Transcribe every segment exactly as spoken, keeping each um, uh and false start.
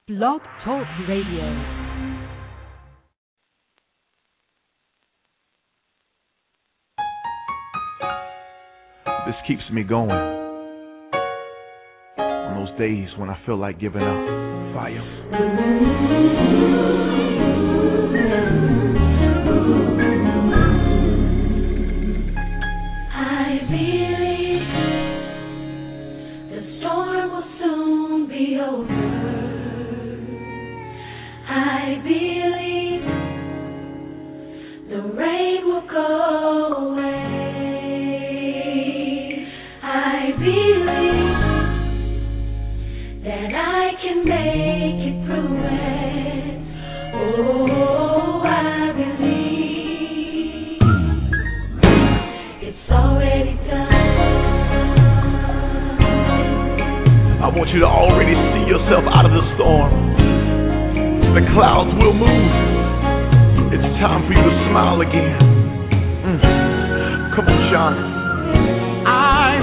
Blog Talk Radio. This keeps me going on those days when I feel like giving up. Fire. I believe the storm will soon be over. I believe the rain will go away. I believe that I can make it through it. Oh, I believe it's already done. I want you to already see yourself out of the storm. The clouds will move. It's time for you to smile again. Mm. Come on, Sean. I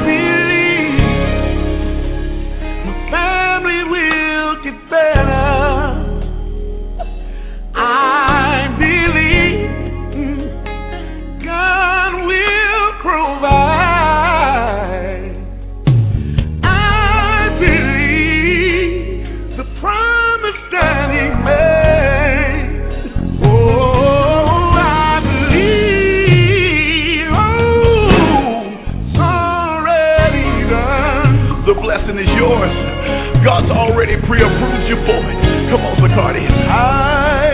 believe my family will get better. I believe God will provide. I believe the promise that He made. Oh, I believe. Oh, it's already done. The blessing is yours. God's already pre-approved you for it. Come on, Zacardi. I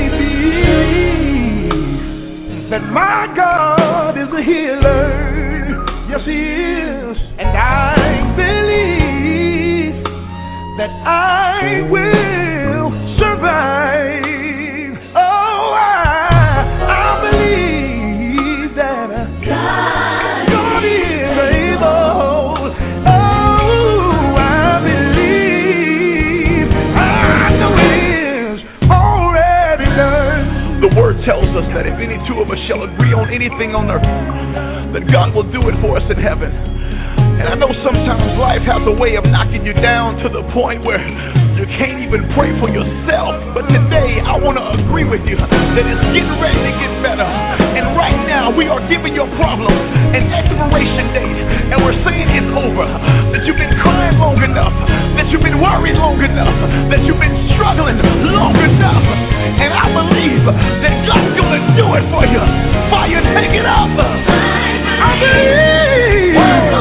believe that my God is a healer. Yes, He is. And I believe that I will survive. Oh, I, I believe that God, God is able. Oh, I believe. I know it is already done. The word tells us that if any two of us shall agree on anything on earth, that God will do it for us in heaven. And I know sometimes life has a way of knocking you down to the point where you can't even pray for yourself. But today I want to agree with you that it's getting ready to get better. And right now we are giving your problem an expiration date. And we're saying it's over. That you've been crying long enough. That you've been worried long enough. That you've been struggling long enough. And I believe that God's going to do it for you. Fire, take it up. I believe.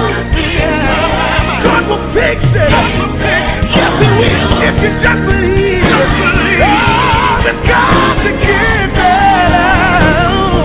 God will fix it. Yes, He will. If you just believe. Just believe. Oh, it's got to get better.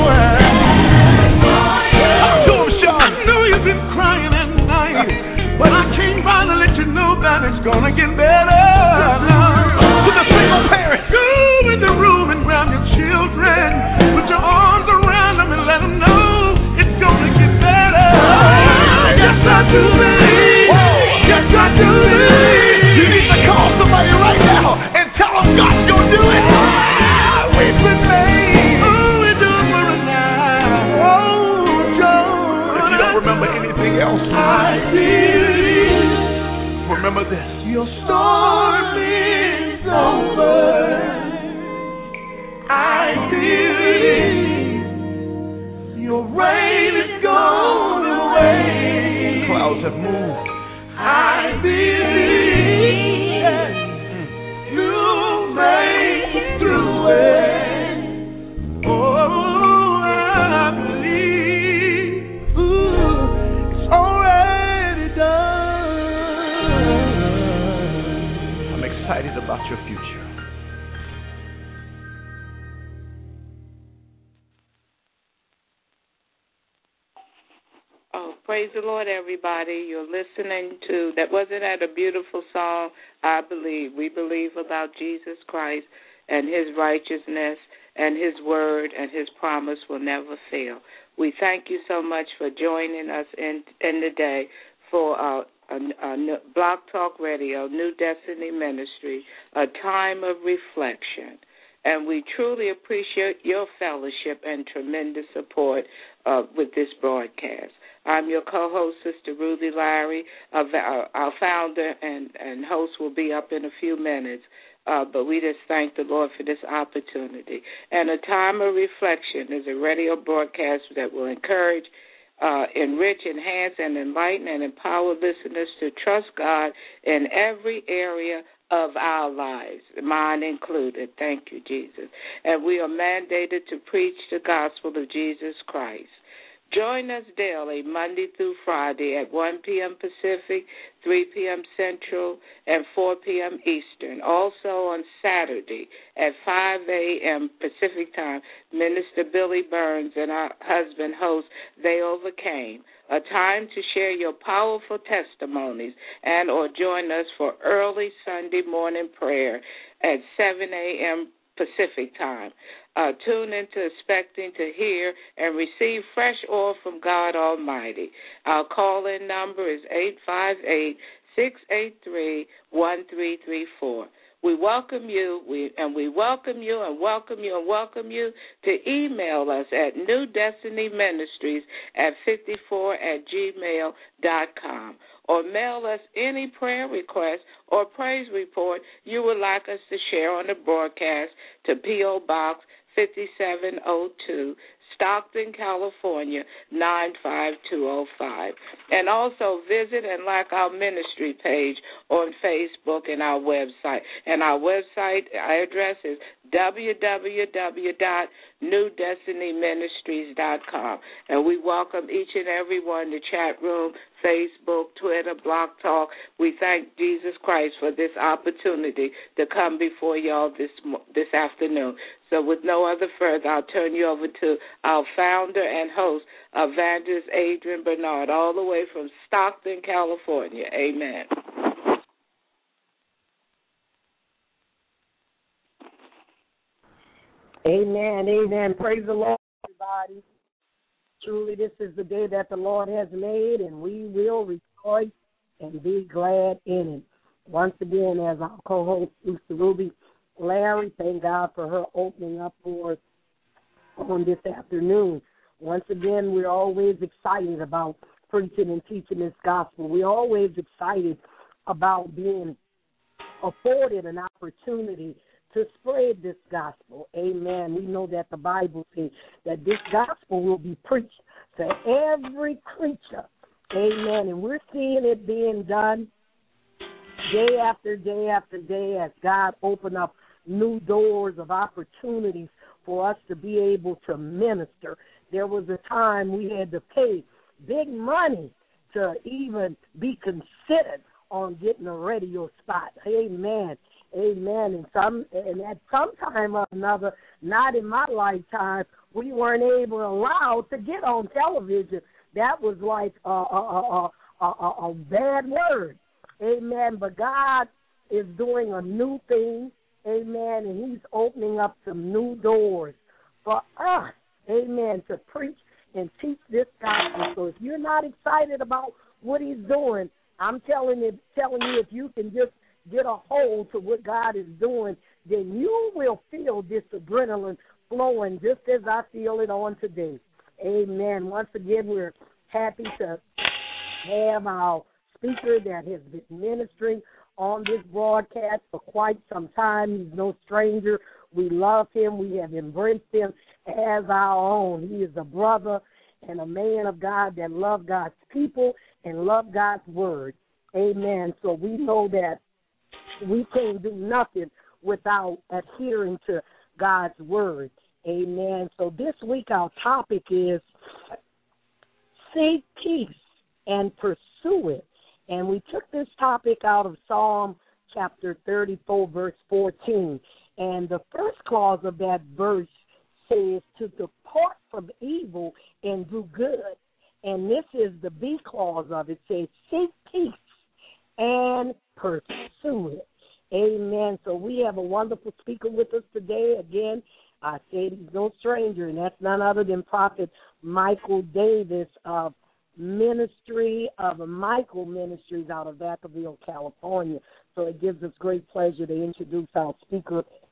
Talk to him, Sean. I know you've been crying at night, but I came by to let you know that it's gonna get better. To the single parent, go in the room and grab your children. Put your arms around them and let them know it's gonna get better. Yes, I do believe. Yes, I do believe. You need to call somebody right now and tell them God's gonna do it. We've been made. Oh, we do it for us now. Oh, John. If you don't remember anything else, I believe. Remember this. Your storm is over. I believe. Your rain is gone away. Clouds have moved. I believe that you'll make it through it. Oh, I believe. Ooh, it's already done. I'm excited about your future. Oh, praise the Lord, everybody. You're listening to, that wasn't that a beautiful song? I believe. We believe about Jesus Christ and His righteousness and His word and His promise will never fail. We thank you so much for joining us in, in the day for uh, a, a Blog Talk Radio, New Destiny Ministry, a time of reflection. And we truly appreciate your fellowship and tremendous support uh, with this broadcast. I'm your co-host, Sister Ruby Larry. Uh, our founder and, and host will be up in a few minutes. Uh, but we just thank the Lord for this opportunity. And A Time of Reflection is a radio broadcast that will encourage, uh, enrich, enhance, and enlighten and empower listeners to trust God in every area of our lives, mine included. Thank you, Jesus. And we are mandated to preach the gospel of Jesus Christ. Join us daily, Monday through Friday at one p.m. Pacific, three p.m. Central, and four p.m. Eastern. Also on Saturday at five a.m. Pacific time, Minister Billy Burns and our husband host, They Overcame, a time to share your powerful testimonies and or join us for early Sunday morning prayer at seven a.m. Pacific time. Uh, tune into expecting to hear and receive fresh oil from God Almighty. Our call-in number is eight five eight, six eight three, one three three four. We welcome you, we, and we welcome you and welcome you and welcome you to email us at New Destiny Ministries at fifty-four at gmail dot com. Or mail us any prayer request or praise report you would like us to share on the broadcast to P O. Box fifty-seven oh two, Stockton, California, nine five two oh five. And also visit and like our ministry page on Facebook and our website. And our website address is w w w dot new destiny ministries dot com. And we welcome each and every one in the chat room, Facebook, Twitter, Blog Talk. We thank Jesus Christ for this opportunity to come before y'all this this afternoon. So with no other further, I'll turn you over to our founder and host, Evangelist Adrian Bernard, all the way from Stockton, California. Amen. Amen, amen. Praise the Lord, everybody. Truly, this is the day that the Lord has made, and we will rejoice and be glad in it. Once again, as our co-host, Sister Ruby Larry, thank God for her opening up for us on this afternoon. Once again, we're always excited about preaching and teaching this gospel. We're always excited about being afforded an opportunity to spread this gospel. Amen. We know that the Bible says that this gospel will be preached to every creature. Amen. And we're seeing it being done day after day after day as God opened up new doors of opportunities for us to be able to minister. There was a time we had to pay big money to even be considered on getting a radio spot. Amen. Amen. And some, and at some time or another, not in my lifetime, we weren't able, allowed to get on television. That was like a, a, a, a, a bad word. Amen. But God is doing a new thing. Amen. And he's opening up some new doors for us. Amen. To preach and teach this gospel. So if you're not excited about what he's doing, I'm telling you, telling you if you can just get a hold to what God is doing, then you will feel this adrenaline flowing just as I feel it on today. Amen. Once again, we're happy to have our speaker that has been ministering on this broadcast for quite some time. He's no stranger. We love him. We have embraced him as our own. He is a brother and a man of God that loves God's people and loves God's word. Amen. So we know that we can't do nothing without adhering to God's word. Amen. So this week our topic is seek peace and pursue it. And we took this topic out of Psalm chapter thirty-four, verse fourteen. And the first clause of that verse says to depart from evil and do good. And this is the B clause of it, says seek peace and pursue it. Amen. So we have a wonderful speaker with us today. Again, I said he's no stranger, and that's none other than Prophet Michael Davis of Ministry of Michael Ministries out of Vacaville, California. So it gives us great pleasure to introduce our speaker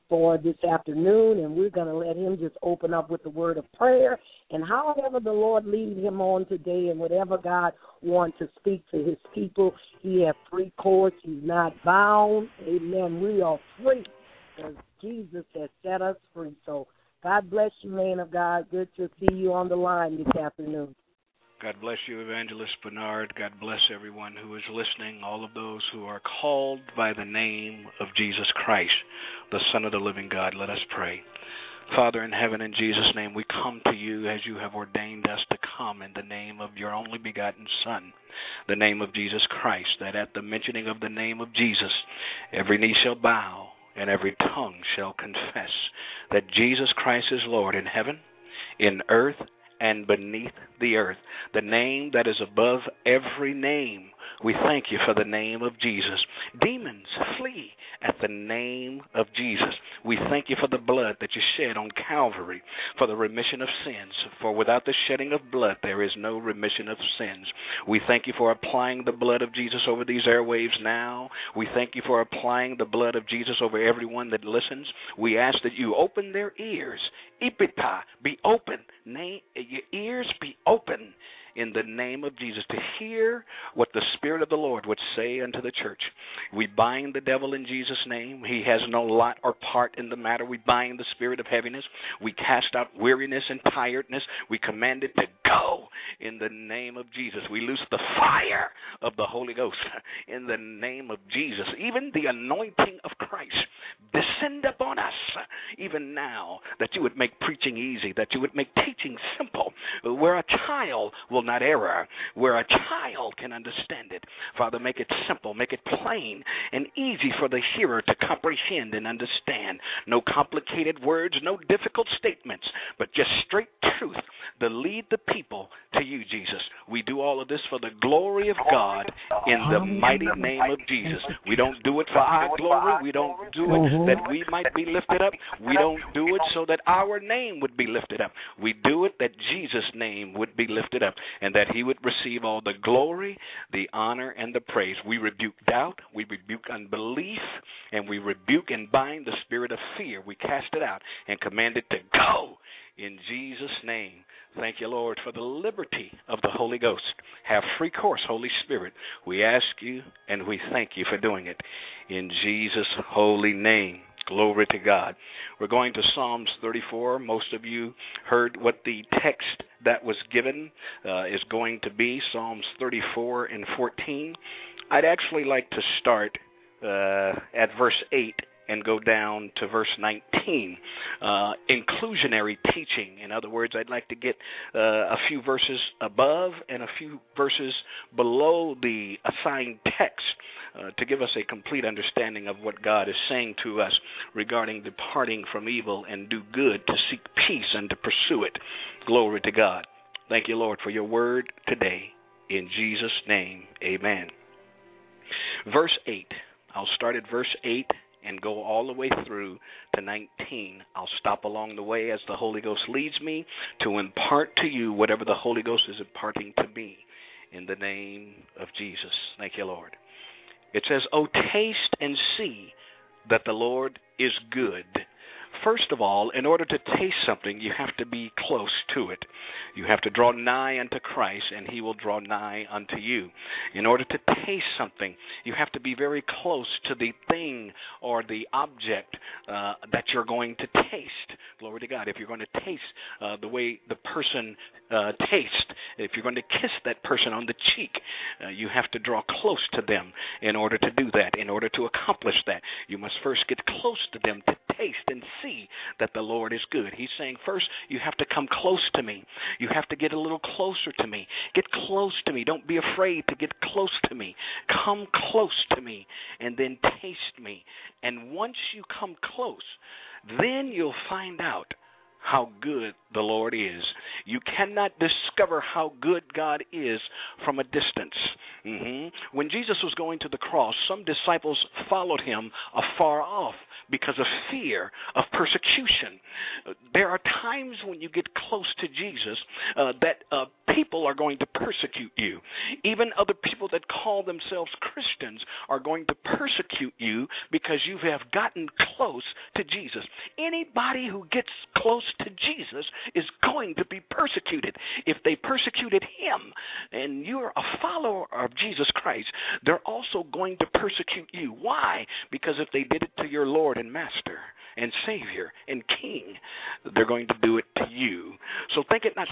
for this afternoon, and we're going to let him just open up with the word of prayer. And however the Lord lead him on today and whatever God wants to speak to his people, he has free course. He's not bound. Amen. We are free because Jesus has set us free. So God bless you, man of God. Good to see you on the line this afternoon. God bless you, Evangelist Bernard. God bless everyone who is listening, all of those who are called by the name of Jesus Christ, the Son of the living God. Let us pray. Father in heaven, in Jesus' name, we come to you as you have ordained us to come in the name of your only begotten Son, the name of Jesus Christ, that at the mentioning of the name of Jesus, every knee shall bow and every tongue shall confess that Jesus Christ is Lord in heaven, in earth, and beneath the earth, the name that is above every name. We thank you for the name of Jesus. Demons flee at the name of Jesus. We thank you for the blood that you shed on Calvary for the remission of sins. For without the shedding of blood, there is no remission of sins. We thank you for applying the blood of Jesus over these airwaves now. We thank you for applying the blood of Jesus over everyone that listens. We ask that you open their ears. Ipita, be open. Name, your ears be open in the name of Jesus to hear what the Spirit of the Lord would say unto the church. We bind the devil in Jesus' name. He has no lot or part in the matter. We bind the spirit of heaviness. We cast out weariness and tiredness. We command it to go in the name of Jesus. We loose the fire of the Holy Ghost in the name of Jesus. Even the anointing of Christ descend upon us even now, that you would make preaching easy, that you would make teaching simple, where a child will not error, where a child can understand it. Father, make it simple, make it plain and easy for the hearer to comprehend and understand. No complicated words, no difficult statements, but just straight truth to lead the people to you, Jesus. We do all of this for the glory of God in the mighty name of Jesus. We don't do it for our glory. We don't do it that we might be lifted up. We don't do it so that our name would be lifted up. We do it that Jesus' name would be lifted up, and that he would receive all the glory, the honor, and the praise. We rebuke doubt, we rebuke unbelief, and we rebuke and bind the spirit of fear. We cast it out and command it to go in Jesus' name. Thank you, Lord, for the liberty of the Holy Ghost. Have free course, Holy Spirit. We ask you and we thank you for doing it in Jesus' holy name. Glory to God. We're going to Psalms thirty-four. Most of you heard what the text that was given uh, is going to be, Psalms thirty-four and fourteen. I'd actually like to start uh, at verse eight and go down to verse nineteen. Uh, inclusionary teaching. In other words, I'd like to get uh, a few verses above and a few verses below the assigned text uh, to give us a complete understanding of what God is saying to us regarding departing from evil and do good, to seek peace and to pursue it. Glory to God. Thank you, Lord, for your word today. In Jesus' name, amen. Verse eight. I'll start at verse eight and go all the way through to nineteen. I'll stop along the way as the Holy Ghost leads me to impart to you whatever the Holy Ghost is imparting to me in the name of Jesus. Thank you, Lord. It says, "Oh, taste and see that the Lord is good." First of all, in order to taste something, you have to be close to it. You have to draw nigh unto Christ, and he will draw nigh unto you. In order to taste something, you have to be very close to the thing or the object uh, that you're going to taste. Glory to God. If you're going to taste uh, the way the person uh, tastes, if you're going to kiss that person on the cheek, uh, you have to draw close to them in order to do that. In order to accomplish that, you must first get close to them to taste and see that the Lord is good. He's saying, first, you have to come close to me. You have to get a little closer to me. Get close to me. Don't be afraid to get close to me. Come close to me and then taste me. And once you come close, then you'll find out how good the Lord is. You cannot discover how good God is from a distance. Mm-hmm. When Jesus was going to the cross, some disciples followed him afar off because of fear of persecution. There are times when you get close to Jesus uh, that uh, people are going to persecute you. Even other people that call themselves Christians are going to persecute you because you have gotten close to Jesus. Anybody who gets close to Jesus is going to be persecuted. If they persecuted him and you're a follower of Jesus Christ, they're also going to persecute you. Why? Because if they did it to your Lord and Master and Savior and King, they're going to do it to you. So think it not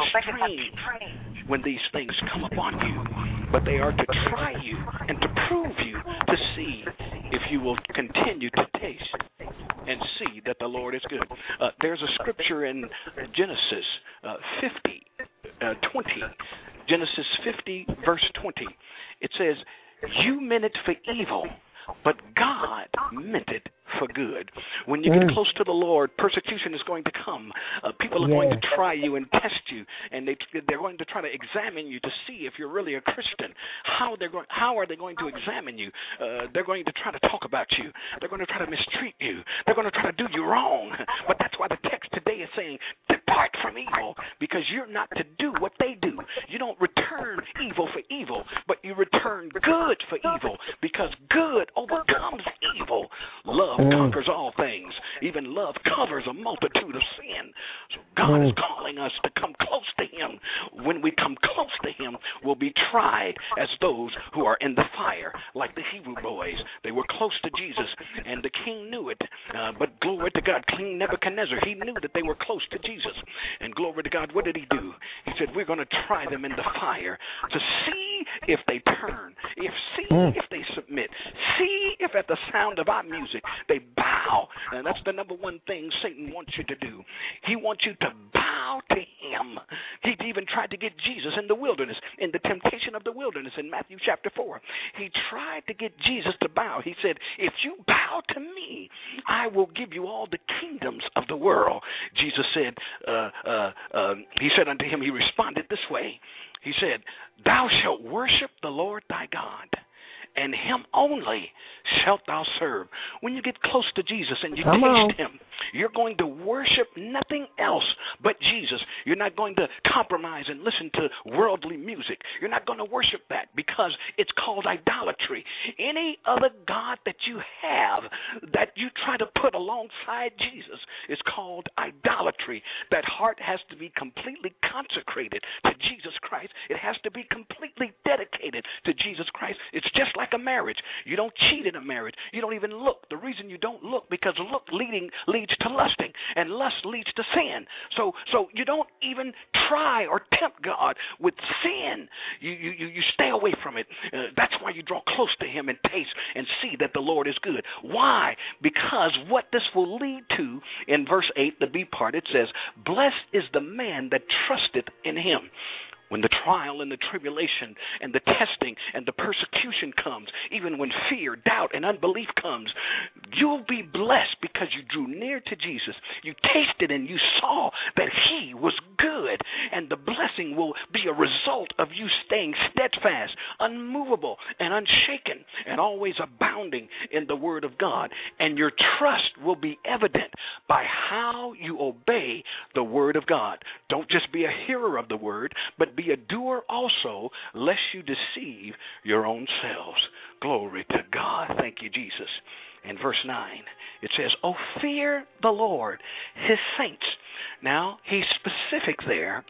strange when these things come upon you, but they are to try you and to prove you, to see if you will continue to taste and see that the Lord is good. Uh, there's a scripture in Genesis uh, fifty, uh, twenty. Genesis fifty, verse twenty. It says, "You meant it for evil, but God meant it for good." When you get close to the Lord, persecution is going to come. Uh, people are yeah. going to try you and test you, and they they're going to try to examine you to see if you're really a Christian. How they're going? How are they going to examine you? Uh, they're going to try to talk about you. They're going to try to mistreat you. They're going to try to do you wrong. But that's why the text today is saying, "Depart from evil," because you're not to do what they do. You don't return evil for evil, but you return good for evil, because good overcomes evil. Love mm. conquers all things. Even love covers a multitude of sin. So God mm. is calling us to come close to him. When we come close to him, we'll be tried as those who are in the fire, like the Hebrew boys. They were close to Jesus, and the king knew it. Uh, but glory to God, King Nebuchadnezzar, he knew that they were close to Jesus. And glory to God, what did he do? He said, we're going to try them in the fire to see if they turn, if see mm. if they submit, see if at the sound of our music they bow. And that's the number one thing Satan wants you to do. He wants you to bow to him. He even tried to get Jesus in the wilderness, in the temptation of the wilderness in Matthew chapter four. He tried to get Jesus to bow. He said, if you bow to me, I will give you all the kingdoms of the world. Jesus said, uh, uh, uh, he said unto him, he responded this way. He said, thou shalt worship the Lord thy God, and him only shalt thou serve. When you get close to Jesus and you Come taste on. him, you're going to worship nothing else but Jesus. You're not going to compromise and listen to worldly music. You're not going to worship that because it's called idolatry. Any other God that you have that you try to put alongside Jesus is called idolatry. That heart has to be completely consecrated to Jesus Christ. It has to be completely dedicated to Jesus Christ. It's just like a marriage. You don't cheat in a marriage. You don't even look. The reason you don't look, because look leading leads to lusting, and lust leads to sin. So so you don't even try or tempt God with sin. You you, you stay away from it. Uh, that's why you draw close to him and taste and see that the Lord is good. Why? Because what this will lead to, in verse eight, the B part, it says, blessed is the man that trusteth in him. When the trial and the tribulation and the testing and the persecution comes, even when fear, doubt, and unbelief comes, you'll be blessed because you drew near to Jesus. You tasted and you saw that he was good. And the blessing will be a result of you staying steadfast, unmovable, and unshaken, and always abounding in the word of God. And your trust will be evident by how you obey the word of God. Don't just be a hearer of the word, but be a doer also, lest you deceive your own selves. Glory to God. Thank you, Jesus. In verse nine, it says, oh, fear the Lord, his saints. Now, he's specific there.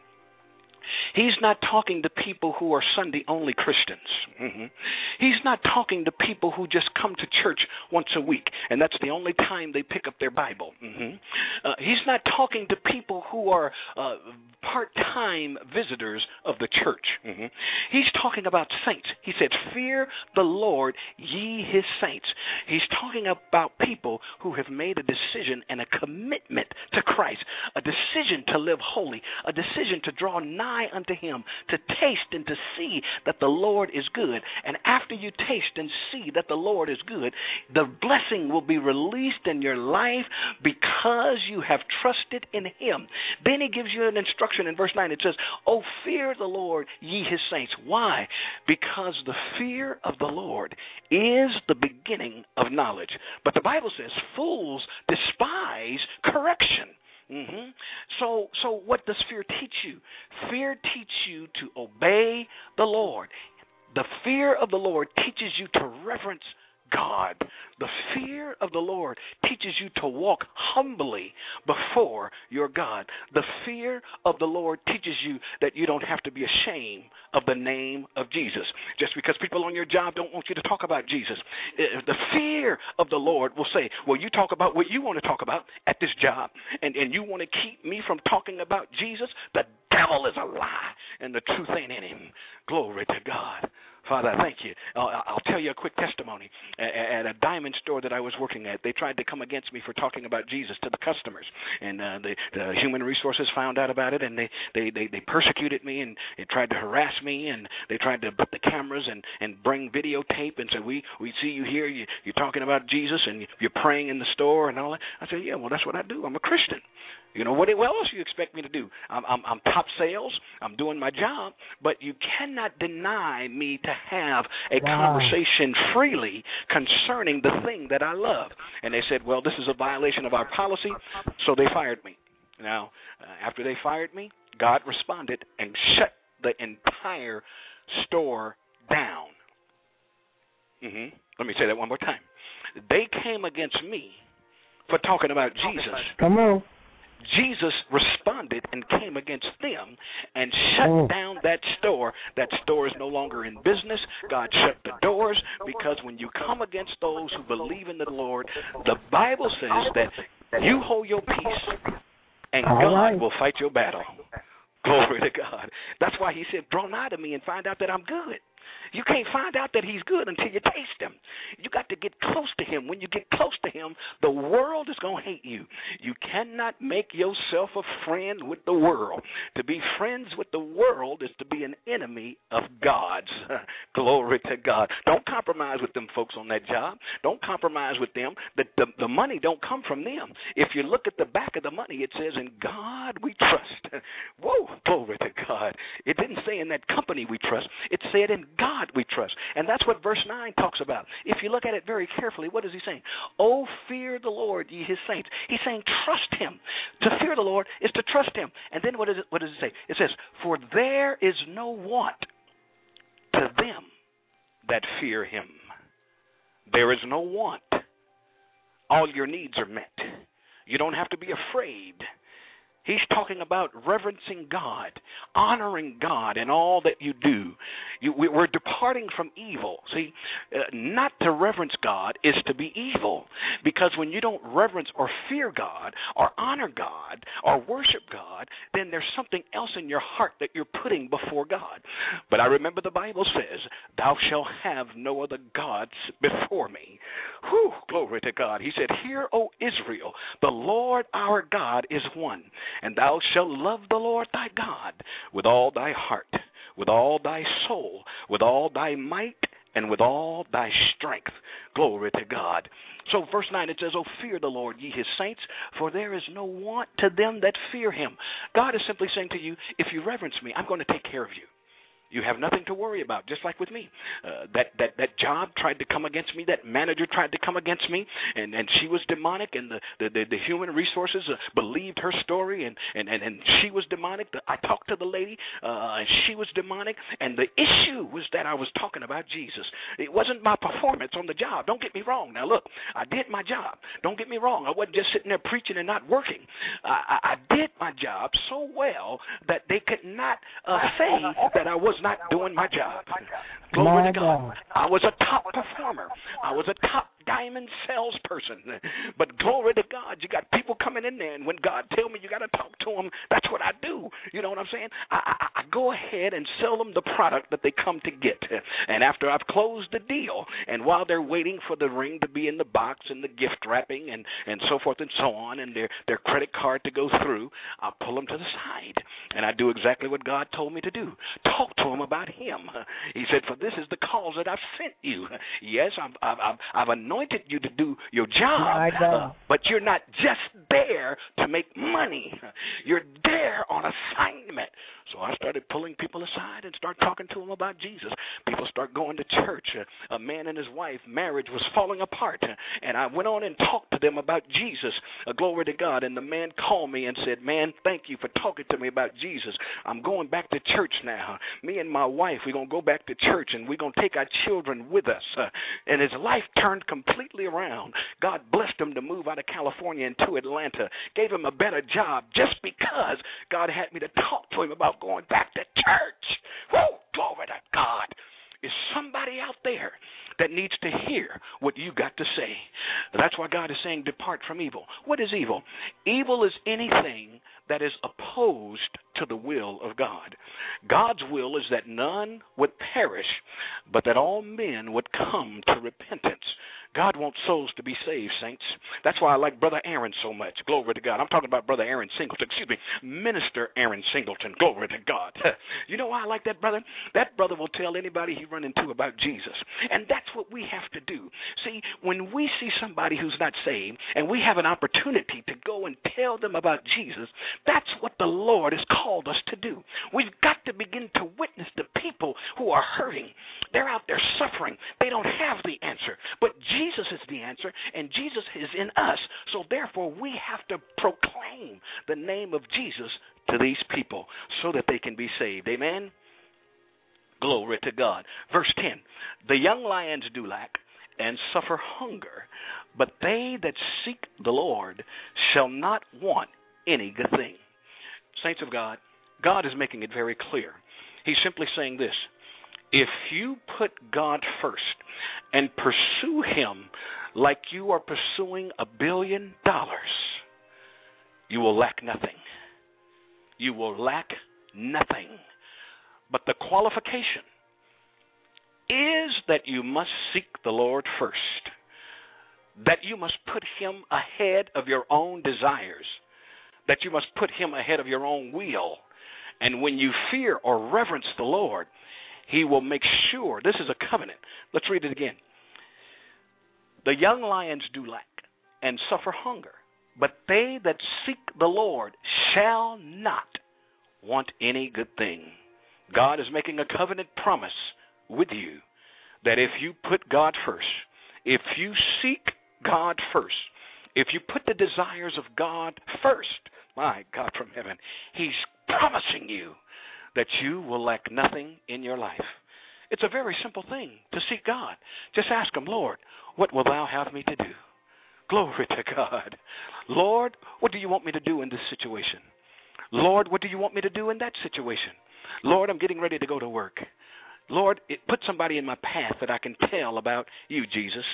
He's not talking to people who are Sunday-only Christians. Mm-hmm. He's not talking to people who just come to church once a week, and that's the only time they pick up their Bible. Mm-hmm. Uh, he's not talking to people who are uh, part-time visitors of the church. Mm-hmm. He's talking about saints. He said, fear the Lord, ye his saints. He's talking about people who have made a decision and a commitment to Christ, a decision to live holy, a decision to draw nigh unto him, to taste and to see that the Lord is good. And after you taste and see that the Lord is good, the blessing will be released in your life because you have trusted in him. Then he gives you an instruction instruction in verse nine. It says, "Oh, fear the Lord, ye his saints." Why? Because the fear of the Lord is the beginning of knowledge. But the Bible says fools despise correction. Mm-hmm. So, so what does fear teach you? Fear teaches you to obey the Lord. The fear of the Lord teaches you to reverence God. The fear of the Lord teaches you to walk humbly before your God. The fear of the Lord teaches you that you don't have to be ashamed of the name of Jesus. Just because people on your job don't want you to talk about Jesus. The fear of the Lord will say, well, you talk about what you want to talk about at this job, and, and you want to keep me from talking about Jesus? The devil is a lie, and the truth ain't in him. Glory to God. Father, I thank you. I'll, I'll tell you a quick testimony. At a diamond store that I was working at, they tried to come against me for talking about Jesus to the customers. And uh, the, the human resources found out about it, and they, they, they, they persecuted me, and they tried to harass me, and they tried to put the cameras and, and bring videotape and say, we, we see you here, you, you're talking about Jesus, and you're praying in the store and all that. I said, yeah, well, that's what I do. I'm a Christian. You know, what, what else do you expect me to do? I'm, I'm, I'm top sales. I'm doing my job. But you cannot deny me to have a wow. conversation freely concerning the thing that I love. And they said, well, this is a violation of our policy, so they fired me. Now, uh, after they fired me, God responded and shut the entire store down. Mm-hmm. Let me say that one more time. They came against me for talking about Jesus. Come on. Jesus responded and came against them and shut oh. down that store. That store is no longer in business. God shut the doors, because when you come against those who believe in the Lord, the Bible says that you hold your peace and All God right. will fight your battle. Glory to God. That's why he said, draw nigh to me and find out that I'm good. You can't find out that he's good until you taste him. You got to get close to him. When you get close to him, the world is going to hate you. You cannot make yourself a friend with the world. To be friends with the world is to be an enemy of God's. Glory to God. Don't compromise with them folks on that job. Don't compromise with them. The, the, the money don't come from them. If you look at the back of the money, it says, in God we trust. Whoa, glory to God. It didn't say in that company we trust. It said in God we trust. And that's what verse nine talks about. If you look at it very carefully, what is he saying? Oh, fear the Lord, ye his saints. He's saying trust him. To fear the Lord is to trust him. And then what, is it, what does it say? It says, for there is no want to them that fear him. There is no want. All your needs are met. You don't have to be afraid. He's talking about reverencing God, honoring God in all that you do. You, we, we're departing from evil. See, uh, not to reverence God is to be evil, because when you don't reverence or fear God or honor God or worship God, then there's something else in your heart that you're putting before God. But I remember the Bible says, thou shalt have no other gods before me. Whew, glory to God. He said, hear, O Israel, the Lord our God is one. And thou shalt love the Lord thy God with all thy heart, with all thy soul, with all thy might, and with all thy strength. Glory to God. So verse nine, it says, oh, fear the Lord, ye his saints, for there is no want to them that fear him. God is simply saying to you, if you reverence me, I'm going to take care of you. You have nothing to worry about, just like with me. Uh, that, that, that job tried to come against me. That manager tried to come against me, and, and she was demonic, and the, the, the, the human resources uh, believed her story, and, and, and, and she was demonic. I talked to the lady, uh, and she was demonic, and the issue was that I was talking about Jesus. It wasn't my performance on the job. Don't get me wrong. Now, look, I did my job. Don't get me wrong. I wasn't just sitting there preaching and not working. I, I, I did my job so well that they could not uh, say that I was not doing my job. Glory to God. I was a top performer. I was a top diamond salesperson. But glory to God, you got people coming in there, and when God tell me you got to talk to them, that's what I do. You know what I'm saying? I, I, I go ahead and sell them the product that they come to get. And after I've closed the deal, and while they're waiting for the ring to be in the box and the gift wrapping and, and so forth and so on, and their, their credit card to go through, I'll pull them to the side. And I do exactly what God told me to do. Talk to them about him. He said, for this is the cause that I've sent you. Yes, I've, I've, I've anointed you to do your job, uh, but you're not just there to make money. You're there on assignment. So I started pulling people aside and start talking to them about Jesus. People start going to church. A man and his wife, marriage was falling apart. And I went on and talked to them about Jesus. Uh, glory to God. And the man called me and said, man, thank you for talking to me about Jesus. I'm going back to church now. Me and my wife, we're going to go back to church, and we're going to take our children with us. Uh, and his life turned completely around. God blessed him to move out of California into Atlanta, gave him a better job just because God had me to talk to him about going back to church. Woo, glory to God. Is somebody out there that needs to hear what you got to say. That's why God is saying, depart from evil. What is evil? Evil is anything that is opposed to the will of God. God's will is that none would perish, but that all men would come to repentance. God wants souls to be saved, saints. That's why I like Brother Aaron so much. Glory to God. I'm talking about Brother Aaron Singleton. Excuse me, Minister Aaron Singleton. Glory to God. You know why I like that brother? That brother will tell anybody he run into about Jesus. And that's what we have to do. See, when we see somebody who's not saved and we have an opportunity to go and tell them about Jesus, that's what the Lord has called us to do. We've got to begin to witness to people who are hurting. They're out there suffering. They don't have the answer. But Jesus is the answer, and Jesus is in us. So therefore, we have to proclaim the name of Jesus to these people so that they can be saved. Amen? Glory to God. Verse ten, the young lions do lack and suffer hunger, but they that seek the Lord shall not want any good thing. Saints of God, God is making it very clear. He's simply saying this: if you put God first and pursue him like you are pursuing a billion dollars, you will lack nothing. You will lack nothing. But the qualification is that you must seek the Lord first, that you must put him ahead of your own desires, that you must put him ahead of your own will. And when you fear or reverence the Lord, he will make sure. This is a covenant. Let's read it again. The young lions do lack and suffer hunger, but they that seek the Lord shall not want any good thing. God is making a covenant promise with you that if you put God first, if you seek God first, if you put the desires of God first, my God from heaven, he's promising you that you will lack nothing in your life. It's a very simple thing to seek God. Just ask him, Lord, what will thou have me to do? Glory to God. Lord, what do you want me to do in this situation? Lord, what do you want me to do in that situation? Lord, I'm getting ready to go to work. Lord, it, put somebody in my path that I can tell about you, Jesus.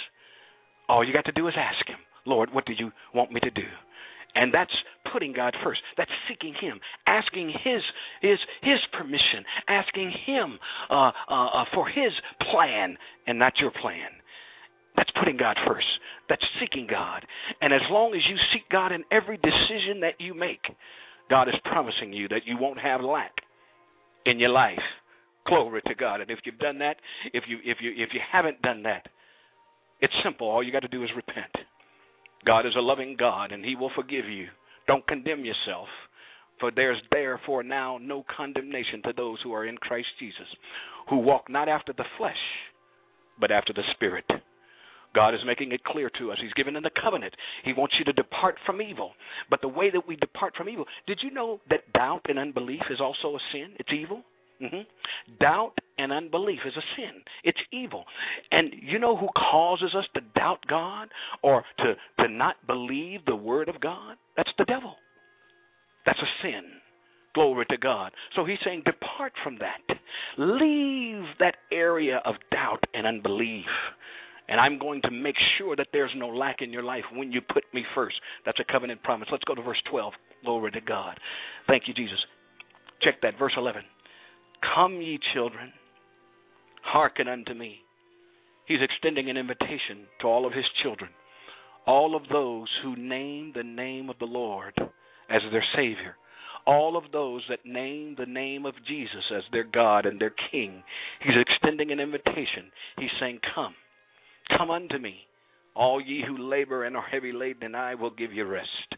All you got to do is ask him, Lord, what do you want me to do? And that's putting God first. That's seeking him, asking his his his permission, asking him uh, uh, uh, for his plan and not your plan. That's putting God first. That's seeking God. And as long as you seek God in every decision that you make, God is promising you that you won't have lack in your life. Glory to God. And if you've done that, if you if you if you haven't done that, it's simple. All you got to do is repent. God is a loving God, and he will forgive you. Don't condemn yourself, for there's therefore now no condemnation to those who are in Christ Jesus, who walk not after the flesh, but after the Spirit. God is making it clear to us. He's given in the covenant. He wants you to depart from evil. But the way that we depart from evil, did you know that doubt and unbelief is also a sin? It's evil. Mm-hmm. Doubt and unbelief is a sin. It's evil. And you know who causes us to doubt God or to, to not believe the word of God? That's the devil. That's a sin. Glory to God. So he's saying, depart from that. Leave that area of doubt and unbelief. And I'm going to make sure that there's no lack in your life when you put me first. That's a covenant promise. Let's go to verse twelve. Glory to God. Thank you, Jesus. Check that. Verse eleven. Come, ye children, hearken unto me. He's extending an invitation to all of his children, all of those who name the name of the Lord as their Savior, all of those that name the name of Jesus as their God and their King. He's extending an invitation. He's saying, come, come unto me, all ye who labor and are heavy laden, and I will give you rest.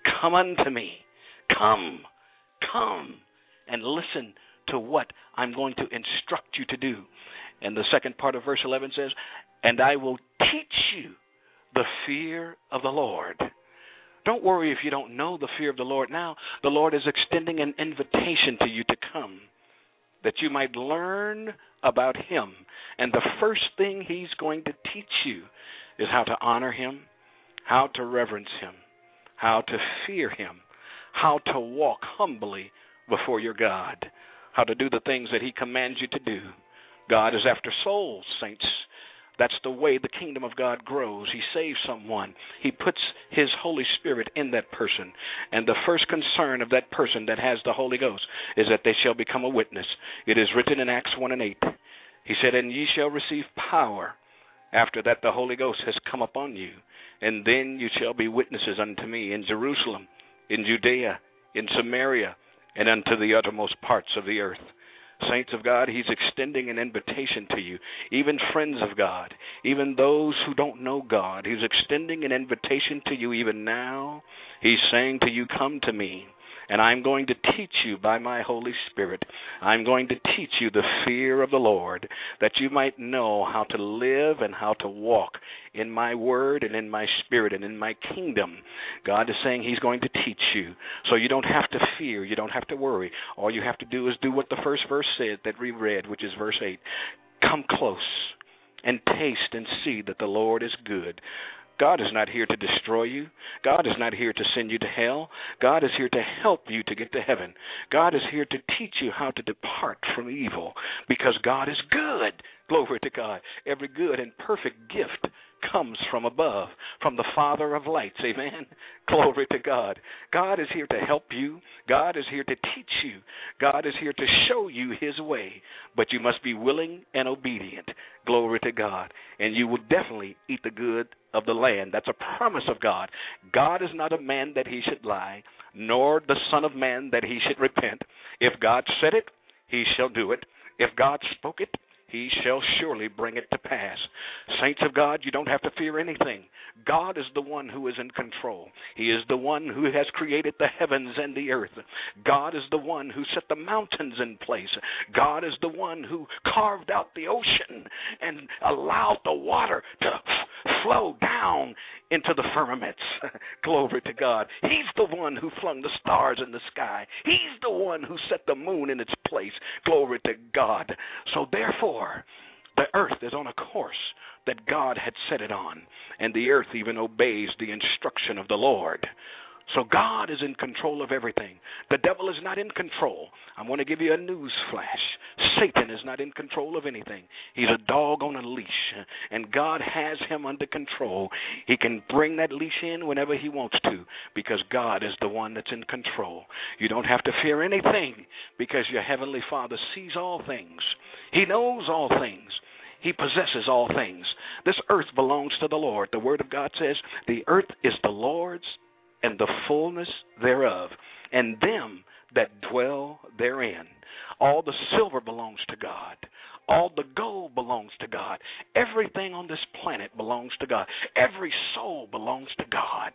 come unto me. Come, come, and listen to what I'm going to instruct you to do. And the second part of verse eleven says, and I will teach you the fear of the Lord. Don't worry if you don't know the fear of the Lord now. The Lord is extending an invitation to you to come, that you might learn about him. And the first thing he's going to teach you is how to honor him, how to reverence him, how to fear him, how to walk humbly before your God, how to do the things that he commands you to do. God is after souls, saints. That's the way the kingdom of God grows. He saves someone. He puts his Holy Spirit in that person. And the first concern of that person that has the Holy Ghost is that they shall become a witness. It is written in Acts one and eight. He said, and ye shall receive power after that the Holy Ghost has come upon you. And then you shall be witnesses unto me in Jerusalem, in Judea, in Samaria, and unto the uttermost parts of the earth. Saints of God, he's extending an invitation to you, even friends of God, even those who don't know God. He's extending an invitation to you even now. He's saying to you, come to me, and I'm going to teach you by my Holy Spirit. I'm going to teach you the fear of the Lord, that you might know how to live and how to walk in my word and in my spirit and in my kingdom. God is saying he's going to teach you. So you don't have to fear. You don't have to worry. All you have to do is do what the first verse said that we read, which is verse eight. Come close and taste and see that the Lord is good. God is not here to destroy you. God is not here to send you to hell. God is here to help you to get to heaven. God is here to teach you how to depart from evil, because God is good. Glory to God. Every good and perfect gift comes from above, from the Father of lights. Amen. Glory to God. God is here to help you. God is here to teach you. God is here to show you his way, but you must be willing and obedient. Glory to God. And you will definitely eat the good of the land. That's a promise of God. God is not a man that he should lie, nor the Son of Man that he should repent. If God said it, he shall do it. If God spoke it, he shall surely bring it to pass. Saints of God, you don't have to fear anything. God is the one who is in control. He is the one who has created the heavens and the earth. God is the one who set the mountains in place. God is the one who carved out the ocean and allowed the water to flow down into the firmaments. Glory to God. He's the one who flung the stars in the sky. He's the one who set the moon in its place. Glory to God. So therefore, the earth is on a course that God had set it on, and the earth even obeys the instruction of the Lord. So God is in control of everything. The devil is not in control. I'm going to give you a news flash. Satan is not in control of anything. He's a dog on a leash, and God has him under control. He can bring that leash in whenever he wants to, because God is the one that's in control. You don't have to fear anything, because your heavenly Father sees all things. He knows all things. He possesses all things. This earth belongs to the Lord. The Word of God says, the earth is the Lord's and the fullness thereof, and them that dwell therein. All the silver belongs to God. All the gold belongs to God. Everything on this planet belongs to God. Every soul belongs to God.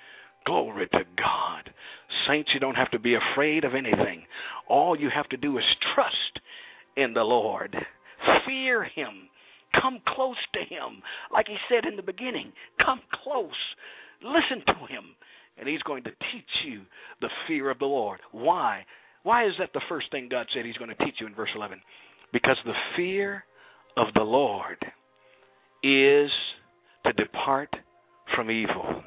Glory to God. Saints, you don't have to be afraid of anything. All you have to do is trust in the Lord. Fear him. Come close to him. Like he said in the beginning, come close. Listen to him. And he's going to teach you the fear of the Lord. Why? Why is that the first thing God said he's going to teach you in verse eleven? Because the fear of the Lord is to depart from evil.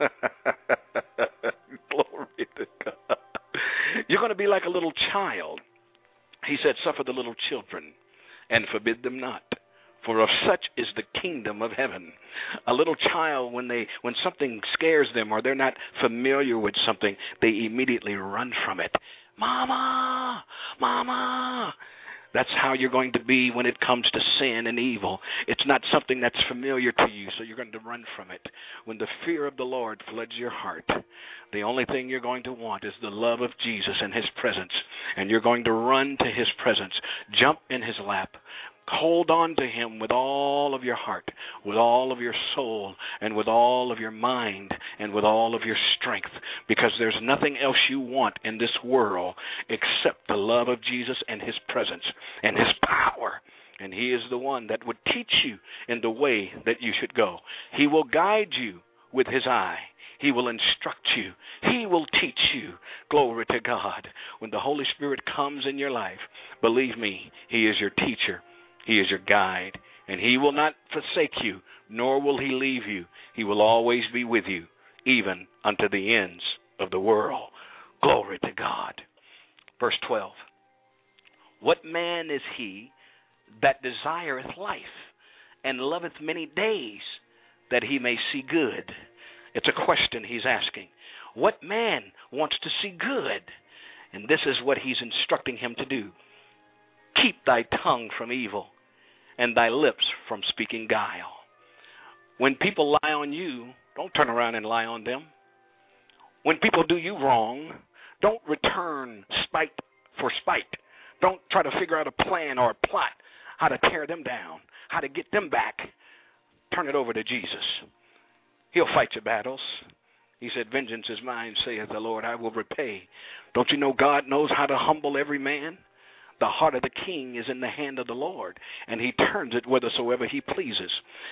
Glory to God. You're going to be like a little child. He said, suffer the little children and forbid them not, for of such is the kingdom of heaven. A little child, when they when something scares them or they're not familiar with something, they immediately run from it. Mama, mama. That's how you're going to be when it comes to sin and evil. It's not something that's familiar to you, so you're going to run from it. When the fear of the Lord floods your heart, the only thing you're going to want is the love of Jesus and his presence, and you're going to run to his presence, jump in his lap, Hold on to him with all of your heart, with all of your soul, and with all of your mind, and with all of your strength, because there's nothing else you want in this world except the love of Jesus and his presence and his power. And he is the one that would teach you in the way that you should go. He will guide you with his eye. He will instruct you. He will teach you. Glory to God. When the Holy Spirit comes in your life, believe me, he is your teacher. He is your guide. And he will not forsake you, nor will he leave you. He will always be with you, even unto the ends of the world. Glory to God. Verse twelve. What man is he that desireth life, and loveth many days, that he may see good? It's a question he's asking. What man wants to see good? And this is what he's instructing him to do. Keep thy tongue from evil, and thy lips from speaking guile. When people lie on you, don't turn around and lie on them. When people do you wrong, don't return spite for spite. Don't try to figure out a plan or a plot how to tear them down, how to get them back. Turn it over to Jesus. He'll fight your battles. He said, vengeance is mine, saith the Lord, I will repay. Don't you know God knows how to humble every man? The heart of the king is in the hand of the Lord, and he turns it whithersoever he pleases.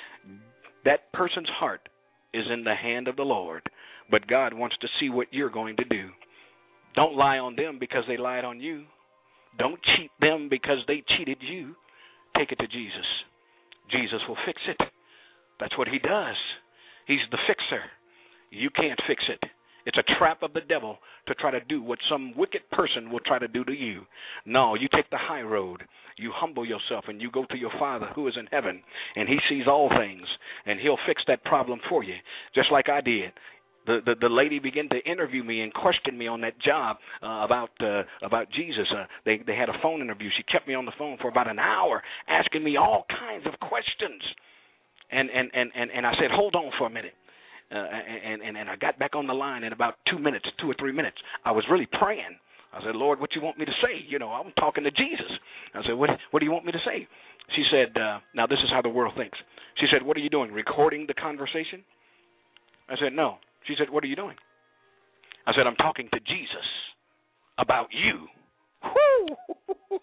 That person's heart is in the hand of the Lord, but God wants to see what you're going to do. Don't lie on them because they lied on you. Don't cheat them because they cheated you. Take it to Jesus. Jesus will fix it. That's what he does. He's the fixer. You can't fix it. It's a trap of the devil to try to do what some wicked person will try to do to you. No, you take the high road. You humble yourself and you go to your Father who is in heaven, and he sees all things, and he'll fix that problem for you, just like I did. The, the the lady began to interview me and question me on that job uh, about uh, about Jesus. Uh, they they had a phone interview. She kept me on the phone for about an hour, asking me all kinds of questions. And and, and, and, and I said, hold on for a minute. Uh, and, and, and I got back on the line in about two minutes, two or three minutes. I was really praying. I said, Lord, what you want me to say? You know, I'm talking to Jesus. I said, what, what do you want me to say? She said, uh, now this is how the world thinks. She said, what are you doing, recording the conversation? I said, no. She said, what are you doing? I said, I'm talking to Jesus about you. Woo!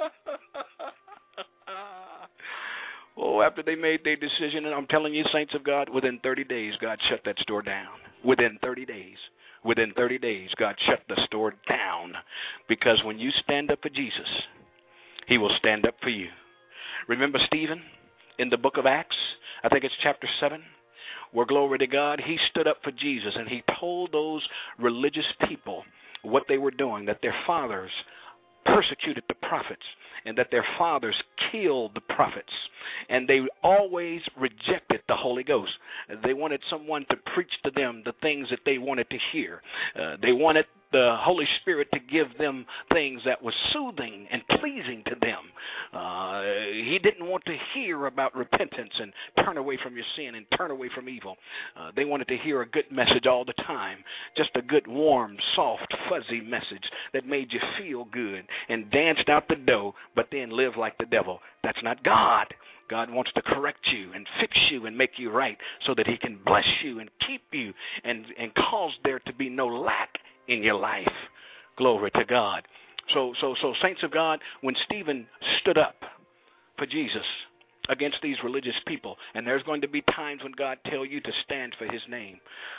Oh, after they made their decision, and I'm telling you, saints of God, within thirty days, God shut that store down. Within thirty days. Within thirty days, God shut the store down. Because when you stand up for Jesus, he will stand up for you. Remember Stephen in the book of Acts? I think it's chapter seven. Where, glory to God, he stood up for Jesus, and he told those religious people what they were doing, that their fathers persecuted the prophets, and that their fathers killed the prophets, and they always rejected the Holy Ghost. They wanted someone to preach to them the things that they wanted to hear. Uh, they wanted the Holy Spirit to give them things that were soothing and pleasing to them. Uh, he didn't want to hear about repentance and turn away from your sin and turn away from evil. Uh, they wanted to hear a good message all the time, just a good, warm, soft, fuzzy message that made you feel good and danced out the door, but then live like the devil. That's not God. God wants to correct you and fix you and make you right so that he can bless you and keep you and, and cause there to be no lack in your life. Glory to God. So, so, so, saints of God, when Stephen stood up for Jesus against these religious people, and there's going to be times when God tells you to stand for his name.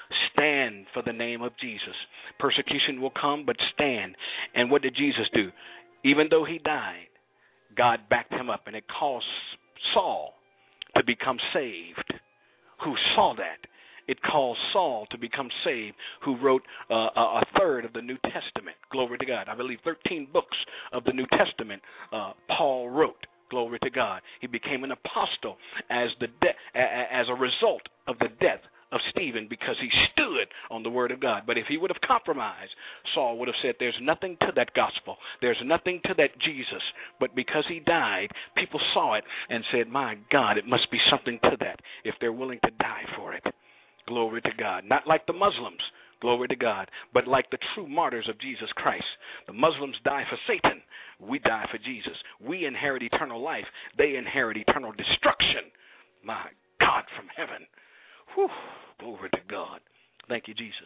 Stand for the name of Jesus. Persecution will come, but stand. And what did Jesus do? Even though he died, God backed him up, and it caused Saul to become saved. Who saw that? It caused Saul to become saved, who wrote uh, a third of the New Testament. Glory to God. I believe thirteen books of the New Testament uh, Paul wrote. Glory to God. He became an apostle as the de- as a result of the death of Stephen, because he stood on the word of God. But if he would have compromised, Saul would have said, there's nothing to that gospel. There's nothing to that Jesus. But because he died, people saw it and said, my God, it must be something to that if they're willing to die for it. Glory to God. Not like the Muslims. Glory to God. But like the true martyrs of Jesus Christ, the Muslims die for Satan. We die for Jesus. We inherit eternal life. They inherit eternal destruction. My God from heaven. Whew. Glory to God. Thank you, Jesus.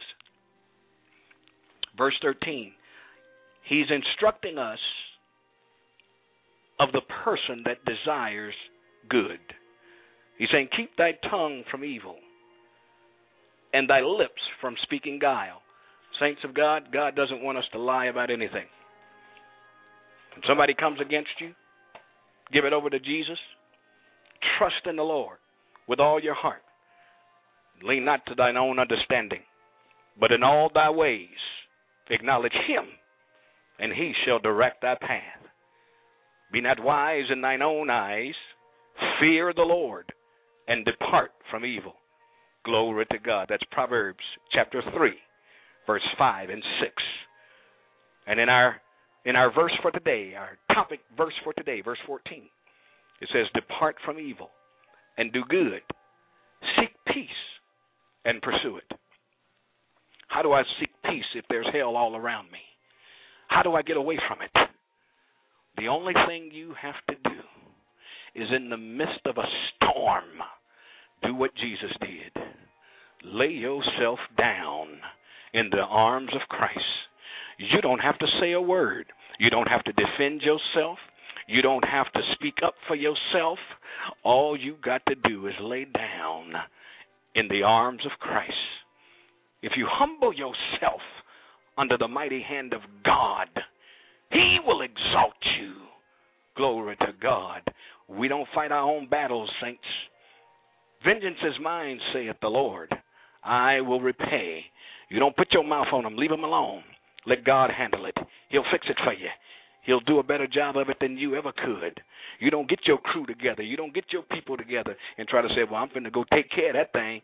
Verse thirteen. He's instructing us of the person that desires good. He's saying, keep thy tongue from evil and thy lips from speaking guile. Saints of God, God doesn't want us to lie about anything. When somebody comes against you, give it over to Jesus. Trust in the Lord with all your heart. Lean not to thine own understanding, but in all thy ways acknowledge him, and he shall direct thy path. Be not wise in thine own eyes. Fear the Lord and depart from evil. Glory to God. That's Proverbs chapter three, verse five and six. And in our in our verse for today, our topic verse for today, verse fourteen, it says, depart from evil and do good. Seek peace and pursue it. How do I seek peace if there's hell all around me? How do I get away from it? The only thing you have to do is in the midst of a storm, do what Jesus did. Lay yourself down in the arms of Christ. You don't have to say a word. You don't have to defend yourself. You don't have to speak up for yourself. All you got to do is lay down in the arms of Christ. If you humble yourself under the mighty hand of God, he will exalt you. Glory to God. We don't fight our own battles, saints. Vengeance is mine, saith the Lord. I will repay. You don't put your mouth on them. Leave them alone. Let God handle it. He'll fix it for you. He'll do a better job of it than you ever could. You don't get your crew together. You don't get your people together and try to say, well, I'm going to go take care of that thing.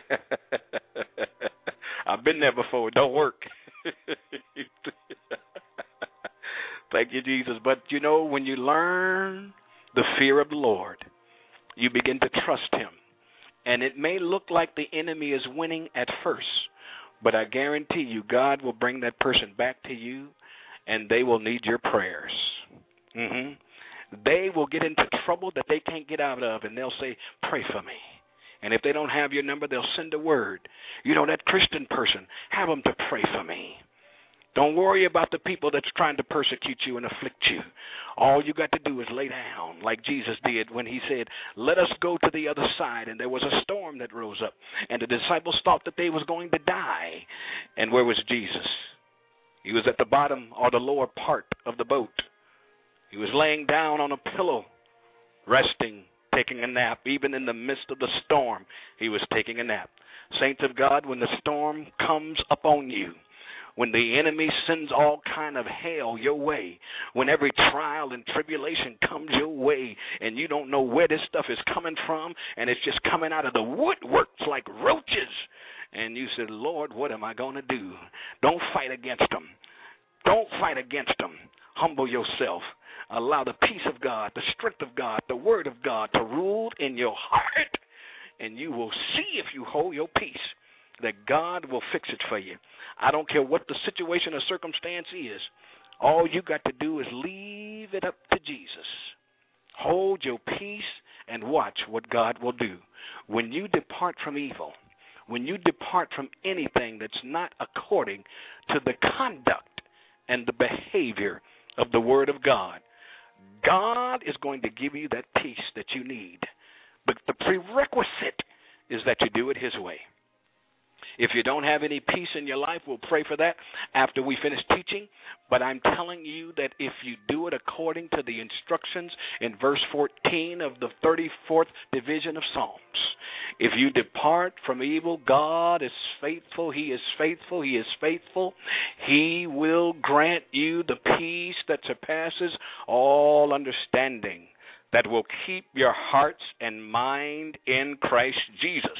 I've been there before. It don't work. Thank you, Jesus. But, you know, when you learn the fear of the Lord, you begin to trust him. And it may look like the enemy is winning at first, but I guarantee you God will bring that person back to you, and they will need your prayers. Mm-hmm. They will get into trouble that they can't get out of, and they'll say, pray for me. And if they don't have your number, they'll send a word. You know, that Christian person, have them to pray for me. Don't worry about the people that's trying to persecute you and afflict you. All you got to do is lay down like Jesus did when he said, let us go to the other side. And there was a storm that rose up. And the disciples thought that they was going to die. And where was Jesus? He was at the bottom or the lower part of the boat. He was laying down on a pillow, resting, taking a nap. Even in the midst of the storm, he was taking a nap. Saints of God, when the storm comes upon you, when the enemy sends all kind of hell your way, when every trial and tribulation comes your way and you don't know where this stuff is coming from and it's just coming out of the woodworks like roaches, and you said, Lord, what am I going to do? Don't fight against them. Don't fight against them. Humble yourself. Allow the peace of God, the strength of God, the word of God to rule in your heart, and you will see if you hold your peace that God will fix it for you. I don't care what the situation or circumstance is. All you got to do is leave it up to Jesus. Hold your peace and watch what God will do. When you depart from evil, when you depart from anything that's not according to the conduct and the behavior of the Word of God, God is going to give you that peace that you need. But the prerequisite is that you do it his way. If you don't have any peace in your life, we'll pray for that after we finish teaching. But I'm telling you that if you do it according to the instructions in verse fourteen of the thirty-fourth division of Psalms, if you depart from evil, God is faithful. He is faithful. He is faithful. He will grant you the peace that surpasses all understanding, that will keep your hearts and mind in Christ Jesus.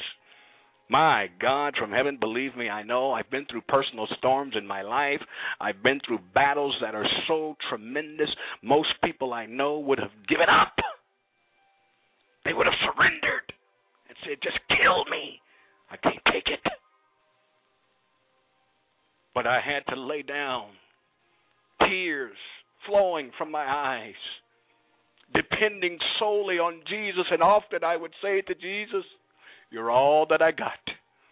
My God from heaven, believe me, I know I've been through personal storms in my life. I've been through battles that are so tremendous, most people I know would have given up. They would have surrendered and said, just kill me. I can't take it. but I had to lay down, tears flowing from my eyes, depending solely on Jesus. And often I would say to Jesus, you're all that I got.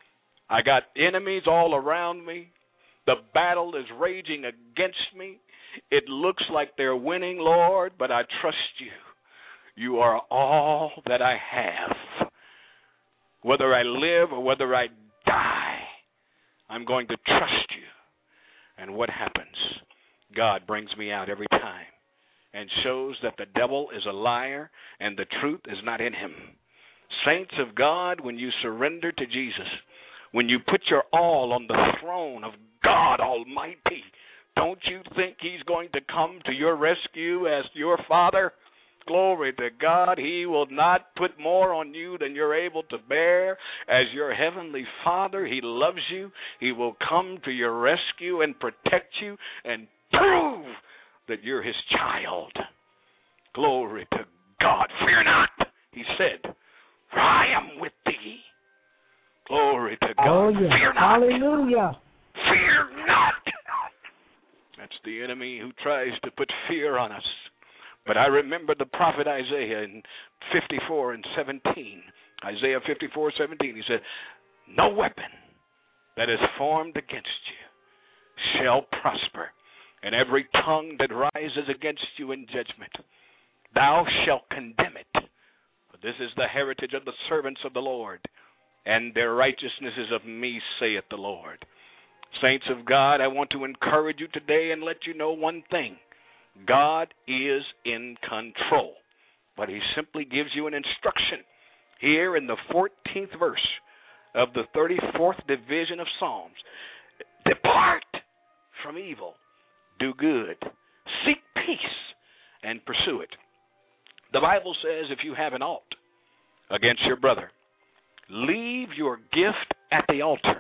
I got enemies all around me. The battle is raging against me. It looks like they're winning, Lord, but I trust you. You are all that I have. Whether I live or whether I die, I'm going to trust you. And what happens? God brings me out every time and shows that the devil is a liar and the truth is not in him. Saints of God, when you surrender to Jesus, when you put your all on the throne of God Almighty, don't you think he's going to come to your rescue as your Father? Glory to God. He will not put more on you than you're able to bear. As your heavenly Father, he loves you. He will come to your rescue and protect you and prove that you're his child. Glory to God. Fear not, he said, for I am with thee. Glory to God. Oh, yeah. Fear not. Hallelujah. Fear not. That's the enemy who tries to put fear on us. But I remember the prophet Isaiah in fifty-four and seventeen. Isaiah fifty-four, seventeen. He said, no weapon that is formed against you shall prosper, and every tongue that rises against you in judgment, thou shalt condemn it. For this is the heritage of the servants of the Lord, and their righteousness is of me, saith the Lord. Saints of God, I want to encourage you today and let you know one thing. God is in control, but he simply gives you an instruction here in the fourteenth verse of the thirty-fourth division of Psalms. Depart from evil, do good, seek peace, and pursue it. The Bible says if you have an ought against your brother, leave your gift at the altar.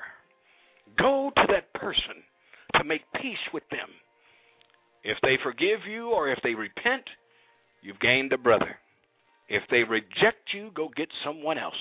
Go to that person to make peace with them. If they forgive you or if they repent, you've gained a brother. If they reject you, go get someone else.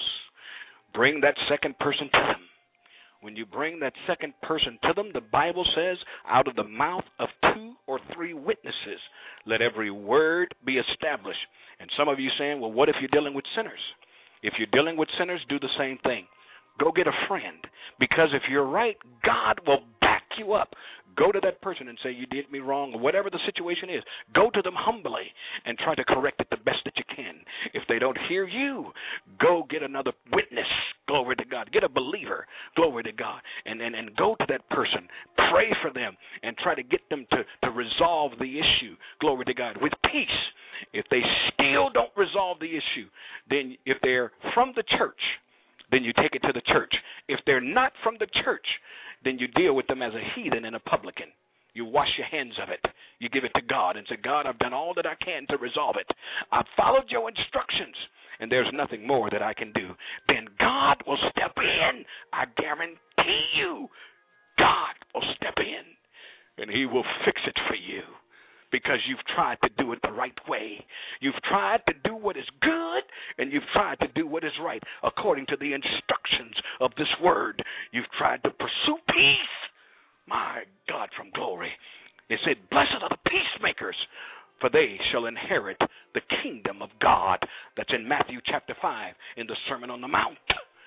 Bring that second person to them. When you bring that second person to them, the Bible says, out of the mouth of two or three witnesses, let every word be established. And some of you saying, well, what if you're dealing with sinners? If you're dealing with sinners, do the same thing. Go get a friend, because if you're right, God will back you up. Go to that person and say, you did me wrong, or whatever the situation is. Go to them humbly and try to correct it the best that you can. If they don't hear you, go get another witness, glory to God. Get a believer, glory to God, and, and, and go to that person. Pray for them and try to get them to, to resolve the issue, glory to God, with peace. If they still don't resolve the issue, then if they're from the church, then you take it to the church. If they're not from the church, then you deal with them as a heathen and a publican. You wash your hands of it. You give it to God and say, God, I've done all that I can to resolve it. I've followed your instructions, and there's nothing more that I can do. Then God will step in. I guarantee you, God will step in, and he will fix it for you. Because you've tried to do it the right way. You've tried to do what is good, and you've tried to do what is right according to the instructions of this word. You've tried to pursue peace. My God, from glory. It said, blessed are the peacemakers, for they shall inherit the kingdom of God. That's in Matthew chapter five in the Sermon on the Mount.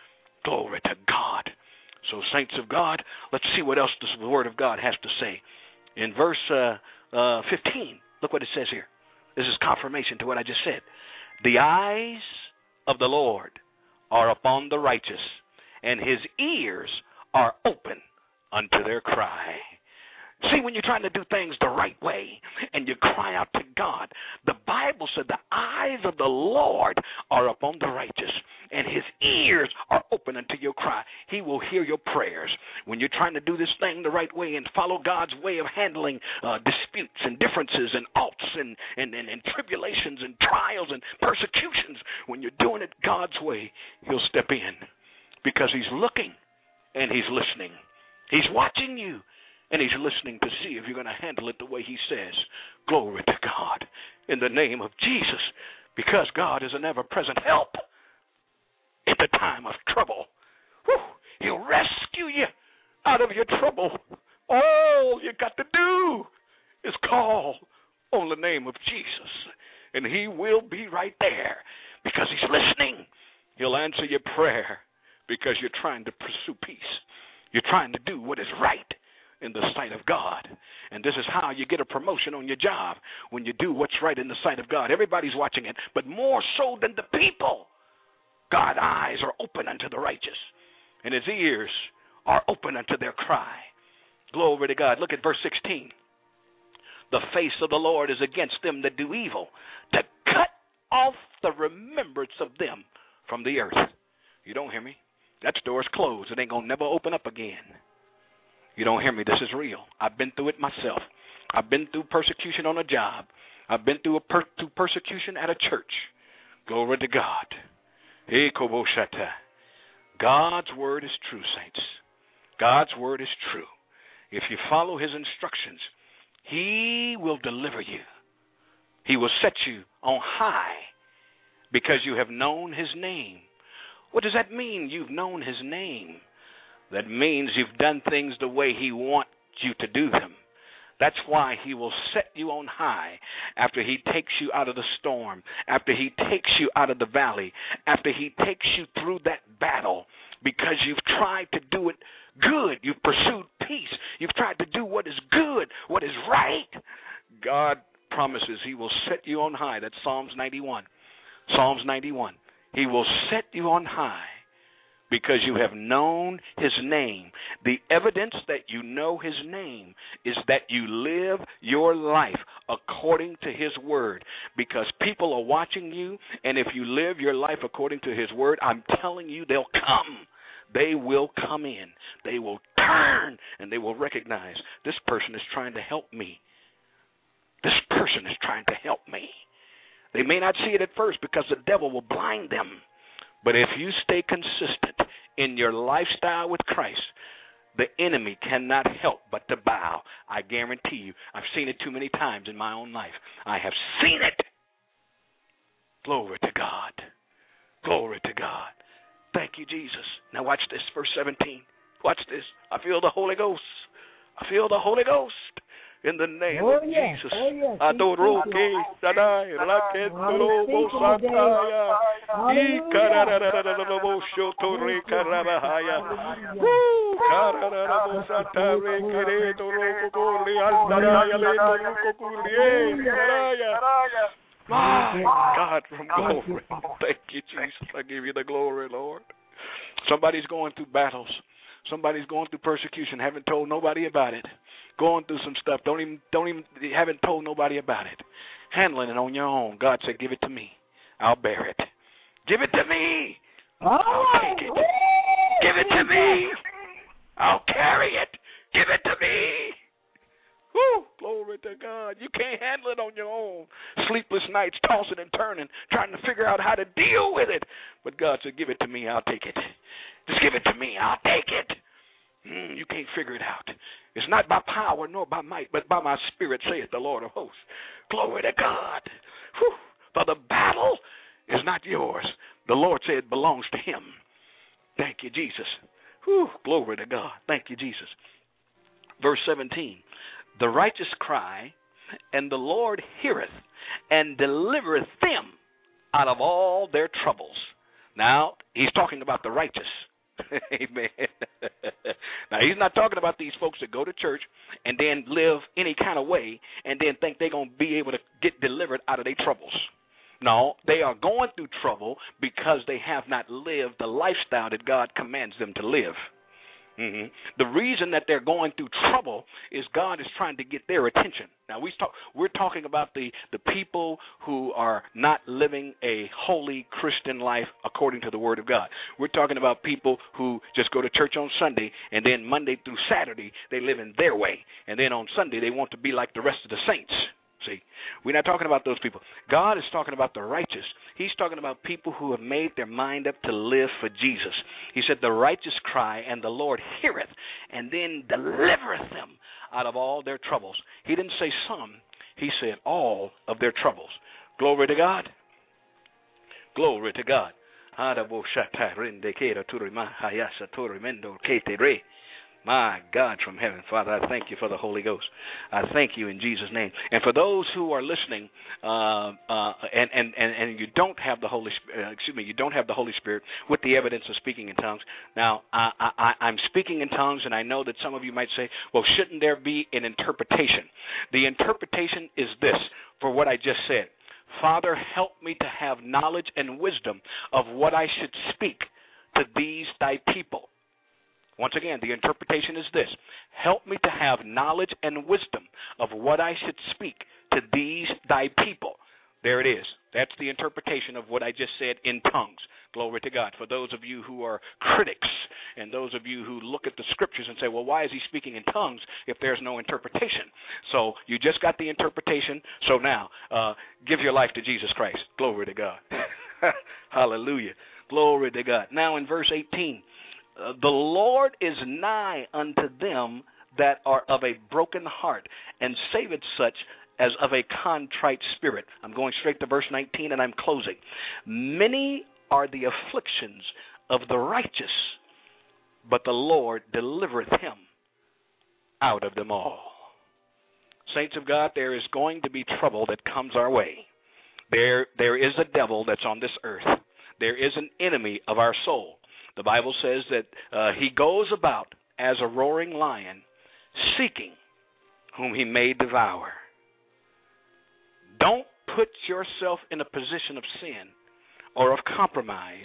Glory to God. So, saints of God, let's see what else this word of God has to say. In verse uh, uh, fifteen, look what it says here. This is confirmation to what I just said. The eyes of the Lord are upon the righteous, and his ears are open unto their cry. See, when you're trying to do things the right way and you cry out to God, the Bible said the eyes of the Lord are upon the righteous, and his ears are open unto your cry. He will hear your prayers. When you're trying to do this thing the right way and follow God's way of handling uh, disputes and differences and oughts and, and, and, and tribulations and trials and persecutions, when you're doing it God's way, he'll step in because he's looking and he's listening. He's watching you. And he's listening to see if you're going to handle it the way he says. Glory to God in the name of Jesus, because God is an ever-present help in the time of trouble. Whew. He'll rescue you out of your trouble. All you got to do is call on the name of Jesus, and he will be right there because he's listening. He'll answer your prayer because you're trying to pursue peace. You're trying to do what is right in the sight of God. And this is how you get a promotion on your job, when you do what's right in the sight of God. Everybody's watching it, but more so than the people. God's eyes are open unto the righteous, and his ears are open unto their cry. Glory to God. Look at verse sixteen. The face of the Lord is against them that do evil, to cut off the remembrance of them from the earth. You don't hear me? That door is closed. It ain't going to never open up again. You don't hear me? This is real. I've been through it myself. I've been through persecution on a job. I've been through a per- through persecution at a church. Glory to God. God's word is true, saints. God's word is true. If you follow his instructions, he will deliver you. He will set you on high because you have known his name. What does that mean, you've known his name? That means you've done things the way he wants you to do them. That's why he will set you on high after he takes you out of the storm, after he takes you out of the valley, after he takes you through that battle, because you've tried to do it good. You've pursued peace. You've tried to do what is good, what is right. God promises he will set you on high. That's Psalms ninety-one. Psalms ninety-one. He will set you on high because you have known his name. The evidence that you know his name is that you live your life according to his word, because people are watching you, and if you live your life according to his word, I'm telling you, they'll come. They will come in. They will turn, and they will recognize this person is trying to help me. This person is trying to help me. They may not see it at first because the devil will blind them. But if you stay consistent in your lifestyle with Christ, the enemy cannot help but to bow. I guarantee you. I've seen it too many times in my own life. I have seen it. Glory to God. Glory to God. Thank you, Jesus. Now watch this, verse seventeen. Watch this. I feel the Holy Ghost. I feel the Holy Ghost. In the name oh, of yes. Jesus. Oh, yes. Adoro ke sadai raketoro bosataya. Ikararararabo shotore karabahaya. Woo! Karararabosatare keretoro kokoli aldaraya letoro kokuli karaya. My God, from glory. Thank you, Jesus. I give you the glory, Lord. Somebody's going through battles. Somebody's going through persecution. Haven't told nobody about it. Going through some stuff. Don't even, don't even, haven't told nobody about it. Handling it on your own. God said, give it to me. I'll bear it. Give it to me. I'll take it. Give it to me. I'll carry it. Give it to me. Woo, glory to God. You can't handle it on your own. Sleepless nights, tossing and turning, trying to figure out how to deal with it. But God said, give it to me, I'll take it. Just give it to me, I'll take it. Mm, you can't figure it out. It's not by power nor by might, but by my spirit, saith the Lord of hosts. Glory to God. Whew. For the battle is not yours. The Lord said it belongs to him. Thank you, Jesus. Whew. Glory to God. Thank you, Jesus. Verse seventeen. The righteous cry, and the Lord heareth, and delivereth them out of all their troubles. Now, he's talking about the righteous. Amen. Now, he's not talking about these folks that go to church and then live any kind of way and then think they're going to be able to get delivered out of their troubles. No, they are going through trouble because they have not lived the lifestyle that God commands them to live. Mm-hmm. The reason that they're going through trouble is God is trying to get their attention. Now, we talk, we're talking about the, the people who are not living a holy Christian life according to the Word of God. We're talking about people who just go to church on Sunday, and then Monday through Saturday they live in their way. And then on Sunday they want to be like the rest of the saints. See, we're not talking about those people. God is talking about the righteous. He's talking about people who have made their mind up to live for Jesus. He said, the righteous cry, and the Lord heareth, and then delivereth them out of all their troubles. He didn't say some. He said all of their troubles. Glory to God. Glory to God. My God from heaven, Father, I thank you for the Holy Ghost. I thank you in Jesus' name. And for those who are listening, uh, uh, and, and, and, and you don't have the Holy, uh, excuse me, you don't have the Holy Spirit with the evidence of speaking in tongues. Now, I, I, I'm speaking in tongues, and I know that some of you might say, well, shouldn't there be an interpretation? The interpretation is this for what I just said. Father, help me to have knowledge and wisdom of what I should speak to these thy people. Once again, the interpretation is this. Help me to have knowledge and wisdom of what I should speak to these thy people. There it is. That's the interpretation of what I just said in tongues. Glory to God. For those of you who are critics and those of you who look at the scriptures and say, well, why is he speaking in tongues if there's no interpretation? So you just got the interpretation. So now, uh, give your life to Jesus Christ. Glory to God. Hallelujah. Glory to God. Now in verse eighteen. Uh, the Lord is nigh unto them that are of a broken heart, and saveth such as of a contrite spirit. I'm going straight to verse nineteen, and I'm closing. Many are the afflictions of the righteous, but the Lord delivereth him out of them all. Saints of God, there is going to be trouble that comes our way. There, there is a devil that's on this earth. There is an enemy of our soul. The Bible says that uh, he goes about as a roaring lion, seeking whom he may devour. Don't put yourself in a position of sin or of compromise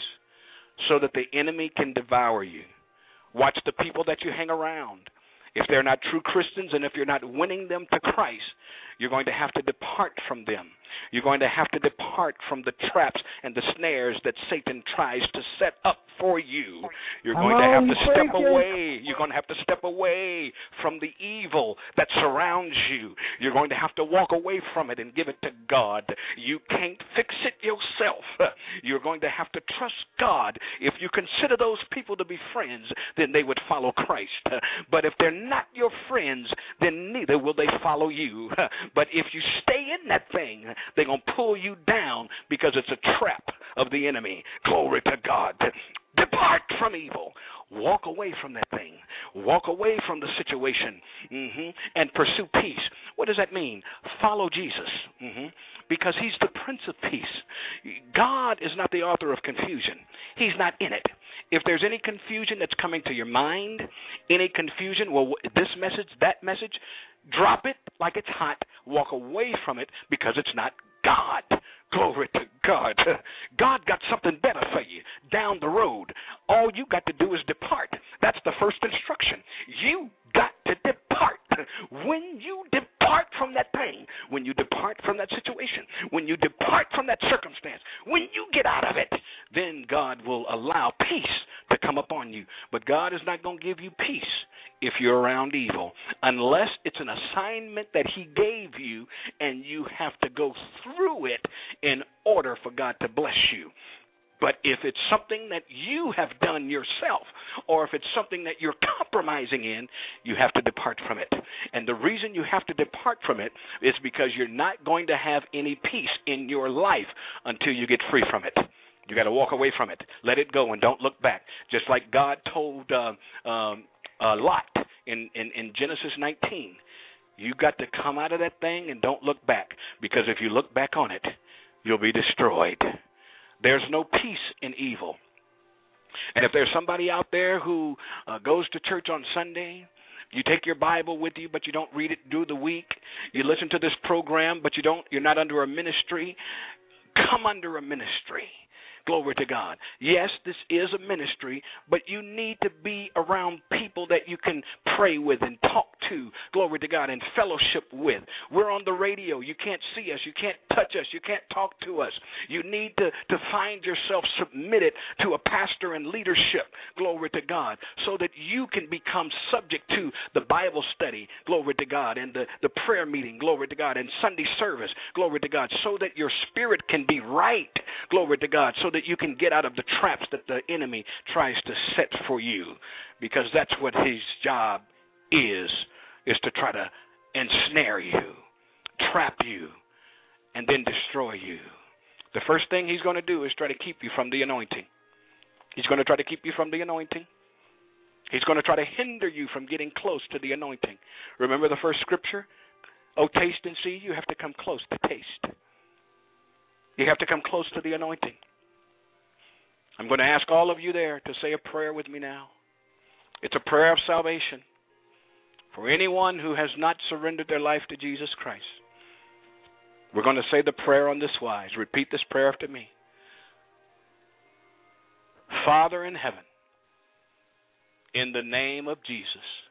so that the enemy can devour you. Watch the people that you hang around. If they're not true Christians and if you're not winning them to Christ, you're going to have to depart from them. You're going to have to depart from the traps and the snares that Satan tries to set up for you. You're going to have to step away. You're going to have to step away from the evil that surrounds you. You're going to have to walk away from it and give it to God. You can't fix it yourself. You're going to have to trust God. If you consider those people to be friends, then they would follow Christ. But if they're not your friends, then neither will they follow you. But if you stay in that thing, they're going to pull you down because it's a trap of the enemy. Glory to God. Depart from evil. Walk away from that thing. Walk away from the situation mm-hmm, and pursue peace. What does that mean? Follow Jesus mm-hmm, because he's the Prince of Peace. God is not the author of confusion. He's not in it. If there's any confusion that's coming to your mind, any confusion, well, this message, that message, drop it like it's hot. Walk away from it because it's not God. Glory to God. God got something better for you down the road. All you got to do is depart. That's the first instruction. You got to depart. When you depart from that thing, when you depart from that situation, when you depart from that circumstance, when you get out of it, then God will allow peace to come upon you. But God is not going to give you peace if you're around evil, unless it's an assignment that he gave you and you have to go through it in order for God to bless you. But if it's something that you have done yourself, or if it's something that you're compromising in, you have to depart from it. And the reason you have to depart from it is because you're not going to have any peace in your life until you get free from it. You got to walk away from it. Let it go and don't look back. Just like God told uh, um, uh, Lot in, in, in Genesis nineteen. You got to come out of that thing and don't look back, because if you look back on it, you'll be destroyed. There's no peace in evil. And if there's somebody out there who uh, goes to church on Sunday, you take your Bible with you, but you don't read it through the week. You listen to this program, but you don't, you're not under a ministry. Come under a ministry. Glory to God. Yes, this is a ministry, but you need to be around people that you can pray with and talk to, glory to God, and fellowship with. We're on the radio. You can't see us. You can't touch us. You can't talk to us. You need to, to find yourself submitted to a pastor and leadership, glory to God, so that you can become subject to the Bible study, glory to God, and the, the prayer meeting, glory to God, and Sunday service, glory to God, so that your spirit can be right, glory to God, so that you can get out of the traps that the enemy tries to set for you, because that's what his job is, is to try to ensnare you, trap you, and then destroy you. The first thing he's going to do is try to keep you from the anointing. He's going to try to keep you from the anointing. He's going to try to hinder you from getting close to the anointing. Remember the first scripture? Oh, taste and see. You have to come close to taste. You have to come close to the anointing. I'm going to ask all of you there to say a prayer with me now. It's a prayer of salvation for anyone who has not surrendered their life to Jesus Christ. We're going to say the prayer on this wise. Repeat this prayer after me. Father in heaven, in the name of Jesus,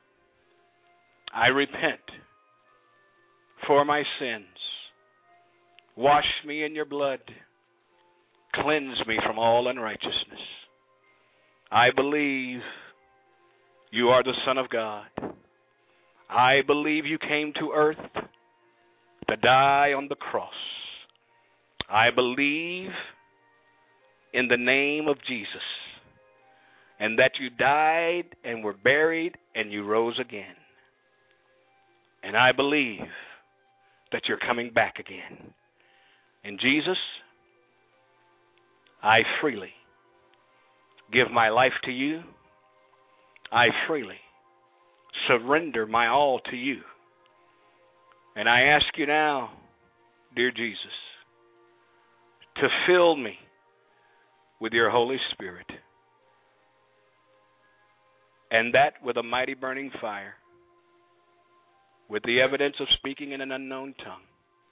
I repent for my sins. Wash me in your blood. Cleanse me from all unrighteousness. I believe you are the Son of God. I believe you came to earth to die on the cross. I believe in the name of Jesus, and that you died and were buried and you rose again. And I believe that you're coming back again. And Jesus, I freely give my life to you. I freely surrender my all to you. And I ask you now, dear Jesus, to fill me with your Holy Spirit, and that with a mighty burning fire, with the evidence of speaking in an unknown tongue,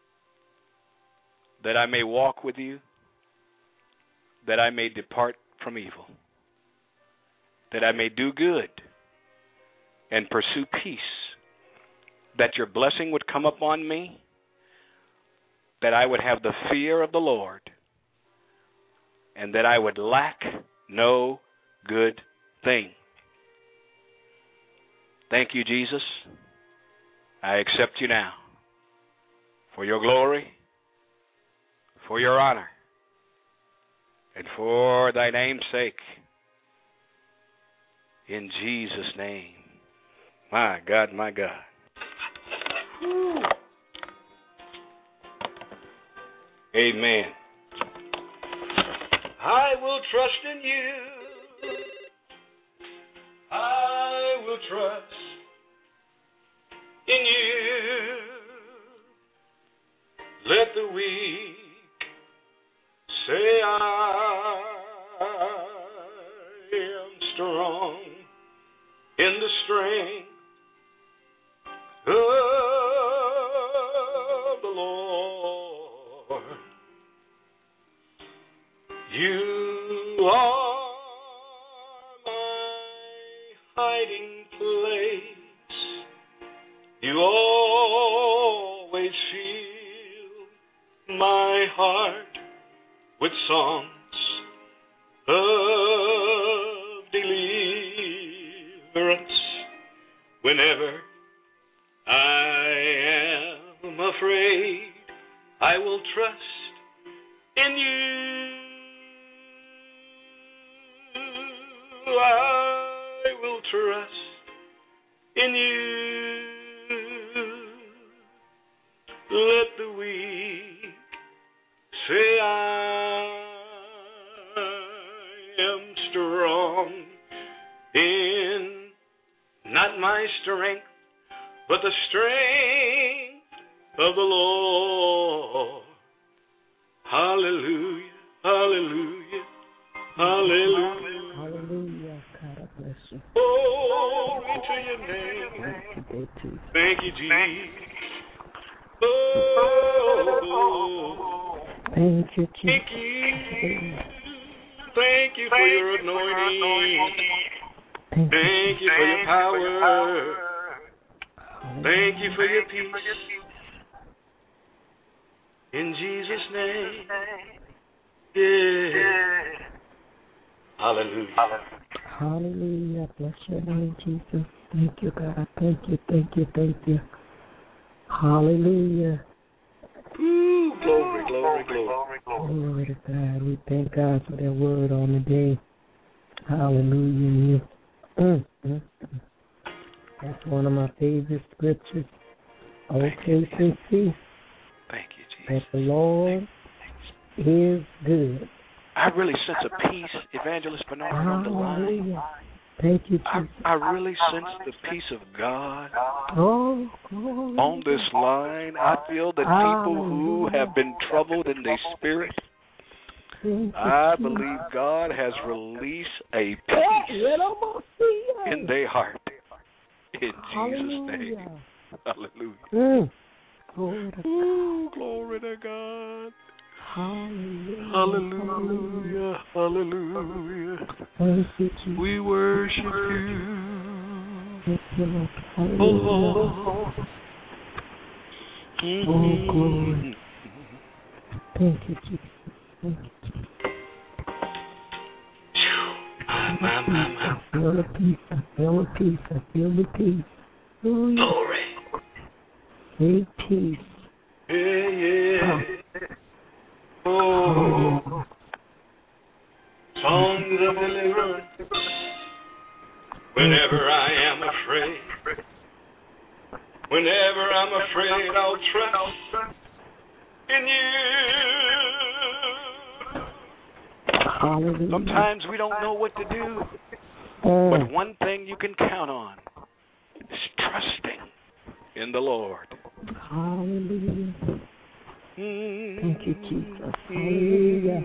that I may walk with you, that I may depart from evil, that I may do good and pursue peace, that your blessing would come upon me, that I would have the fear of the Lord, and that I would lack no good thing. Thank you, Jesus. I accept you now for your glory, for your honor, and for thy name's sake. In Jesus' name. My God, my God. Woo. Amen. I will trust in you. I will trust in you. Let the weak say I am strong in the strength of the Lord. You are my hiding place. You always fill my heart with songs of deliverance. Whenever I am afraid, I will trust in you. I will trust in you. Let the weak say I am strong in not my strength, but the strength of the Lord. Hallelujah, hallelujah, hallelujah. Hallelujah. God bless you. Glory to your name. Thank you, Jesus. Oh, thank you, Jesus. Thank you. Thank you for your anointing. Thank, Thank you for your power. Thank you for your peace. In Jesus' name. Yeah. Hallelujah. Hallelujah. Bless your name, Jesus. Thank you, God. Thank you, thank you, thank you. Hallelujah. Ooh, glory, glory, glory. Glory to God. We thank God for that word on the day. Hallelujah. Mm, mm, mm. That's one of my favorite scriptures. Okay, and see Thank you, Jesus. that the Lord is good. I really sense a peace, Evangelist Bernard, on the line. Thank you, I, Jesus. I really sense the peace of God Oh, glory. on this line. I feel that people who Hallelujah. have been troubled in their spirit, Thank you, I Jesus. believe God has released a Hey, peace you don't want to see us. in their heart. In Jesus' Hallelujah. name. Hallelujah. Mm. Glory to Ooh, glory to God. Hallelujah. Hallelujah. Hallelujah. Thank you, Jesus. We worship you. Thank you, Lord. Oh, Hallelujah. Lord. Oh, glory. Thank you, Jesus. Thank you, Jesus. My, my, my, my. I feel the peace. I feel the peace. I feel the peace. Hallelujah. Glory. Big peace. Yeah, yeah. Oh. Oh. Songs of deliverance. Whenever I am afraid. Whenever I'm afraid, I'll trust in you. Hallelujah. Sometimes we don't know what to do. Oh. But one thing you can count on is trusting in the Lord. Hallelujah. Thank you, Jesus. Hallelujah.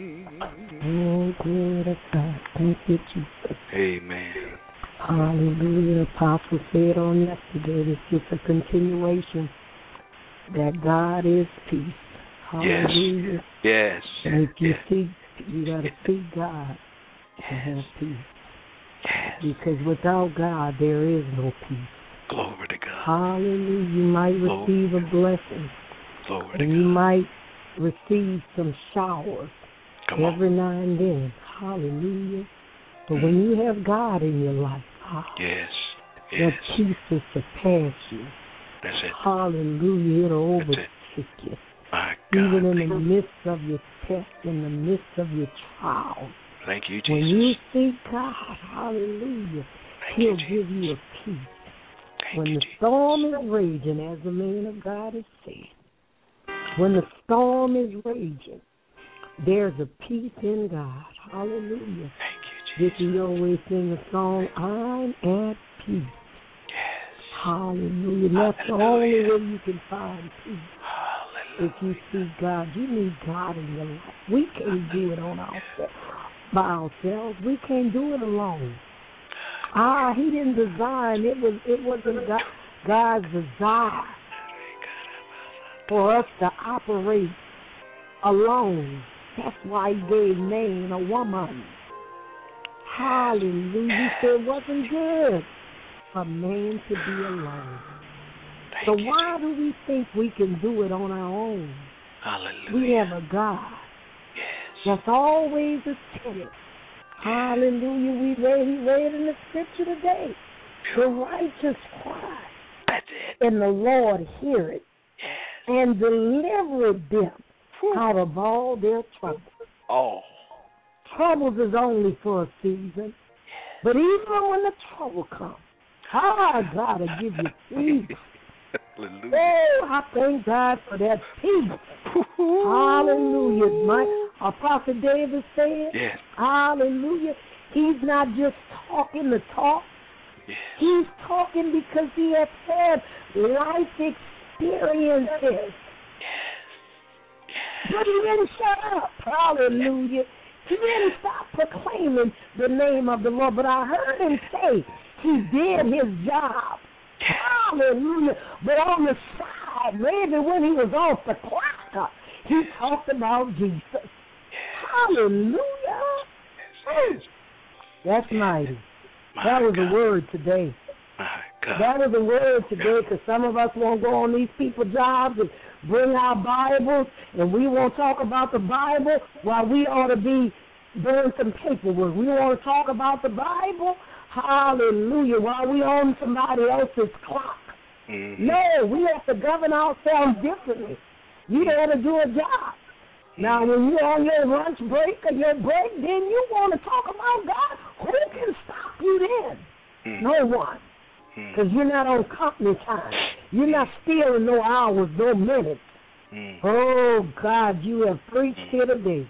Oh, glory to God. Thank you, Jesus. Amen. Hallelujah. Apostle said on yesterday, it's just a continuation that God is peace. Hallelujah. Yes. And if you yes. seek, you got to seek God to have peace. Yes. Because without God, there is no peace. Glory to God. Hallelujah. You might receive Glory. a blessing. Glory And to you God. might receive some showers Come every on. now and then. Hallelujah. But when you have God in your life, oh, Yes. that Yes. peace will surpass you. That's it. Hallelujah. It'll That's it. overtake you. My God. Even in Thank, the midst of your test, in the midst of your trial. thank you, When you Jesus. seek God, hallelujah, Thank He'll you, Jesus. give you a peace. Thank When you, the Jesus. storm is raging, as the man of God has said, when the storm is raging, there's a peace in God. Hallelujah. Thank you, Jesus. Dickie always sing a song, I'm at peace. Yes. Hallelujah. And that's the only way you can find peace. Hallelujah. If you see God, you need God in your life. We can't do it on ourselves, by ourselves. We can't do it alone. Ah, He didn't design. It was. It wasn't God, God's desire for us to operate alone. That's why He gave man a woman. Hallelujah. He said it wasn't good for man to be alone. Thank So you, why do we think we can do it on our own? Hallelujah. We have a God Yes. that's always attentive. Hallelujah. We read, we read in the scripture today. The righteous cry, That's it. and the Lord hear it, Yes. and deliver them out of all their troubles. Oh. Troubles is only for a season, but even when the trouble comes, ah, God will give you peace. Hallelujah. Oh, I thank God for that peace. Hallelujah. My uh, Prophet David said, Yes. hallelujah. He's not just talking the talk. Yes. He's talking because he has had life experiences. But he didn't shut up. Hallelujah. He didn't stop proclaiming the name of the Lord. But I heard him say he did his job. Hallelujah. But on the side, maybe when he was off the clock, he talked about Jesus. Hallelujah. Yes. That's mighty. My That was God. a word today. My God. That was a word today because some of us won't go on these people's jobs and bring our Bibles and we won't talk about the Bible while we ought to be doing some paperwork. We want to talk about the Bible, hallelujah, while we on somebody else's clock. Mm-hmm. No, we have to govern ourselves differently. You there to do a job. Now, when you're on your lunch break or your break, then you want to talk about God. Who can stop you then? Mm-hmm. No one. Because you're not on company time. You're not stealing no hours, no minutes. Mm-hmm. Oh, God, you have preached here today.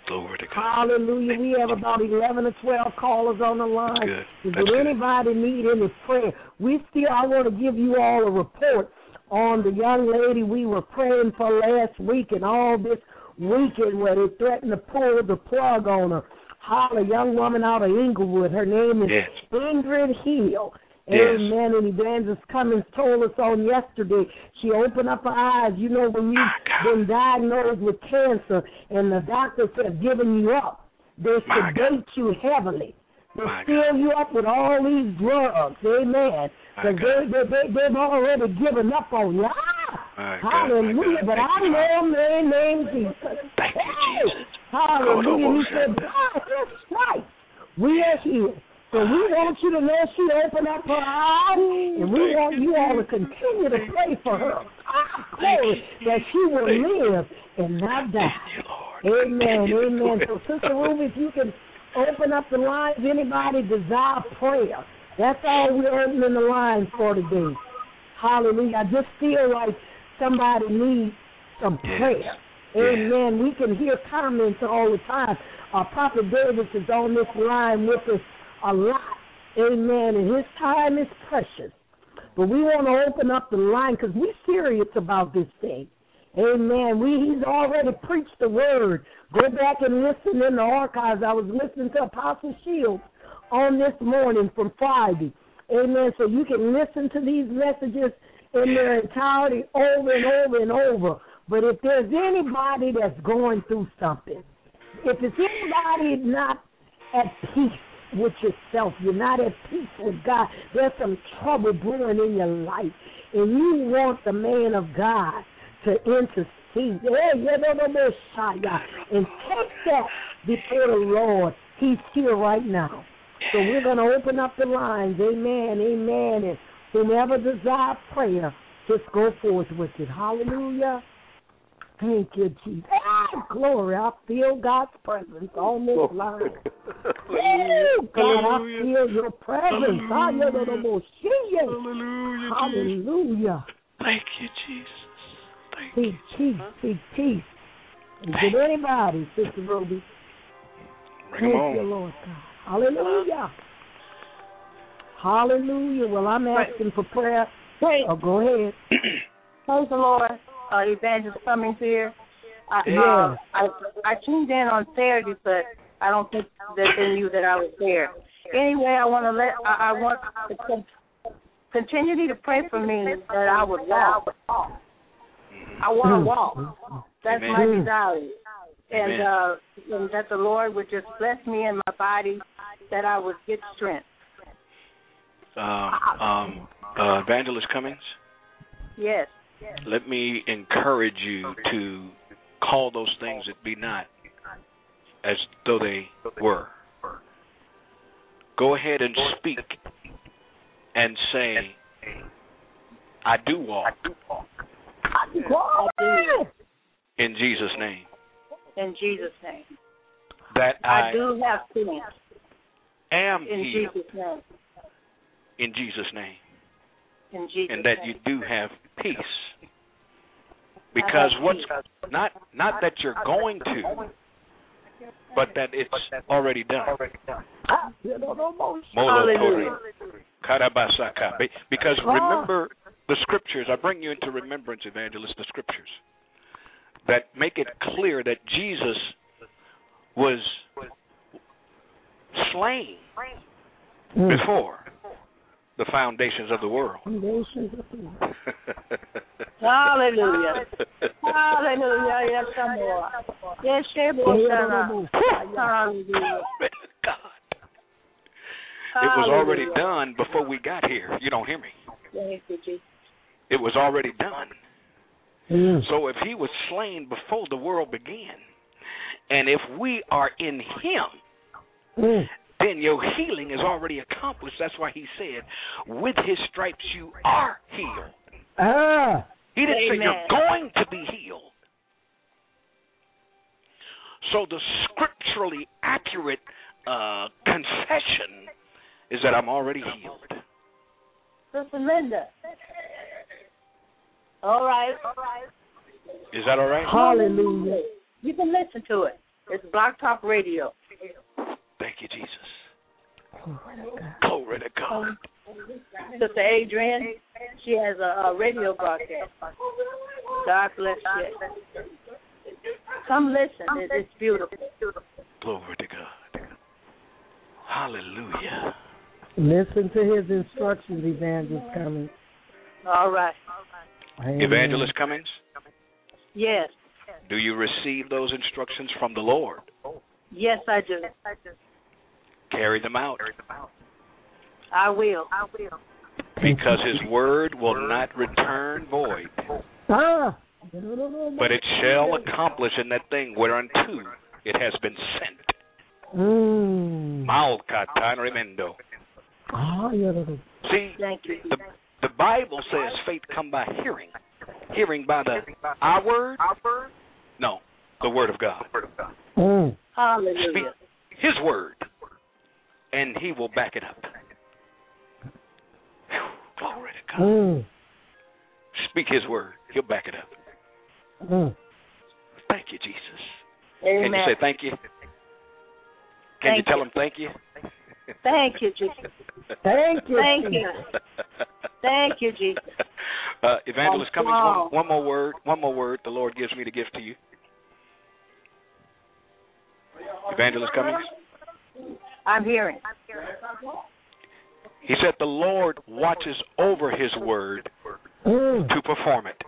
Glory to God. Hallelujah. We have about eleven or twelve callers on the line. That's good. If That's good. anybody need any prayer, we still, I want to give you all a report on the young lady we were praying for last week and all this weekend where they threatened to pull the plug on her. Holla, young woman out of Inglewood. Her name is yes. Ingrid Hill. Yes. Amen. And Evangelist Cummings told us on yesterday, she opened up her eyes. You know, when you've been diagnosed with cancer and the doctors have given you up, they sedate you heavily. They My fill God. you up with all these drugs. Amen. Because they, they, they, they've already given up on you. Ah, hallelujah. But I know a man named Jesus. Thank you, Jesus. Hallelujah. He said, God, that's right. We are here. So we want you to know she opened up her eyes, and we want you all to continue to pray for her. Glory, that she will live and not die. Amen, amen. So, Sister Ruby, if you can open up the lines, anybody desire prayer. That's all we're opening the lines for today. Hallelujah. I just feel like somebody needs some prayer. Amen. We can hear comments all the time. Uh, Prophet Davis is on this line with us a lot. Amen. And his time is precious. But we want to open up the line because we're serious about this thing. Amen. We He's already preached the word. Go back and listen in the archives. I was listening to Apostle Shields on this morning from Friday. Amen. So you can listen to these messages in their entirety over and over and over. But if there's anybody that's going through something, if it's anybody not at peace with yourself, you're not at peace with God, there's some trouble brewing in your life, and you want the man of God to intercede, and take that before the Lord. He's here right now. So we're going to open up the lines. Amen, amen. And whomever desires prayer, just go forth with it. Hallelujah. Thank you, Jesus. Ah, glory. I feel God's presence on this line. Oh, God, I feel your presence. Hallelujah. Hallelujah. Hallelujah. Thank you, Jesus. Thank Speak you. peace, speak peace. And give anybody, Sister Ruby. Bring Thank them on. you, Lord God. Hallelujah. Hallelujah. Well, I'm asking for prayer. Oh, go ahead. Praise the Lord. Uh, Evangelist Cummings here. I, Yeah. uh, I I tuned in on Saturday, but I don't think that they knew that I was there. Anyway, I want to let I, I want to con- continue to pray for me that I would walk. I want to walk. That's Amen. my desire, and Amen. uh, and that the Lord would just bless me in my body, that I would get strength. Um, um, uh, Evangelist Cummings, Yes. let me encourage you to call those things that be not as though they were. Go ahead and speak and say, I do walk Glory. in Jesus' name. In Jesus' name. That I, I do have strength. am In healed Jesus' name. in Jesus' name. In Jesus' And that name. you do have peace. Because what's not not that you're going to, but that it's already done. Hallelujah. Karabasaka. Be- Because remember the scriptures, I bring you into remembrance, evangelist, the scriptures that make it clear that Jesus was slain before the foundations of the world. Hallelujah. Hallelujah. Yes, some more. Yes, Hallelujah. God. It was already done before we got here. You don't hear me. It was already done. Mm. So if he was slain before the world began, and if we are in him, Mm. then your healing is already accomplished. That's why he said, with his stripes you are healed. Ah. He didn't Amen. say you're going to be healed. So the scripturally accurate uh, confession is that I'm already healed. Sister Linda. All right. All right. Is that all right? Hallelujah. You can listen to it. It's Block Talk Radio. Thank you, Jesus. Glory to God. Sister Adrienne, she has a, a radio broadcast. God bless you. Come listen. It, it's beautiful. Glory to God. Hallelujah. Listen to his instructions, Evangelist Cummings. All right. Amen. Evangelist Cummings, Yes. do you receive those instructions from the Lord? Yes, I do. Carry them out. I will. Because his word will not return void, Ah. but it shall accomplish in that thing whereunto it has been sent. Mm. Malkatan remendo. Ah, yeah. See, Thank you. the, the Bible says faith come by hearing. Hearing by the our word? No, the word of God. Mm. Hallelujah. Speak his word, and he will back it up. Whew, glory to God. Mm. Speak his word, he'll back it up. Mm. Thank you, Jesus. Amen. Can you say thank you? Can Thank you tell you. him thank you? Thank you, Jesus. Thank you. Thank you. Thank you, Jesus. Uh, Evangelist I'm Cummings, strong. one, one more word. One more word the Lord gives me to give to you. Evangelist Cummings. I'm hearing. He said the Lord watches over his word Mm. to perform it.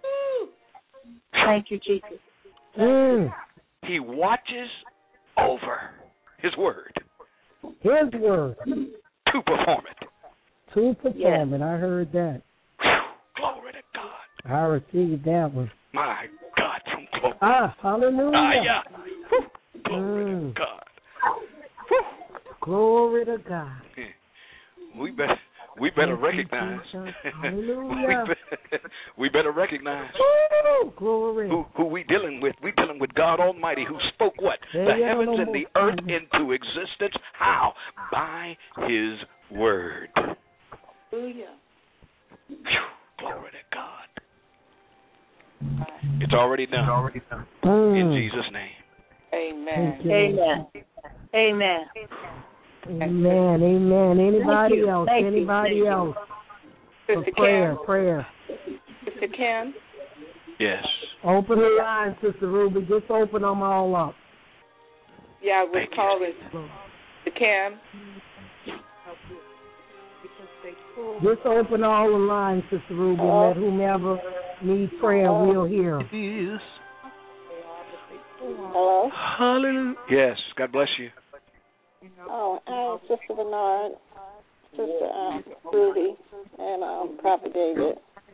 Thank you, Jesus. Mm. He watches over his word His word to perform it. to perform it. I heard that. Whew, glory to God. I received that one. My God, from glory. Ah, hallelujah. Ah, yeah. Whew, glory Mm. to God. Glory to God. We better, we better Thank you, recognize. Jesus. we, Hallelujah. better, we better recognize Woo, glory. who who we dealing with. We dealing with God Almighty, who spoke what? Hey, The yeah, heavens no and the more. earth into existence. How? By His word. Hallelujah. Whew, glory to God. It's already done. It's already done. Mm. In Jesus' name. Amen. Thank you. Amen. Amen. Amen. Amen. Anybody you. else? Thank you. Anybody Thank you. else? For Sister prayer, Kim. prayer. Sister Kim. Yes. Open the line, Sister Ruby. Just open them all up. Yeah, I was Thank you. calling Sister Kim. Just open all the lines, Sister Ruby, and let whomever needs prayer will hear. Yes. Hello? Hallelujah. Yes. God bless you. Oh, I'm Sister Bernard, Sister um, Ruby, and um, Prophet David.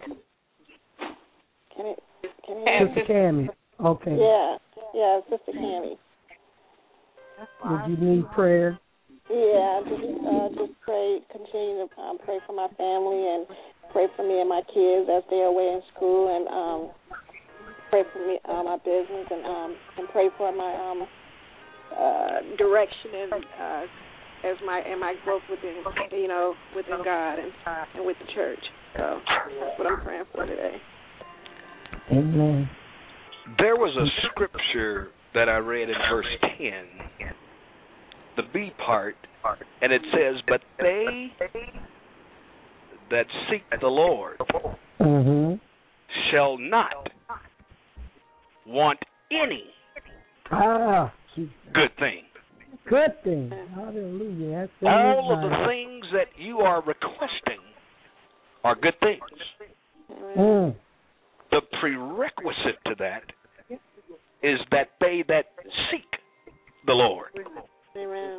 Can it? Can you? Sister Cammy. Okay. Yeah, yeah, Sister Cammy. Did you need prayer? Yeah, just uh, just pray, continue to um, pray for my family and pray for me and my kids as they're away in school, and um, pray for me, uh, my business, and um, and pray for my um. Uh, direction and uh, as my and my growth within, you know, within God and and with the church. So that's what I'm praying for today. Amen. There was a scripture that I read in verse ten, the B part, and it says, "But they that seek the Lord Mm-hmm. shall not want any Ah, good thing." good thing. Hallelujah. That's the All of right. the things that you are requesting are good things. Mm. The prerequisite to that is that they that seek the Lord. Amen.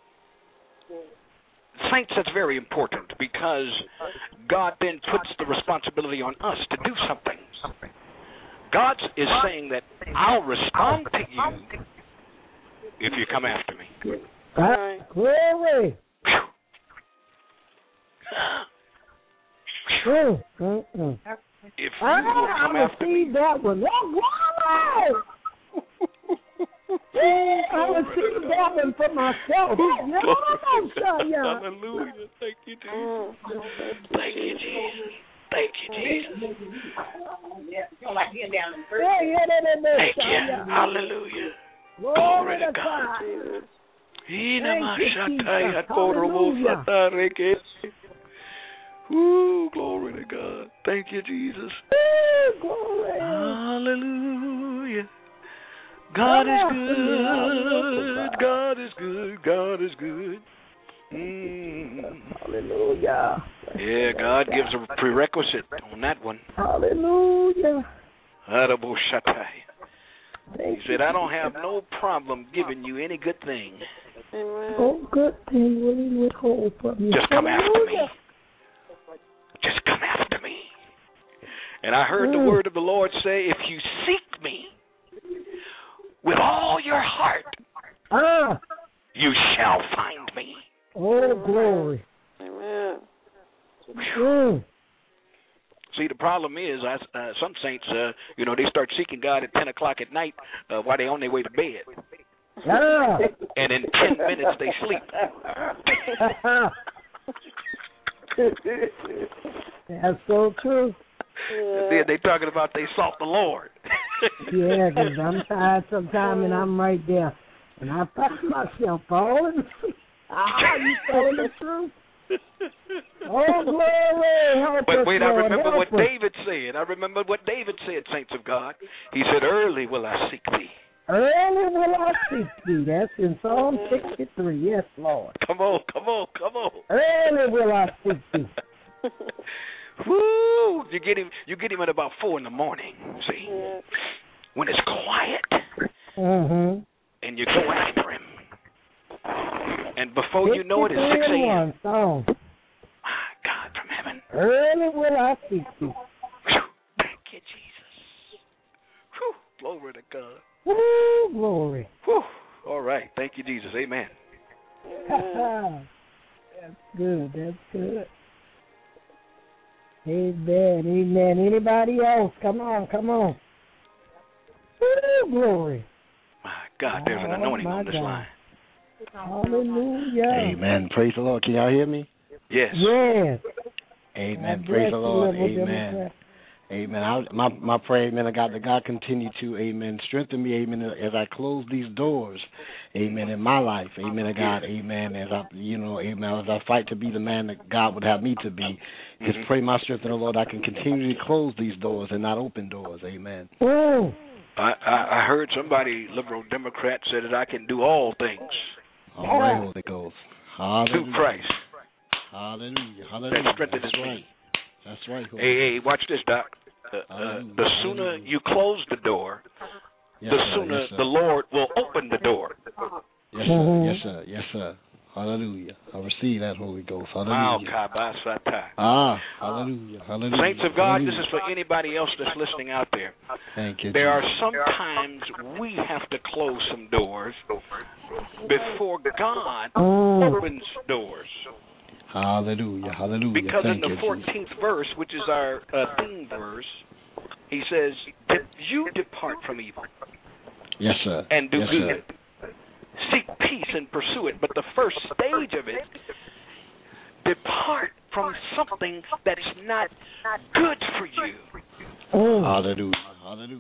Saints, that's very important because God then puts the responsibility on us to do something. God is saying that I'll respond to you if you come after me. Ah, glory. Mm, mm, mm. If you Ah, will come I after me, received that one. Oh, glory. I received that one for myself. No, yeah. hallelujah. Thank you, Jesus. Mm. Thank you, Jesus. Thank you, Jesus. Yeah, yeah, that- that- that- Thank you. yeah. Hallelujah. Glory to to God. God. Jesus. Thank you, Jesus. Hallelujah. Ooh, glory to God. Thank you, Jesus. Ooh, glory. Hallelujah. God is good. God is good. God is good. Mm. Hallelujah. Yeah, God gives a prerequisite on that one. Hallelujah. He said, I don't have no problem giving you any good thing. Amen. Oh, good thing will he withhold from you. Just come after me. Just come after me. And I heard the word of the Lord say, if you seek me with all your heart, ah. you shall find me. Oh, glory. Amen. Mm. See, the problem is, I, uh, some saints, uh, you know, they start seeking God at ten o'clock at night uh, while they're on their way to bed. Ah. And in ten minutes they sleep. That's so true. Yeah. Then they talking about they sought the Lord. Yeah, because I'm tired sometimes and I'm right there. And I find myself falling asleep. Ah, you telling the truth? Oh, glory. Help But us, wait, I Lord. remember Help what us. David said. I remember what David said, saints of God. He said, early will I seek thee. Early will I seek thee. That's in Psalm sixty-three. Yes, Lord. Come on, come on, come on. Early will I seek thee. Woo! You get him. You get him at about four in the morning. See, Yeah. when it's quiet, Mm-hmm. and you go after him, and before you know it, it's six a.m. Song. My God from heaven. Early will I seek thee. Whew. Thank you, Jesus. Whew. Glory to God. Woo, glory. Whew. All right. Thank you, Jesus. Amen. That's good. That's good. Amen. Amen. Anybody else? Come on. Come on. Woo, glory. My God, there's an Oh, anointing my on this God. line. Hallelujah. Amen. Praise the Lord. Can y'all hear me? Yes. Yes. Amen. God Praise bless the you, Lord. Liberal Amen. Democrat. Amen. I, my my prayer, amen, I got that God continue to, amen, strengthen me, amen, as I close these doors, amen, in my life, amen, to God, amen, as I, you know, amen, as I fight to be the man that God would have me to be. Just Mm-hmm. pray my strength in the Lord, I can continue to close these doors and not open doors, amen. Mm. I, I, I heard somebody, liberal Democrat, said that I can do all things All right, Holy Ghost. Hallelujah. through Christ Hallelujah. Hallelujah. that strengthens That's me. right. That's right, Holy Hey, hey, watch this, Doc. Uh, uh, Hallelujah. the sooner Hallelujah. you close the door, Yes, the sir. sooner Yes, sir. the Lord will open the door. Yes, Mhm. sir. Yes, sir. Yes, sir. Hallelujah. I receive that, Holy Ghost. Wow, Hallelujah. kabasata. Ah, hallelujah. Hallelujah. Saints of God, this Hallelujah. is for anybody else that's listening out there. Thank you. There are Jesus. some times we have to close some doors before God Mm. opens doors. Hallelujah. Hallelujah. Because Thank in the you, Jesus. fourteenth verse, which is our uh, theme verse, he says, "That you depart from evil Yes, sir. and do yes, good. Sir. Seek peace and pursue it." But the first stage of it, depart from something that's not good for you. Mm. Hallelujah. Hallelujah.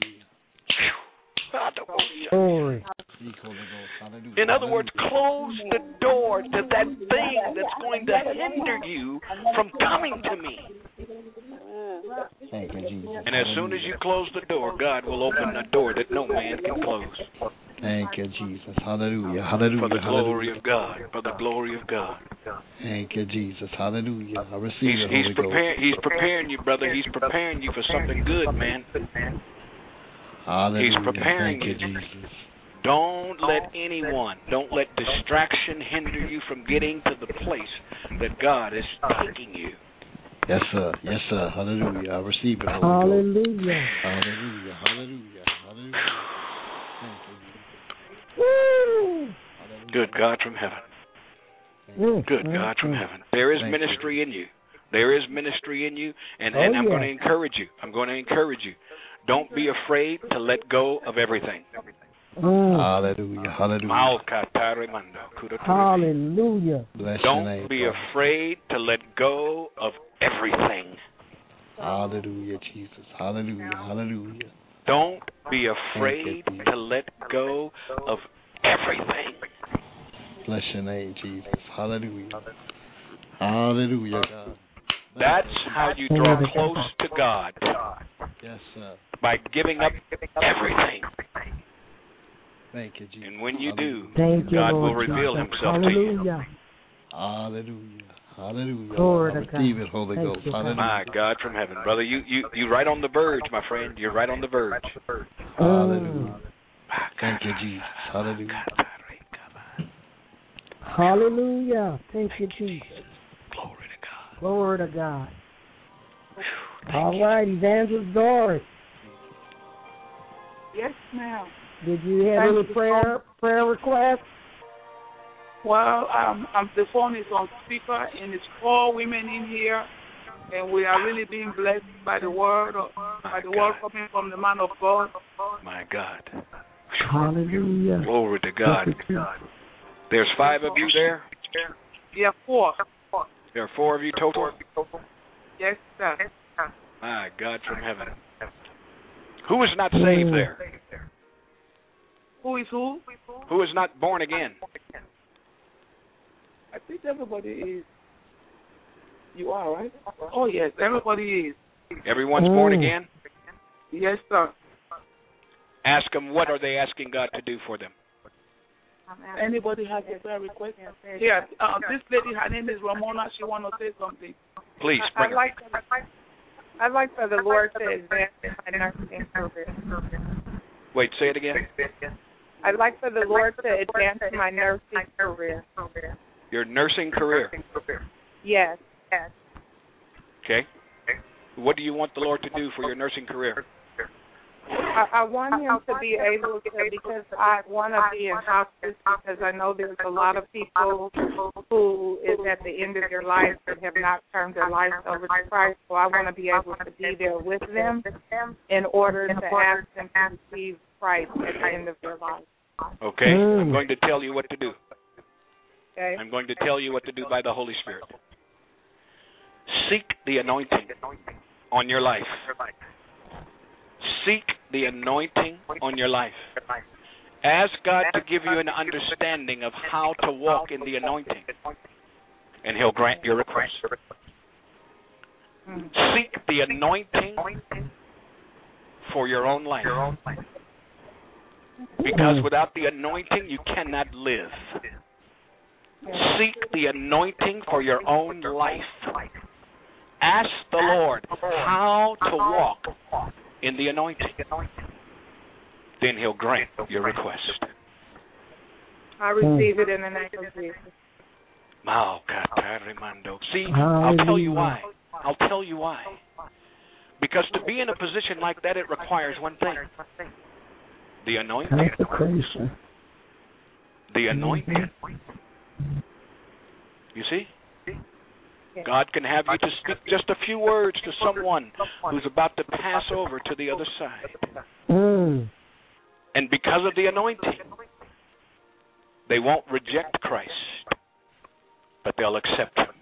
Glory. Speak, Holy Ghost. Hallelujah. In other words, Hallelujah. close the door to that thing that's going to hinder you from coming to me. Thank you, Jesus. And as soon as you close the door, God will open a door that no man can close. Thank you, Jesus. Hallelujah. Hallelujah. For the glory Hallelujah. of God. For the glory of God. Thank you, Jesus. Hallelujah. I receive He's, it, he's, Holy Ghost. prepare, he's preparing you, brother. He's preparing you for something good, man. Hallelujah. He's preparing Thank you, you. Jesus. Don't let anyone, don't let distraction hinder you from getting to the place that God is taking you. Yes, sir. Yes, sir. Hallelujah. I receive it, Holy Ghost. Hallelujah. Hallelujah. Hallelujah. Hallelujah. Thank you. Woo. Good God from heaven. Mm. Good Mm. God from Mm. heaven. There is Thank ministry in you. There is ministry in you, and, Oh, and I'm yeah. going to encourage you. I'm going to encourage you. Don't be afraid to let go of everything. Mm. Hallelujah. Hallelujah. Hallelujah. Bless your Don't name. be Father. afraid to let go of everything. Hallelujah, Jesus. Hallelujah. Hallelujah. Don't be Thank afraid you, to let go of everything. Bless your name, Jesus. Hallelujah. Hallelujah, God. That's how you draw close to God. Yes, sir. By giving up everything. Thank you, Jesus. And when you do, Thank you, God Lord will reveal Jesus. himself to you. Hallelujah. Hallelujah. Hallelujah. Glory I to receive God. it, Holy Thank Ghost. you, God. Hallelujah. My God from heaven. Brother, you, you, you're right on the verge, my friend. You're right on the verge. Hallelujah. Thank you, Jesus. Hallelujah. Hallelujah. Thank you, Jesus. Glory to God. Glory to God. All right, Evangelist Doris. Yes, ma'am. Did you have Thank any you. prayer prayer requests? Well, um, um, the phone is on speaker, and it's four women in here, and we are really being blessed by the word, of, by the word coming from the man of God. My God. Hallelujah. Glory to God. There's five of you there? Yeah, four. There are four of you total? Yes, sir. My God from heaven. Who is not saved there? Who is who? Who is not born again? I think everybody is. You are, right? Oh, yes, everybody is. Everyone's born again? Yes, sir. Ask them, what are they asking God to do for them? Anybody has a prayer request? Yes, uh, this lady, her name is Ramona. She want to say something. Please, bring I'd her. like, I'd like for the Lord to advance my nursing career. Wait, say it again. I'd like for the Lord to advance my nursing career. Your nursing career. Yes, yes. Okay. What do you want the Lord to do for your nursing career? I, I want him to be able to, because I want to be in hospice, because I know there's a lot of people who is at the end of their life that have not turned their lives over to Christ. So I want to be able to be there with them in order to ask them to receive Christ at the end of their life. Okay. I'm going to tell you what to do. Okay. I'm going to tell you what to do by the Holy Spirit. Seek the anointing on your life. Seek the anointing on your life. Ask God to give you an understanding of how to walk in the anointing, and He'll grant your request. Seek the anointing for your own life. Because without the anointing, you cannot live. Seek the anointing for your own life. Ask the Lord how to walk in the anointing. Then He'll grant your request. I receive it in the name of Jesus. See, I'll tell you why. I'll tell you why. Because to be in a position like that, it requires one thing. The anointing. The anointing. You see? God can have you to speak just a few words to someone who's about to pass over to the other side. Mm. And because of the anointing, they won't reject Christ, but they'll accept Him.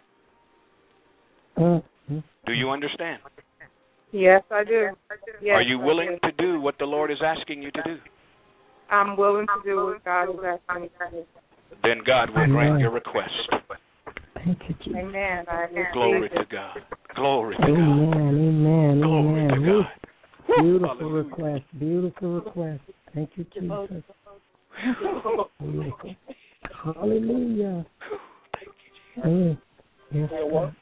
Mm. Do you understand? Yes, I do. Yes, Are you I willing do. to do what the Lord is asking you to do? I'm willing to do what God is asking me to do. Then God will grant your request. Thank you, Jesus. Amen. I Glory to God. Glory to Amen, God. amen, Glory amen. to God. Beautiful Hallelujah. request, beautiful request. Thank you, Jesus. Beautiful. Hallelujah. Mm. Yes, sir.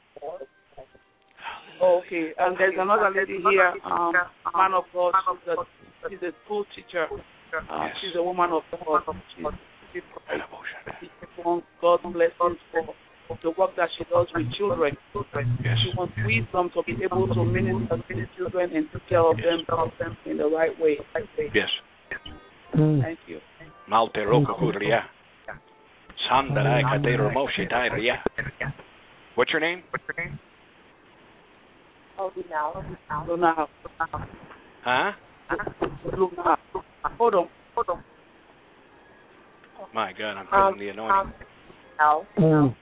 Okay, and there's another lady here, um, man of God. She's a, she's a school teacher. Uh, Yes. She's a woman of God. She's, she's, she wants God's blessings for the work that she does with children. Yes. She wants wisdom to be able to minister to the children and take care of them, of them in the right way. Yes. Mm. Thank you. Malte roka kuria. Sandarai katero moshe tairia. What's your name? Oh, no. Luna. Huh? Luna. Hold on. Hold on. My God, I'm feeling Um, the anointing. No. Mm.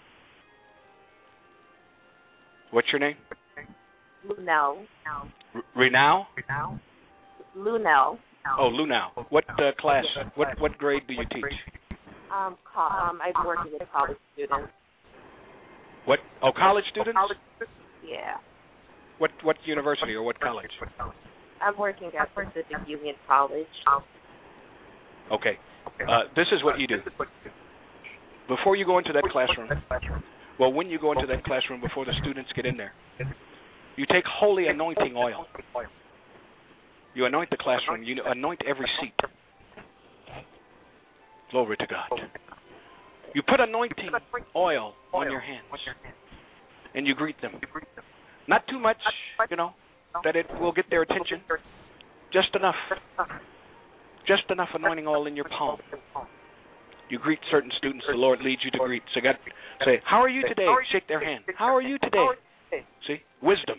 What's your name? Lunel. R- Renow? Lunel. Oh, Lunau. What uh, class? What what grade do you teach? Um, co- um, I'm working with college students. What? Oh, college students? Yeah. What what university or what college? I'm working at Pacific Union College. Okay. Uh, this is what you do. Before you go into that classroom, well, when you go into that classroom, before the students get in there, you take holy anointing oil. You anoint the classroom. You anoint every seat. Glory to God. You put anointing oil on your hands, and you greet them. Not too much, you know, that it will get their attention. Just enough. Just enough anointing oil in your palm. You greet certain students the Lord leads you to greet. So God, say, how are you today? Shake their hand. How are you today? See? Wisdom.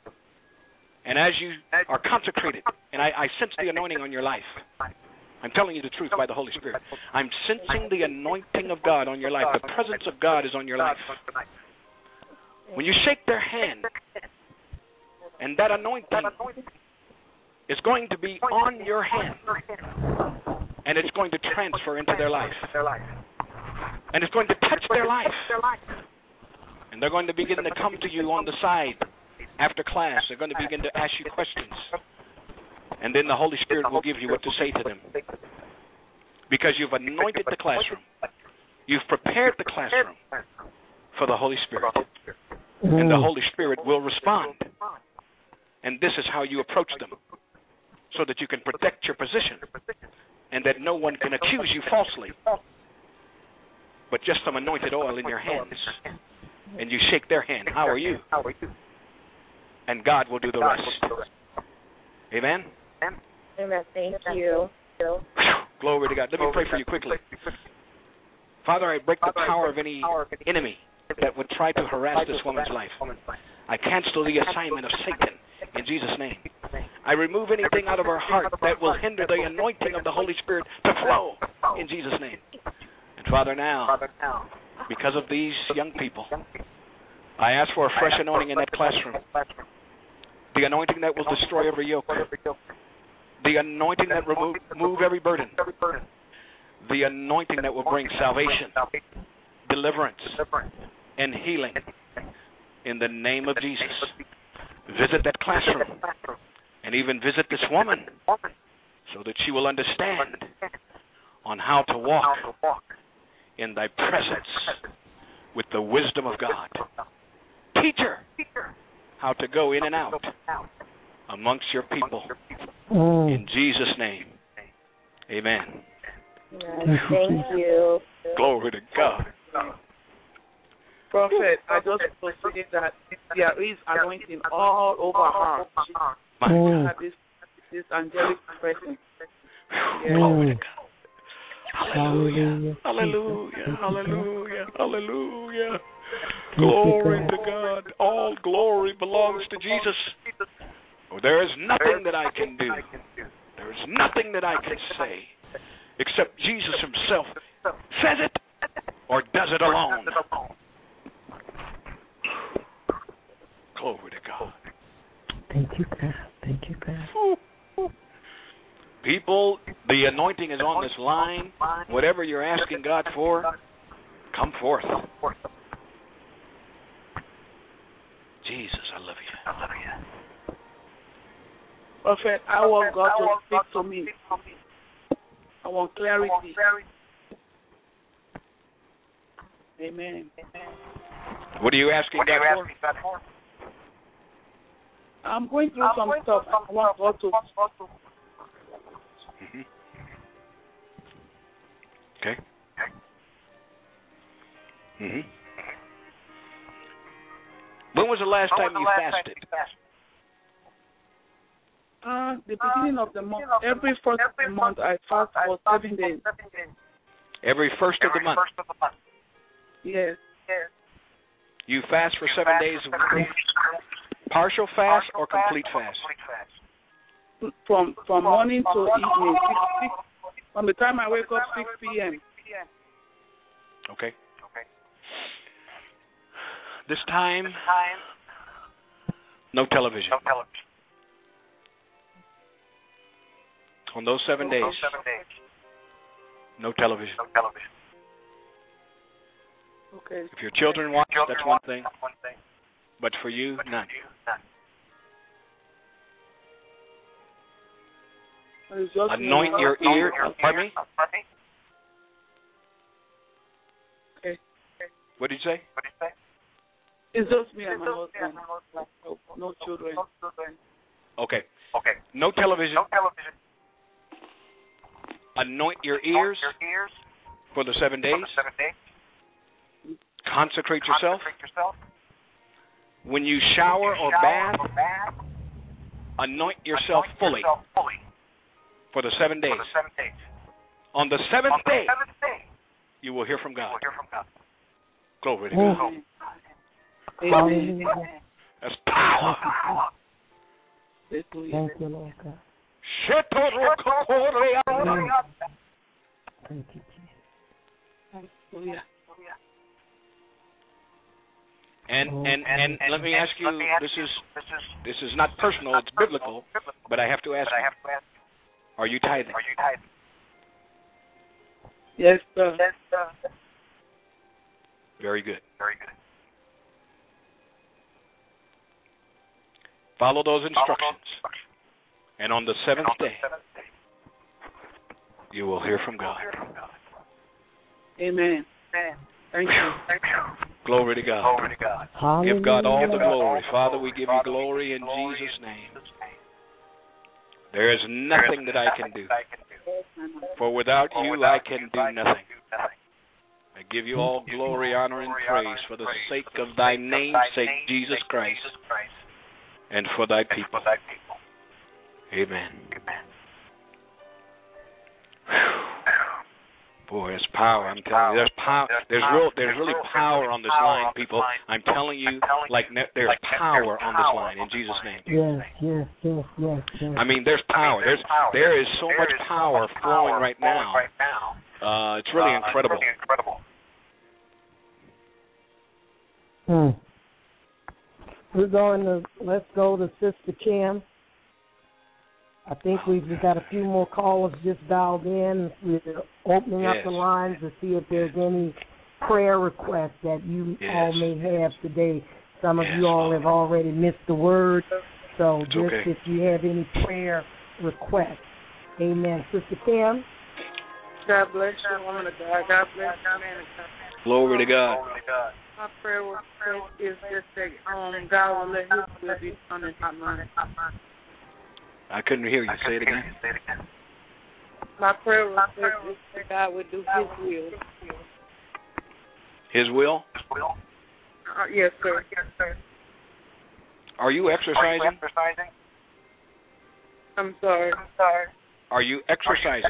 And as you are consecrated, and I, I sense the anointing on your life. I'm telling you the truth by the Holy Spirit. I'm sensing the anointing of God on your life. The presence of God is on your life. When you shake their hand, and that anointing is going to be on your hand, and it's going to transfer into their life. And it's going to touch their life. And they're going to begin to come to you on the side after class. They're going to begin to ask you questions. And then the Holy Spirit will give you what to say to them. Because you've anointed the classroom. You've prepared the classroom for the Holy Spirit. And the Holy Spirit will respond. And this is how you approach them, so that you can protect your position and that no one can accuse you falsely. But just some anointed oil in your hands, and you shake their hand. How are you? And God will do the rest. Amen? Amen. Thank you. Glory to God. Let me pray for you quickly. Father, I break the power of any enemy that would try to harass this woman's life. I cancel the assignment of Satan in Jesus' name. I remove anything out of her heart that will hinder the anointing of the Holy Spirit to flow in Jesus' name. And Father, now, because of these young people, I ask for a fresh anointing in that classroom. The anointing that will destroy every yoke. The anointing that will remove every burden. The anointing that will bring salvation, deliverance, and healing in the name of Jesus. Visit that classroom and even visit this woman so that she will understand on how to walk in thy presence with the wisdom of God. Teach her how to go in and out amongst your people. In Jesus' name, amen. Thank you. Glory to God. Prophet, I just want to say that there is anointing all over her. My God. This, this angelic presence. Yeah. Glory to God. Hallelujah. Hallelujah. Hallelujah. Hallelujah. Glory to God. All glory belongs to Jesus. Oh, there is nothing that I can do. There is nothing that I can say except Jesus himself says it or does it alone. Glory to God. Thank you, God. Thank you, God. People, the anointing is on this line. Whatever you're asking God for, come forth. Jesus, I love you. I love you. Prophet, I want God to speak to me. I want clarity. Amen. What are you asking God for? I'm going through some stuff. I want God to. Mm-hmm. Okay. Mm-hmm. When was the last time you fasted? Uh, the beginning of the month. Every first of the month, I fast for seven days. Every first of the month? Yes. You fast for seven days? Partial fast or complete fast? From from morning to evening. Six, six, from the time I wake up, six p.m. Okay. This time, no television. On those seven days, no television. Okay. If your children watch, that's one thing. But for you, none. Anoint your ear. Pardon me? Okay. What did you say? It's just me and my husband. No, no children. Okay. Okay. No television. No television. Anoint your ears for the seven days. Consecrate yourself. When you shower or bath, anoint yourself fully for the seven days. On the seventh day, you will hear from God. Glory to God. Hallelujah. That's power. Thank you, Lord God. Thank you, Jesus. And and and let me ask you, this is this is not personal, it's biblical, but I have to ask you, are you tithing? Yes, sir. Very good. Very good. Follow those instructions. And on the seventh day, you will hear from God. Amen. Thank you. Thank you. Glory to God. Glory to God. Hallelujah. Give God all the glory. Father, we give you glory in Jesus' name. There is nothing that I can do. For without you, I can do nothing. I give you all glory, honor, and praise for the sake of thy name's sake, Jesus Christ, and for thy people. Amen. Boy, there's power. I'm telling you, there's power. There's real. There's really power on this line, people. I'm telling you, like there's power on this line in Jesus' name. Yes, yes, yes, yes, yes. I mean, there's power. There's there is so much power flowing right now. Uh, it's really incredible. Hmm. We're going to let's go to Sister Kim. I think we've got a few more callers just dialed in. We're opening yes. up the lines to see if there's any prayer requests that you yes. all may have today. Some of yes. you all have already missed the word, so it's just okay. if you have any prayer requests. Amen. Sister Kim? God bless you, woman of God. God bless you, man of God. Glory to God. My prayer request is just that um, God will let His will be done in my mind. I couldn't hear you. Say it again. My prayer request is that God would do His will. His will? Uh, yes, sir. Yes, sir. Are you exercising? I'm sorry. I'm sorry. Are you exercising?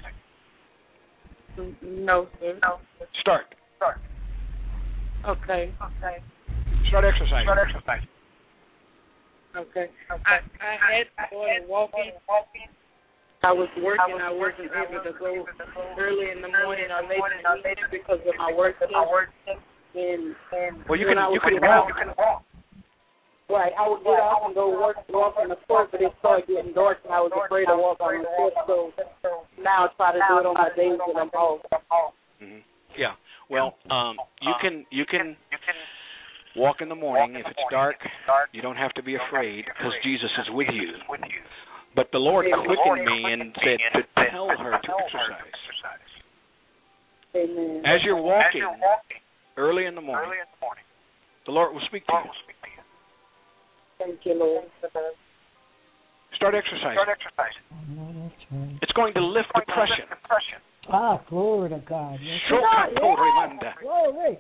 No, sir. No. Start. Start. Okay. Okay. Start exercising. Start exercising. Okay. I, I had started walking. I was working. I wasn't able to go early in the morning or late in the evening because of my work. And, and well, you can you can walk. You can walk. Right. I would get off and go work walk on the floor, but it started getting dark, and I was afraid to walk on the floor. So now I try to do it on my days when I'm off. Mm-hmm. Yeah. Well, um, you can you can. Walk in the morning. If it's dark, you don't have to be afraid because Jesus is with you. But the Lord quickened me and said to tell her to exercise. Amen. As you're walking early in the morning, the Lord will speak to you. Thank you, Lord. Start exercising. It's going to lift depression. Ah, glory to God. Glory.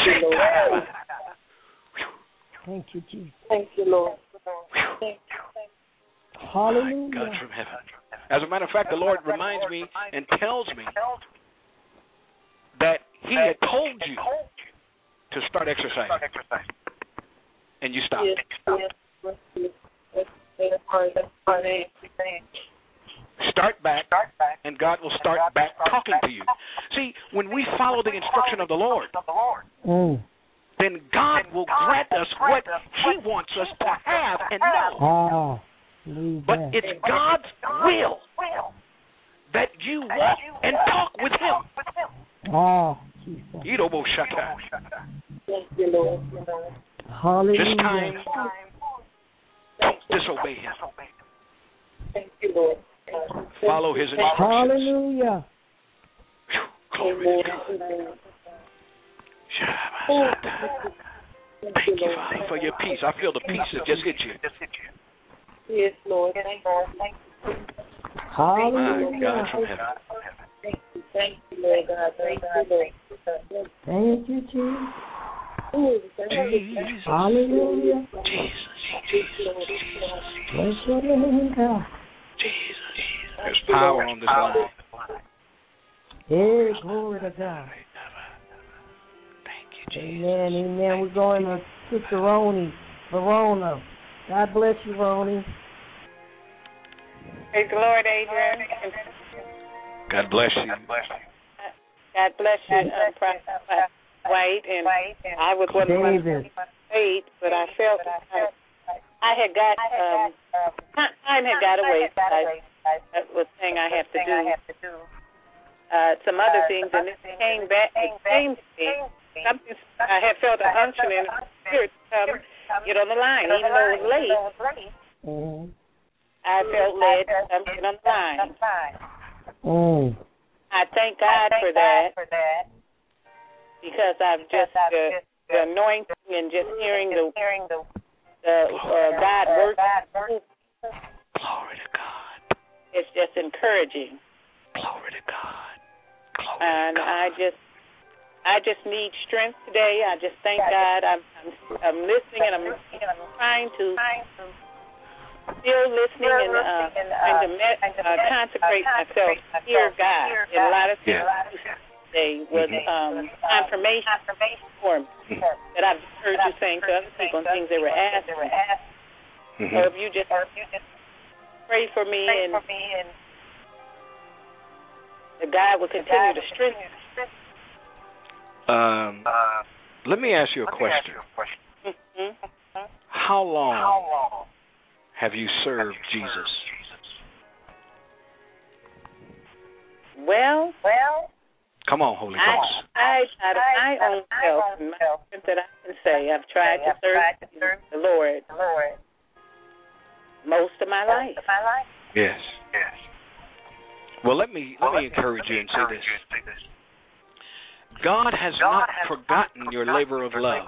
Thank you, Jesus. Thank you, Lord. Hallelujah. My God from heaven. As a matter of fact, the Lord reminds me and tells me that He had told you to start exercising. And you stopped. Start back, and God will start back talking to you. See, when we follow the instruction of the Lord, mm. then God will grant us what He wants us to have and know. Ah, but it's God's will that you walk and talk with him. Oh, Jesus. Irobo shata. Thank you, Lord. Hallelujah. This time, don't disobey him. Thank you, Lord. Follow his instructions. Hallelujah. Glory to God. Thank you, Father, for your peace. I feel the peace that just hit you. Yes, Lord. Thank you. Hallelujah. My God from heaven. Thank you. Thank you, Lord God. Thank you, Lord. Thank you, Jesus. Jesus. Hallelujah. Jesus. Jesus. Jesus. Bless your name, God. Jesus. There's power on this line. Hey, glory to God. Thank you, Jesus. Amen, amen. We're going to Sister Roni, Verona. God bless you, Roni. Praise the Lord, Adrian. God bless you. God bless you, uh, Prophet White. And I was one of David. eight, but I felt I, I had got, um, time had got away. I, I was saying I have to do uh, some other things, and it came back, it came to me. Something, I had felt an unction in the spirit to come get on the line, even though it was late. Mm-hmm. I felt led to come get on the line. Mm. I thank God for that because I've just uh, the anointing and just hearing the the uh, God work. Glory to God. It's just encouraging. Glory to God. Glory and to God. I just I just need strength today. I just thank God. I'm I'm, I'm listening and I'm, I'm trying to still listening and uh, trying to met, uh, consecrate myself to hear God. And a lot of things Yeah. today was um, confirmation for me that I've heard you saying to other people and things they were asking. Mm-hmm. So if you just pray for me and that God will continue to strengthen. Um, let me ask you a question. Mm-hmm. How long have you served Jesus? Well, well. Come on, Holy Ghost. I, I, out of my own self, and my strength that I can say, I've tried to serve the Lord most of my life. Yes. Yes. Well, let me let me encourage you and say this. God has not forgotten your labor of love.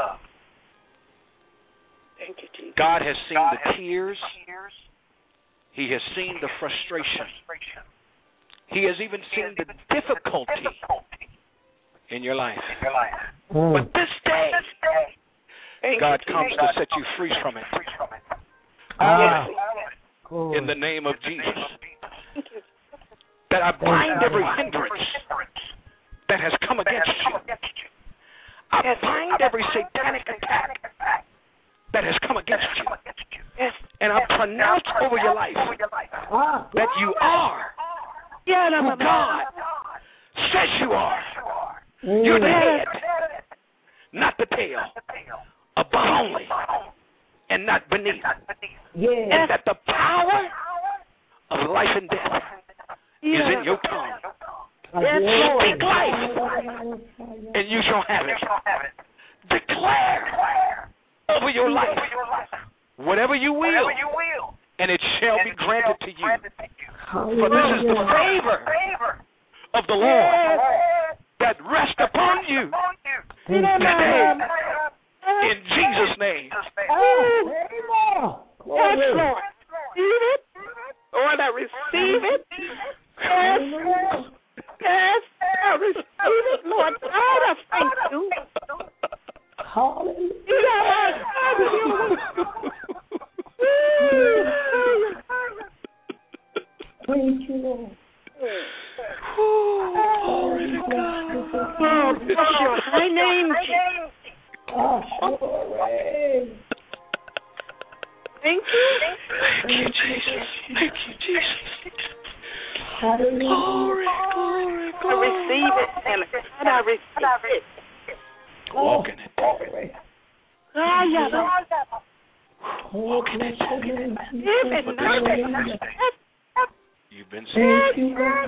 Thank you, Jesus. God has seen the tears. He has seen the frustration. He has even seen the difficulty in your life. But this day, God comes to set you free from it. Ah. In the name of Jesus. That I bind every hindrance that has come against you. I bind every satanic attack that has come against you. And I pronounce over your life that you are who God says you are. You're the head, not the tail, above only, and not beneath. And that the power of life and death is in your tongue. Speak life, and you shall have it. Declare over your life whatever you will, and it shall be granted to you. For this is the favor of the Lord that rests upon you today. In Jesus' name. Oh, yes, Lord. Receive it. Lord, I receive it. Yes. Yes, I receive it, Lord God. I thank you. Hallelujah. Thank you, Lord. Glory to God. Oh, bless your high name, Jesus. Oh, glory. Thank you. Thank you, Jesus. Thank you, Jesus. Hallelujah. Glory, glory, I glory. receive it, and I receive it. Walk in it. Glory. Ah, yeah. Oh, bless your name. Give it. But this day, you You've been saved. Thank you, God.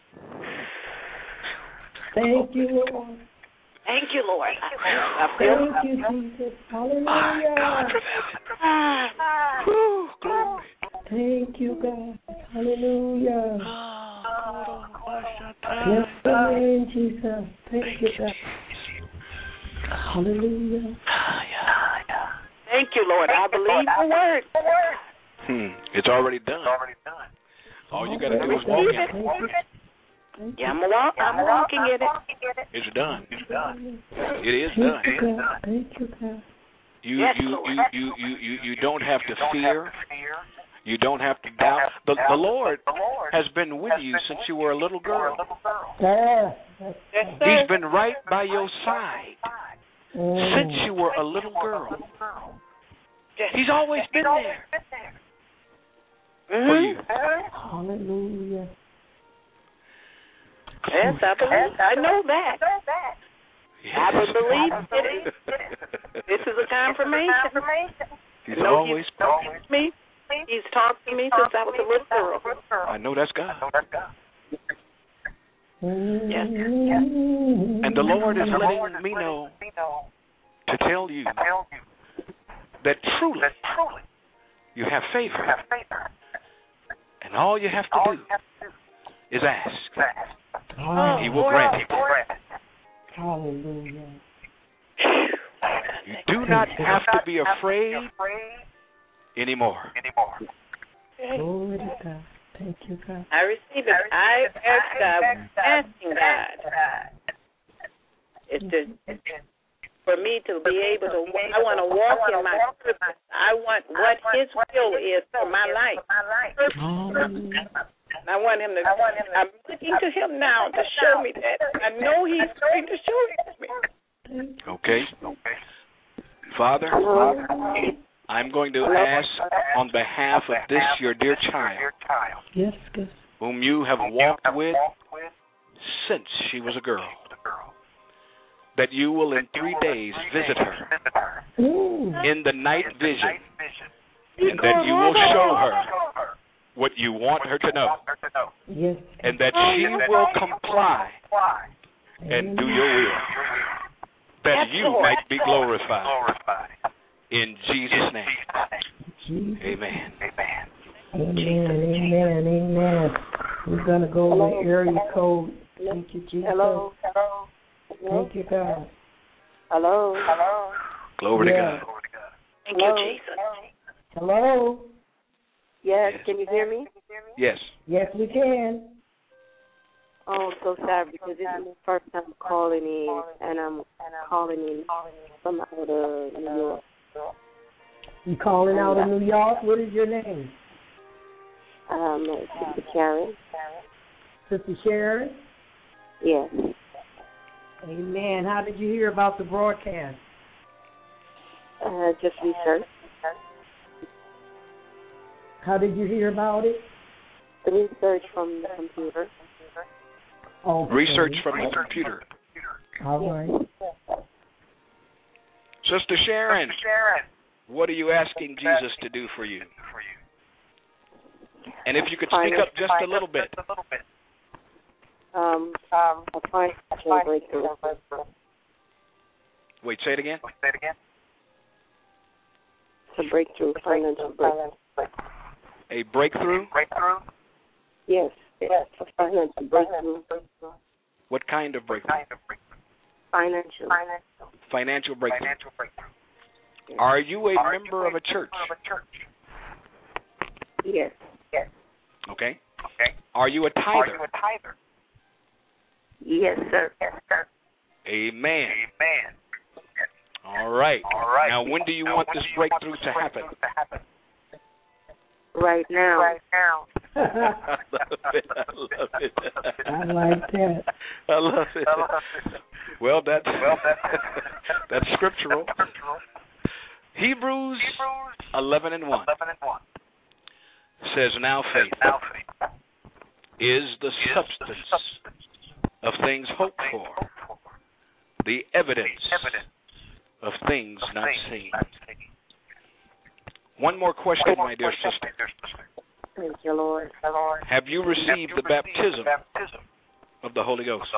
Thank you, Lord. Thank you, Lord. I, I feel Thank you, Jesus. Hallelujah. My God, from heaven. Whew, glory. Thank you, God. Hallelujah. Oh, Bless the name, Jesus. Thank you, God. Hallelujah. Thank you, Lord. I believe your word. Hmm. It's already done. All you got to do is walk in it. Yeah, I'm, walk, I'm walking in it. It's done. It is done. Thank you, God. Thank you, God. You, Yes, you, Lord. you, you, you, you, you don't have to fear. You don't have to doubt. The, the Lord has been with you since you were a little girl. Yeah. He's been right by your side Mm. since you were a little girl. He's always been there for you. Hallelujah. Yes, I believe. I know that. I would believe it. This is a confirmation. He's No, always he's talked to me. He's talked to me since I was a little girl. I know that's God. Yes. And the Lord is letting me know to tell you that truly you have favor. And all you have to do is ask. And He will grant it. Hallelujah. You do not have to be afraid anymore. Glory to God. Thank you, God. I receive it. I ask God, asking God, is to for me to be able to. I want to walk in my purpose. I want what His will is for my life. Hallelujah. I want Him to. I'm looking to Him now to show me that. I know He's going to show it to me. Okay? Father, I'm going to ask on behalf of this, your dear child, Yes, God. whom you have walked with since she was a girl, that you will in three days visit her Ooh. in the night vision, and that you will show her what you want her to know, Yes. and that she will comply and do your will, that you might be glorified. In Jesus' name. Jesus. Amen. Amen. Amen. Amen. We're going to go with area code. Thank you, Jesus. Hello. Hello. Thank you, God. Hello. Hello. Glory Yeah. to God. Thank you, Jesus. Hello. Yes, Yes. can you hear me? Yes. Yes, we can. Oh, I'm so sorry because this is the first time I'm calling in, and I'm calling in from out of New York. You calling out of New York? What is your name? Um, Sister Karen. Sister Sharon? Yes. Amen. How did you hear about the broadcast? Uh, just research. How did you hear about it? Research from the computer. Okay. Research from the computer. All right. Sister Sharon, what are you asking Jesus to do for you? And if you could speak up just a little bit. Um, um, a financial breakthrough. Wait, say it again. It's a breakthrough, financial breakthrough. A breakthrough? Yes, yes, a financial breakthrough. What kind of breakthrough? Financial. Financial breakthrough. Are you a member of a church? Yes. Okay. Are you a tither? Yes, sir. Amen. All right. Now, when do you want this breakthrough to happen? Right now. I love it. I love it. I like that. I love it. Well, that's that's scriptural. Hebrews eleven and one says, "Now faith is the substance of things hoped for, the evidence of things not seen." One more question, my dear sister. Thank you, Lord. Have you received the baptism of the Holy Ghost?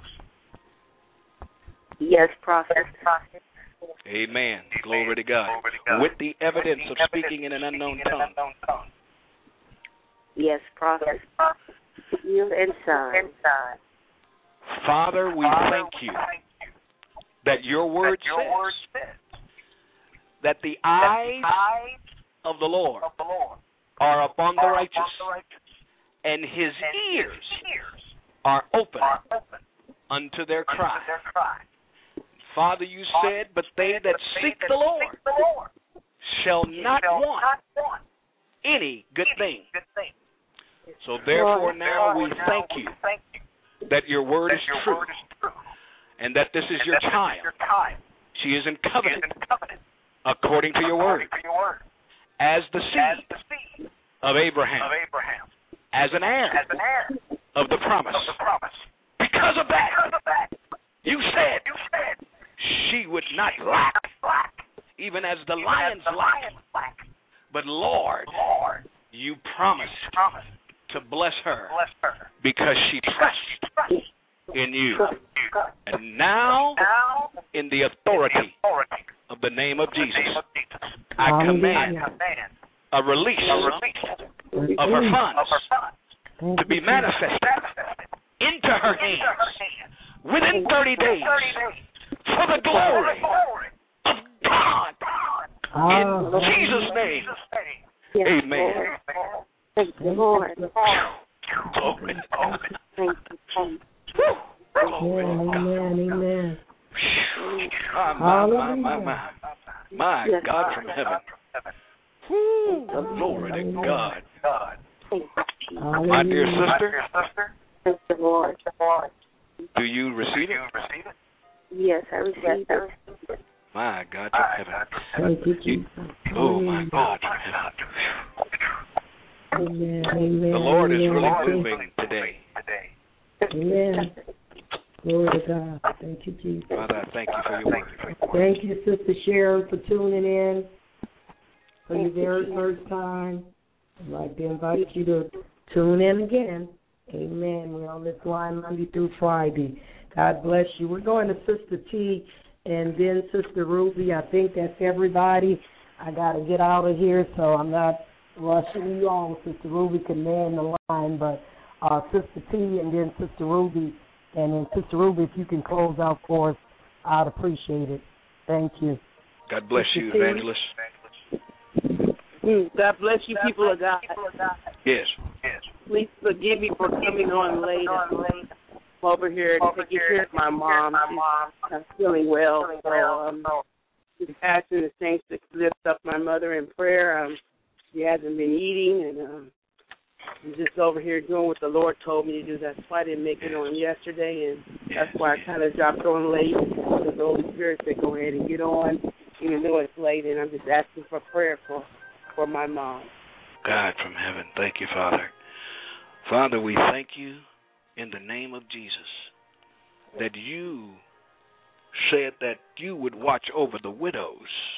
Yes, prophet. Amen. Glory to God. With the evidence of speaking in an unknown tongue. Yes, prophet. You inside. Father, we thank you that your word says that the eyes of the Lord are upon the righteous, and his ears are open unto their cry. Father, you said, but they that seek the Lord shall not want any good thing. So therefore now we thank you that your word is true and that this is your child. She is in covenant according to your word as the seed of Abraham, as an heir of the promise. Because of that, you said she would not lack, even as the lions lack. But Lord, you promised to bless her because she trusts in you. And now, in the authority of the name of Jesus, I command a release of her funds to be manifested into her hands within thirty days for the glory of God. In Jesus' name, amen. Thank you, Lord. Glory. Thank you. Amen, amen. My, my, my, my, my God from heaven. Woo, glory to God. My dear sister, Thank you, Lord. do you receive it? Yes, I receive it. My God from heaven. Thank you, Jesus. Oh, my God from heaven. Amen, amen. The Lord is amen. really moving today. Amen. Glory to God. Thank you, Jesus. Father, I thank you for your word. Thank you, Sister Sharon, for tuning in for your very first time. I'd like to invite you to tune in again. Amen. We're on this line Monday through Friday. God bless you. We're going to Sister T and then Sister Ruby. I think that's everybody. I got to get out of here, so I'm not rushing you on. Sister Ruby can man the line, but uh, Sister T and then Sister Ruby. And then Sister Ruby, if you can close out for us, I'd appreciate it. Thank you. God bless you, Evangelist. Mm, God bless you, people of God. Yes. Please forgive me for coming on late. I'm over here taking care of my mom. She's not feeling well. So um, just asking the saints to lift up my mother in prayer. Um, she hasn't been eating, and um, I'm just over here doing what the Lord told me to do. That's why I didn't make it on yesterday, and that's why I kind of dropped on late. Because the Holy Spirit said, go ahead and get on, even though it's late, and I'm just asking for prayer for, for my mom. God from heaven, thank you, Father. Father, we thank you in the name of Jesus that you said that you would watch over the widows,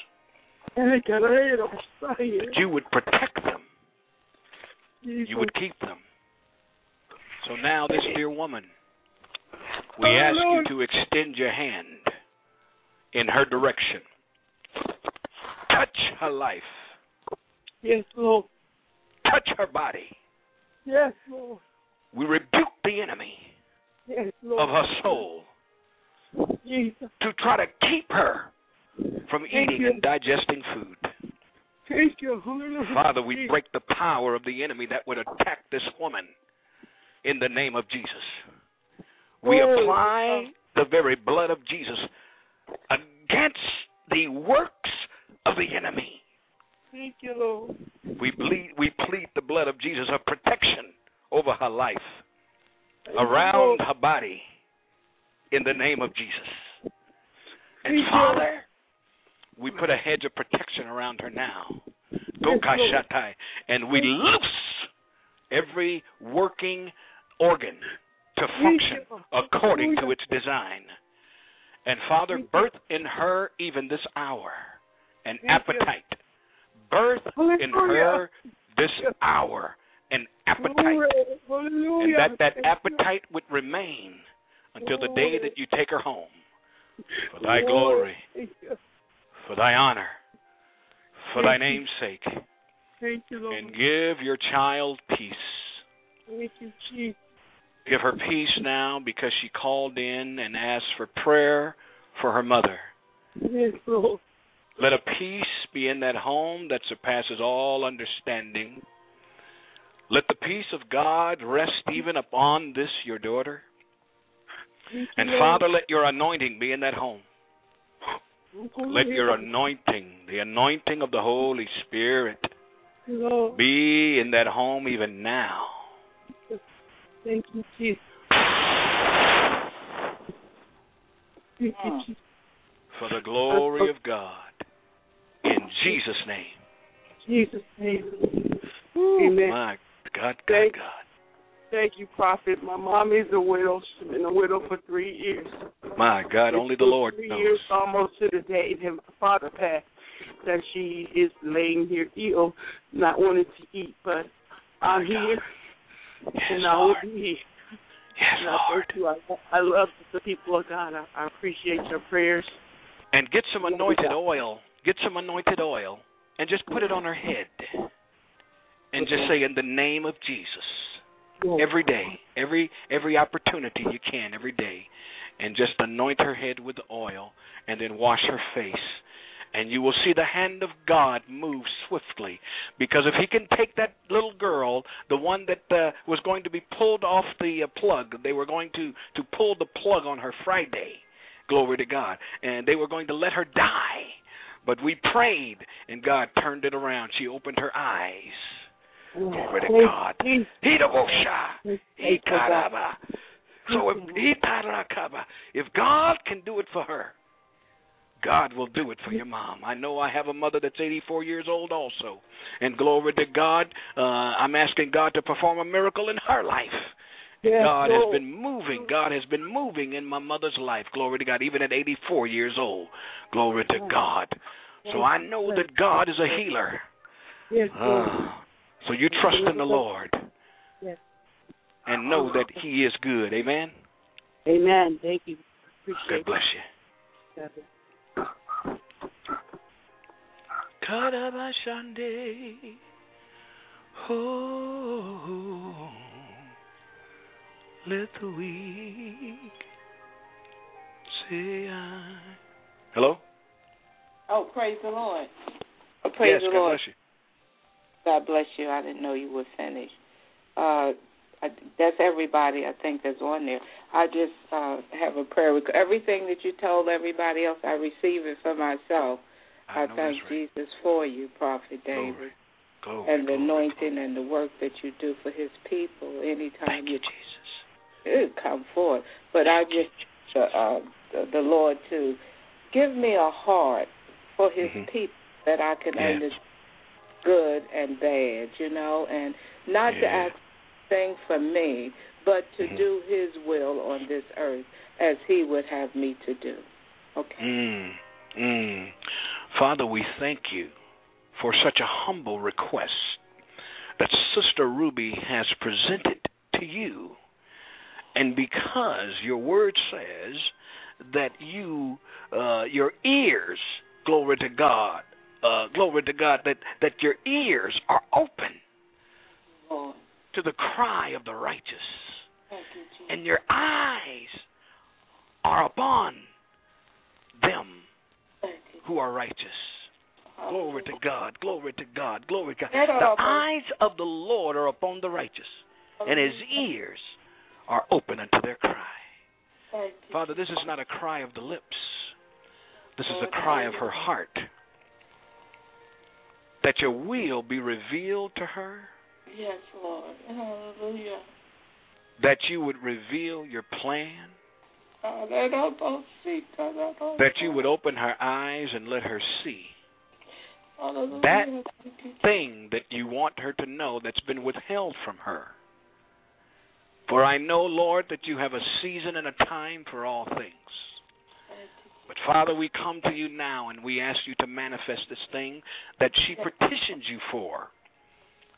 that you would protect them, you would keep them. So now this dear woman, we ask you to extend your hand in her direction. Touch her life. Yes, Lord. Touch her body. Yes, Lord. We rebuke the enemy yes, Lord. of her soul Jesus. to try to keep her from Thank eating you. and digesting food. Thank you. Hallelujah. Father, we break the power of the enemy that would attack this woman in the name of Jesus. We Oh. apply the very blood of Jesus against the works of the enemy. Thank you, Lord. We plead, we plead the blood of Jesus of protection over her life, around her body, in the name of Jesus. And Father, we put a hedge of protection around her now. And we loose every working organ to function according to its design. And Father, birth in her even this hour an appetite. Birth in her this hour and appetite, Hallelujah. and that that Thank you. appetite would remain until the day that you take her home. For thy Lord, glory, thank you. for thy honor, for Thank thy you. name's sake, Thank you, Lord. and give your child peace. Thank you, Jesus. Give her peace now because she called in and asked for prayer for her mother. Yes, Lord. Let a peace be in that home that surpasses all understanding. Let the peace of God rest even upon this, your daughter. Thank And you, Father, let your anointing be in that home. Lord. Let your anointing, the anointing of the Holy Spirit, Lord. be in that home even now. Thank you, Jesus. Thank you, Jesus. For the glory of God. In Jesus' name. Jesus' name. Amen. My God, God, Thank, God. thank you, Prophet. My mom is a widow. She's been a widow for three years. My God, only the Lord three knows. years almost to the day that my father passed, that she is laying here ill, not wanting to eat. But I'm My here, Yes, and I will Lord. be here. Yes, And I Lord. thank you. I, I love the people of God. I, I appreciate your prayers. And get some anointed oil. Get some anointed oil. And just put it on her head. And just say, in the name of Jesus. Every day. Every every opportunity you can, every day. And just anoint her head with the oil. And then wash her face. And you will see the hand of God move swiftly. Because if he can take that little girl, the one that uh, was going to be pulled off the uh, plug, they were going to, to pull the plug on her Friday, glory to God, and they were going to let her die. But we prayed, and God turned it around. She opened her eyes. Glory to God. Hidabosha. Hikaraba. So if, Hitarakaba. If God can do it for her, God will do it for your mom. I know I have a mother that's eighty-four years old also. And glory to God, uh, I'm asking God to perform a miracle in her life. Yes, God Lord. has been moving. God has been moving in my mother's life. Glory to God, even at eighty-four years old. Glory to God. So I know that God is a healer. Yes, Lord. Uh, so you trust in the Lord. Yes. And know that he is good. Amen? Amen. Thank you. Appreciate God bless you. it. Karabashande, oh, let the weak say I. Hello? Oh, praise the Lord. Oh, praise yes, the God Lord. bless you. God bless you. I didn't know you were finished. Uh, I, that's everybody, I think, that's on there. I just uh, have a prayer. Everything that you told everybody else, I receive it for myself. I, I thank right. Jesus for you, Prophet David, Glory. Glory, and the glory, anointing glory. and the work that you do for his people. Anytime Thank you, Jesus. you come forward. But I just, uh, uh, the, the Lord, to give me a heart for his mm-hmm. people that I can yes. understand good and bad, you know, and not yeah. to ask things for me, but to mm-hmm. do his will on this earth as he would have me to do. Okay. Mm, mm. Father, we thank you for such a humble request that Sister Ruby has presented to you. And because your word says that you, uh, your ears, glory to God, uh, glory to God, that, that your ears are open Lord. to the cry of the righteous. Thank you, Jesus. And your eyes are upon them who are righteous. Glory to God, glory to God, glory to God. The eyes of the Lord are upon the righteous, and his ears are open unto their cry. Father, this is not a cry of the lips. This is a cry of her heart. That your will be revealed to her. Yes, Lord. Hallelujah. That you would reveal your plan. That you would open her eyes and let her see Hallelujah. that thing that you want her to know that's been withheld from her. For I know, Lord, that you have a season and a time for all things. But, Father, we come to you now and we ask you to manifest this thing that she petitions you for.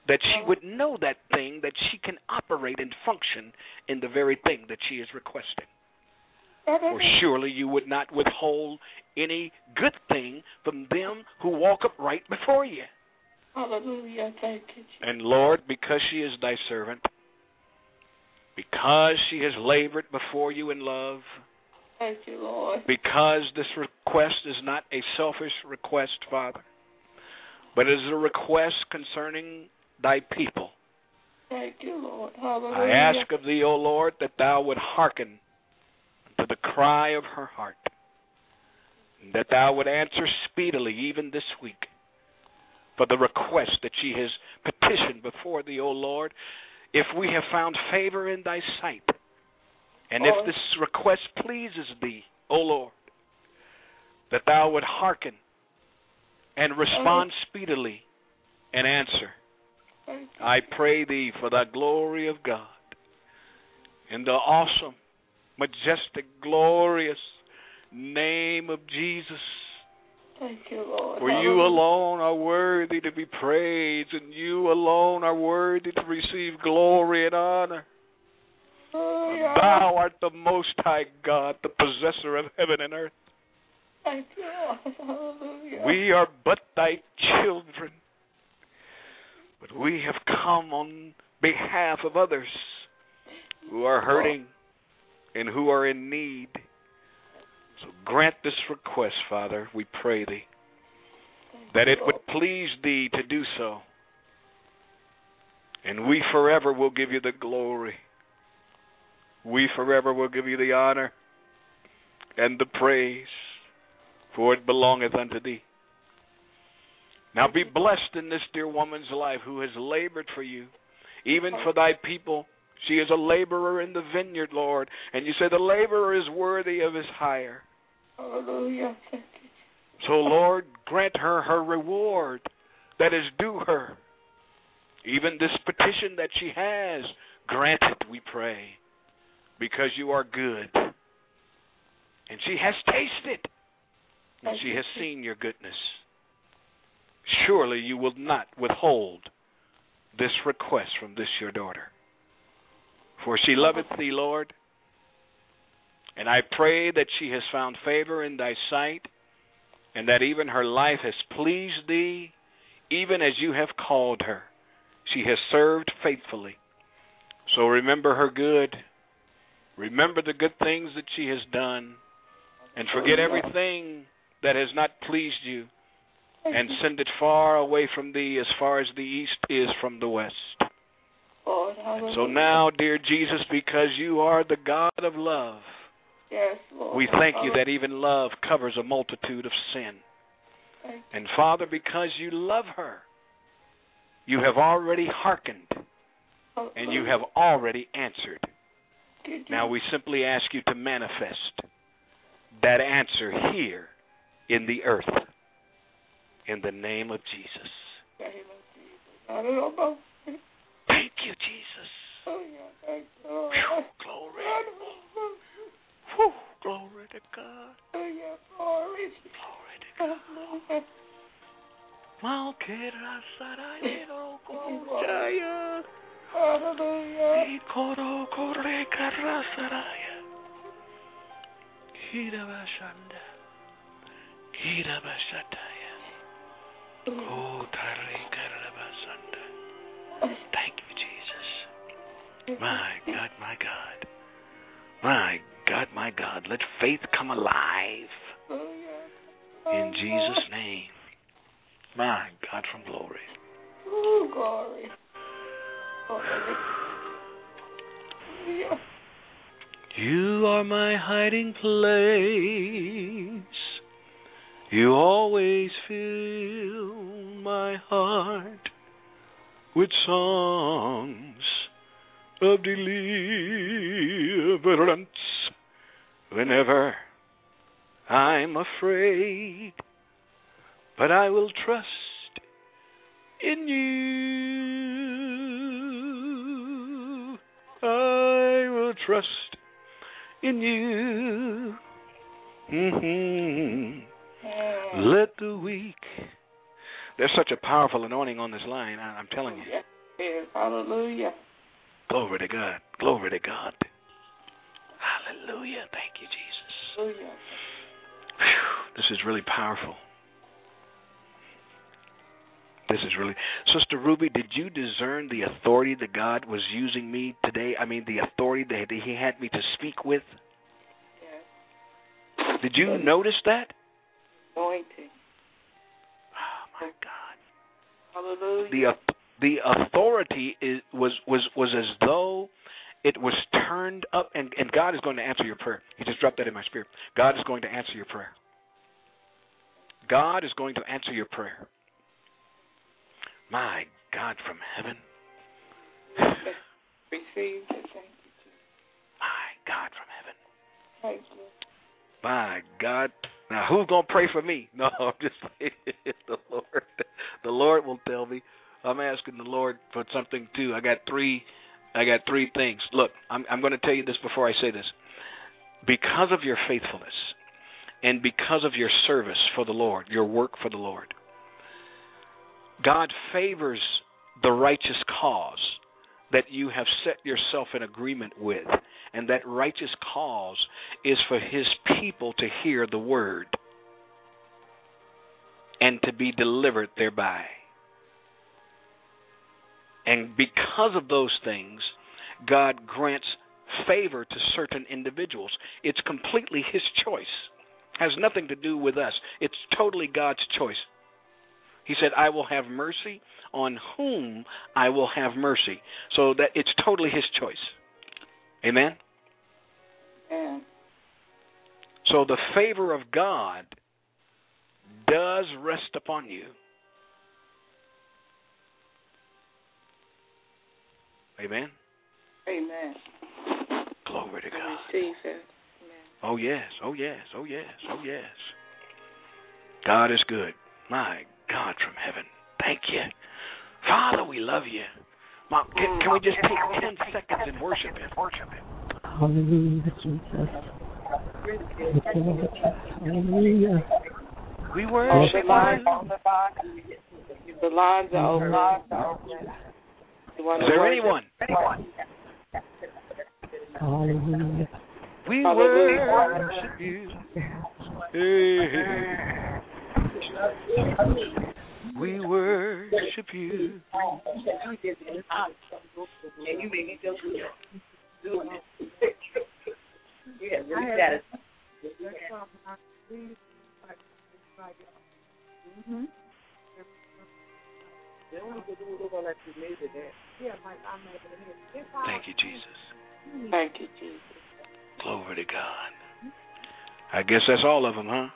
that she would know that thing, that she can operate and function in the very thing that she is requesting. For surely you would not withhold any good thing from them who walk upright before you. Hallelujah. Thank you, Jesus. And Lord, because she is thy servant, because she has labored before you in love, thank you, Lord. because this request is not a selfish request, Father, but it is a request concerning thy people. Thank you, Lord. Hallelujah. I ask of thee, O Lord, that thou would hearken to the cry of her heart, and that thou would answer speedily even this week for the request that she has petitioned before thee, O Lord. If we have found favor in thy sight, and if this request pleases thee, O Lord, that thou would hearken and respond speedily and answer. I pray thee for the glory of God, in the awesome, majestic, glorious name of Jesus. Thank you, Lord. For you alone are worthy to be praised, and you alone are worthy to receive glory and honor. Oh, yeah. Thou art the Most High God, the possessor of heaven and earth. Thank you, Lord. Hallelujah. We are but thy children, but we have come on behalf of others who are hurting and who are in need. So grant this request, Father, we pray thee, that it would please thee to do so. And we forever will give you the glory. We forever will give you the honor and the praise, for it belongeth unto thee. Now be blessed in this dear woman's life who has labored for you, even for thy people. She is a laborer in the vineyard, Lord, and you say the laborer is worthy of his hire. Hallelujah. So, Lord, grant her her reward that is due her. Even this petition that she has, grant it, we pray, because you are good. And she has tasted, and she has seen your goodness. Surely you will not withhold this request from this your daughter. For she loveth thee, Lord, and I pray that she has found favor in thy sight, and that even her life has pleased thee, even as you have called her. She has served faithfully. So remember her good. Remember the good things that she has done, and forget everything that has not pleased you, and send it far away from thee, as far as the east is from the west. And so now, dear Jesus, because you are the God of love, yes, Lord, we thank you that even love covers a multitude of sin. And Father, because you love her, you have already hearkened, and you have already answered. Now we simply ask you to manifest that answer here in the earth, in the name of Jesus. Thank you, Jesus. Oh, yeah, thank you. Whew, glory. Whew, glory to God. Oh, yeah, glory. Glory to God. Malkera sarayero kojaya. Hallelujah. Ikoro kore karasaraya. Kira bashanda. Kira bashataya. Kotare karabasanda. Thank you, Jesus. My God, my God. My God, my God. Let faith come alive. In Jesus' name. My God from glory. Oh, glory. You are my hiding place. You always fill my heart with songs of deliverance. Whenever I'm afraid, but I will trust in you. I will trust in you. Mm-hmm. Let the weak. There's such a powerful anointing on this line, I'm telling you. Yes, hallelujah. Glory to God. Glory to God. Hallelujah. Thank you, Jesus. Hallelujah. Whew, this is really powerful. This is really... Sister Ruby, did you discern the authority that God was using me today? I mean, the authority that he had me to speak with? Yes. Did you notice that? Anointing. Oh, my God. Hallelujah. The, the authority is, was, was, was as though it was turned up, and, and God is going to answer your prayer. He just dropped that in my spirit. God is going to answer your prayer. God is going to answer your prayer. My God from heaven. Receive it. Thank you, Jesus. My God from heaven. Thank you. My God. Now, who's going to pray for me? No, I'm just saying the Lord. The Lord will tell me. I'm asking the Lord for something, too. I got three I got three things. Look, I'm, I'm going to tell you this before I say this. Because of your faithfulness and because of your service for the Lord, your work for the Lord, God favors the righteous cause that you have set yourself in agreement with. And that righteous cause is for his people to hear the word and to be delivered thereby. And because of those things, God grants favor to certain individuals. It's completely his choice. Has nothing to do with us. It's totally God's choice. He said, I will have mercy on whom I will have mercy. So that it's totally his choice. Amen? Amen. So the favor of God does rest upon you. Amen? Amen. Glory to God. Receive it. Amen. Oh, yes. Oh, yes. Oh, yes. Oh, yes. God is good. My God from heaven. Thank you. Father, we love you. Mom, can, can we just take ten seconds and worship him? Hallelujah, Jesus. Hallelujah. We worship the lines, the lines are open. Is there anyone? Hallelujah. We worship you. Hey. We worship you. Thank you, Jesus. Thank you, Jesus. Glory to God. I guess that's all of them, huh?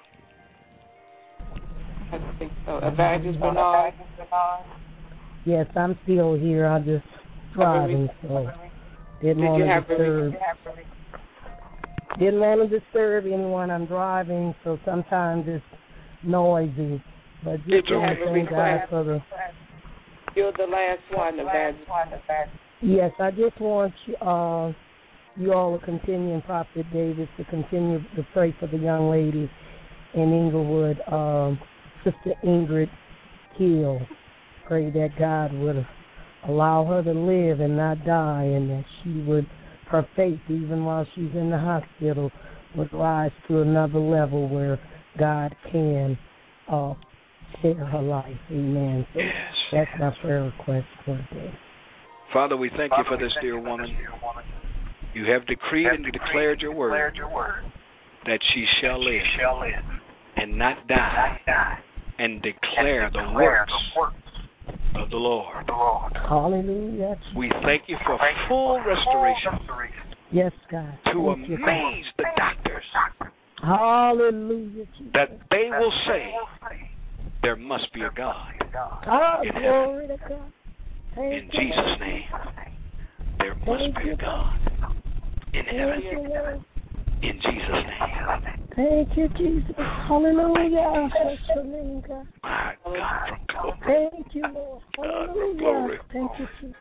I think so. Evangelist Bernard. Yes, I'm still here. I'm just driving, so didn't want to disturb. Didn't want to disturb anyone. I'm driving, so sometimes it's noisy. But just want to thank God for the. You're the last one, Evangelist. Yes, I just want you, uh, you all to continue, and Prophet Davis to continue to pray for the young lady in Inglewood, um, Sister Ingrid Hill. Pray that God would allow her to live and not die, and that she would, her faith, even while she's in the hospital, would rise to another level where God can uh, share her life. Amen. So yes. That's my prayer request for today. Father, we thank you for this dear woman. You have decreed and declared your word that she shall live and not die and declare the works of the Lord. Hallelujah. We thank you for full restoration. Yes, God. To amaze the doctors. Hallelujah. That they will say there must be a God Oh, in glory heaven. to God. Thank In Jesus' name, there must be a God in heaven. In Jesus' name. Thank you, Jesus. Hallelujah. Bless your name, God. My God from glory. Thank you, Lord. Hallelujah. Glory. Thank you, Jesus.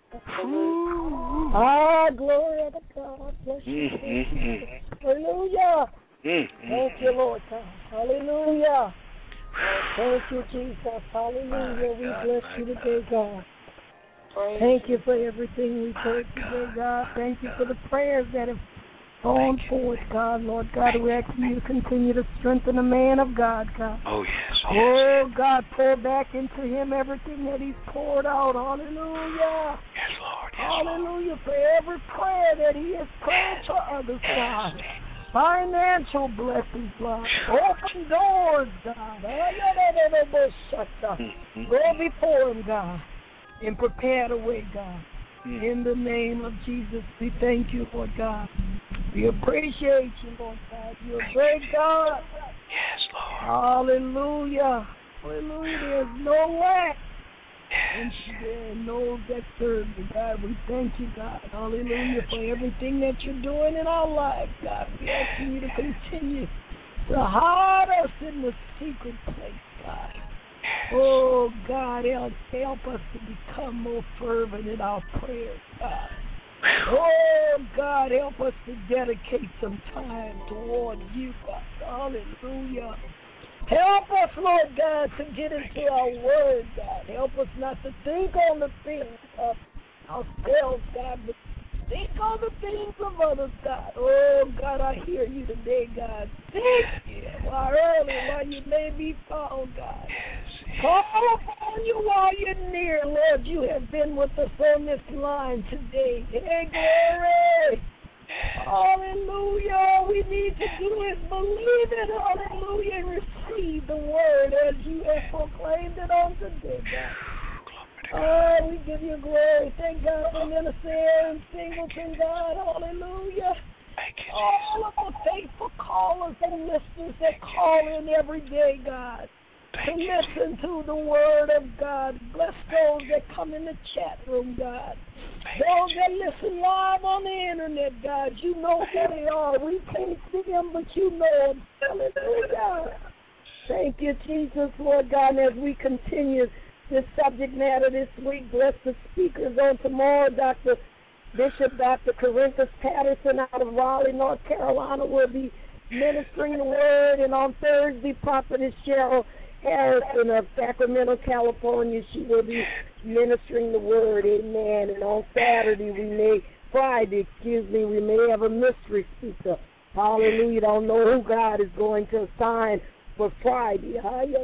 Ah, glory to God. Bless you. Mm-hmm. Hallelujah. Mm-hmm. Thank you, Lord God. Hallelujah. Thank you, Jesus. Hallelujah. We bless you today, God. Thank you for everything we've heard today, God. Thank you for the prayers that have gone forth, God. Lord God, we ask you to continue to strengthen the man of God, God. Oh, yes. yes oh, God, pour back into him everything that he's poured out. Hallelujah. Yes, Lord. Yes, Hallelujah. For every prayer that he has prayed for others, God. Financial blessings, God. Open doors, God. Mm-hmm. Go before him, God, and prepare the way, God. Mm. In the name of Jesus, we thank you, Lord God. We appreciate you, Lord God. You're a great God. Yes, Lord. Hallelujah. Hallelujah. There's no lack. And there are no that serve you, God. We thank you, God. Hallelujah, for everything that you're doing in our lives, God. We ask you to continue to hide us in the secret place, God. Oh, God, help, help us to become more fervent in our prayers, God. Oh, God, help us to dedicate some time toward you, God. Hallelujah. Help us, Lord God, to get into our word, God. Help us not to think on the things of ourselves, God, but think on the things of others, God. Oh, God, I hear you today, God. Thank you while early, while you may be found, God. Call upon you while you're near, Lord. You have been with us on this line today. Hey, glory. Hallelujah. We need to do is believe it. Hallelujah. And receive the word as you have proclaimed it on today, God. Oh, we give you glory. Thank God for Minister Aaron Singleton, God. Hallelujah. All of the faithful callers and listeners that call in every day, God, to listen to the word of God. Bless those that come in the chat room, God. Those that listen live on the internet, God, you know who they are. We can't see them, but you know them. Hallelujah. Thank you, Jesus, Lord God, and as we continue this subject matter this week, bless the speakers on tomorrow. Doctor Bishop Doctor Corinthus Patterson out of Raleigh, North Carolina, will be ministering the word, and on Thursday, Prophetess Cheryl Harrison of Sacramento, California, she will be ministering the word, amen. And on Saturday, we may, Friday, excuse me, we may have a mystery speaker. Hallelujah. Don't know who God is going to assign for Friday.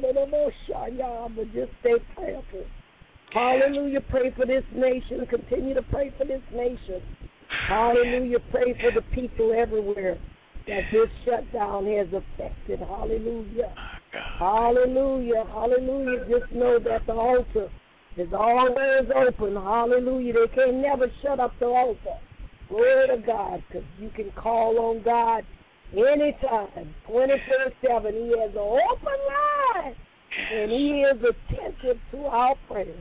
But just stay prayerful. Hallelujah. Pray for this nation. Continue to pray for this nation. Hallelujah. Pray for the people everywhere that this shutdown has affected. Hallelujah. Hallelujah. Hallelujah. Just know that the altar is always open. Hallelujah. They can never shut up the altar. Glory to God, because you can call on God anytime, twenty-four seven. He has an open line, and he is attentive to our prayers.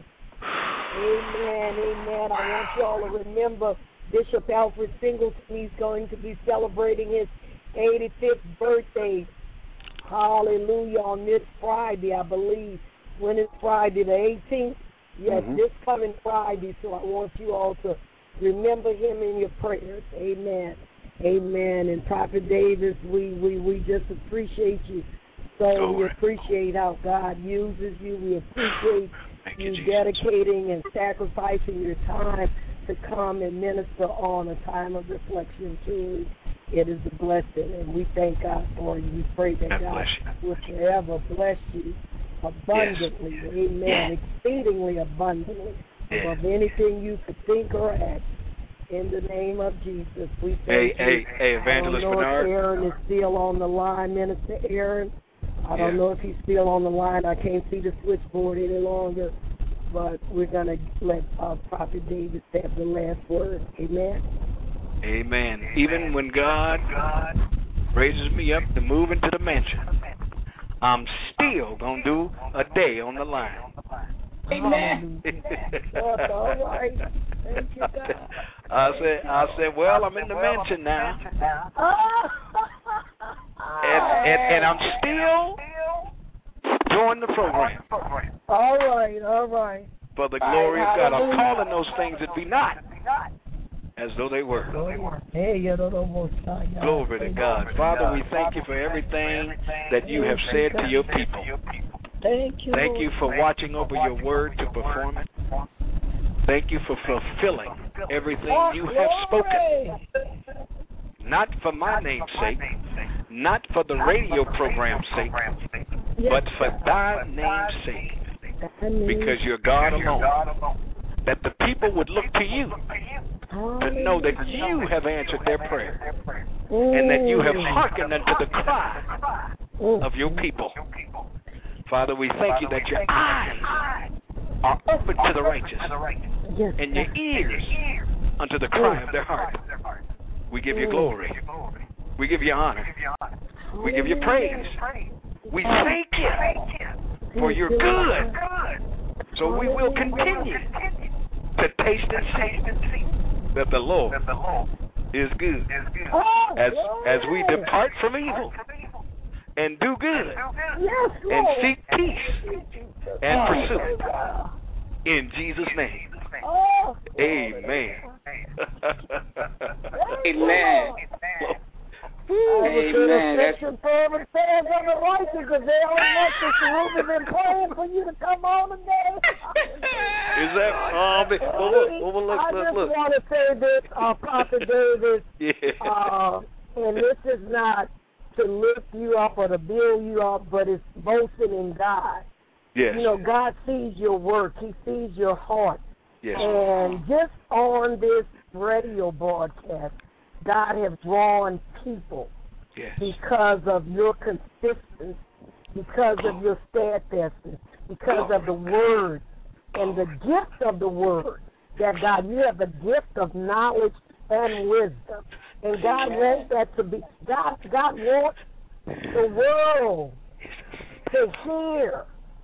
Amen, amen. I want you all to remember Bishop Alfred Singleton. He's going to be celebrating his eighty-fifth birthday. Hallelujah, on this Friday, I believe. When is Friday, the eighteenth? Yes, mm-hmm. This coming Friday, so I want you all to remember him in your prayers. Amen. Amen. And Prophet Davis, we, we, we just appreciate you. So oh, we appreciate how God uses you. We appreciate Thank you, you dedicating and sacrificing your time to come and minister on a time of reflection. Truly, it is a blessing, and we thank God for you. We pray that God, God will forever bless you abundantly. Yes. Amen. Yes. Exceedingly abundantly. Yes. Above anything you could think or ask. In the name of Jesus, we thank hey, you. Hey, hey, Evangelist I don't know Bernard. if Aaron is still on the line, Minister Aaron. I don't yeah. know if he's still on the line. I can't see the switchboard any longer. But we're going to let uh, Prophet Davis have the last word. Amen. Amen. Even when God raises me up to move into the mansion, I'm still going to do a day on the line. Amen. That's all right. Thank you, God. I said, I said, well, I'm in the mansion now. and, and, and I'm still doing the program. All right, all right. For the glory of God. I'm calling those things that be not as though they were. Glory to God. Father, we thank you for everything that you have said to your people. Thank you. Thank you for watching over your word to perform it. Thank you for fulfilling everything you have spoken. Not for my name's sake, not for the radio program's sake, but for thy name's sake. Because you're God alone. That the people would look to you to know that you have answered their prayer and that you have hearkened unto the cry of your people. Father, we thank you that your eyes are open to the righteous and your ears unto the cry of their heart. We give you glory. We give you honor. We give you praise. We thank you for your good. So we will continue to taste and see that the Lord is good. As as we depart from evil and do good and seek peace and pursue it. In Jesus' name. Amen. Amen. Amen. That's your fervent prayers on the righteous, because they only want Sister Ruby been praying for you to come on today. Is that oh, well, look, well, look, I look, just look. want to say this, uh, Prophet Davis, yeah. uh, and this is not to lift you up or to build you up, but it's boasting in God. Yes. You know, God sees your work. He sees your heart. Yes. And just on this radio broadcast, God has drawn people yes. because of your consistency, because of your steadfastness, because of the word and the gift of the word. That God, you have the gift of knowledge and wisdom. And God wants that to be, God, God wants the world to hear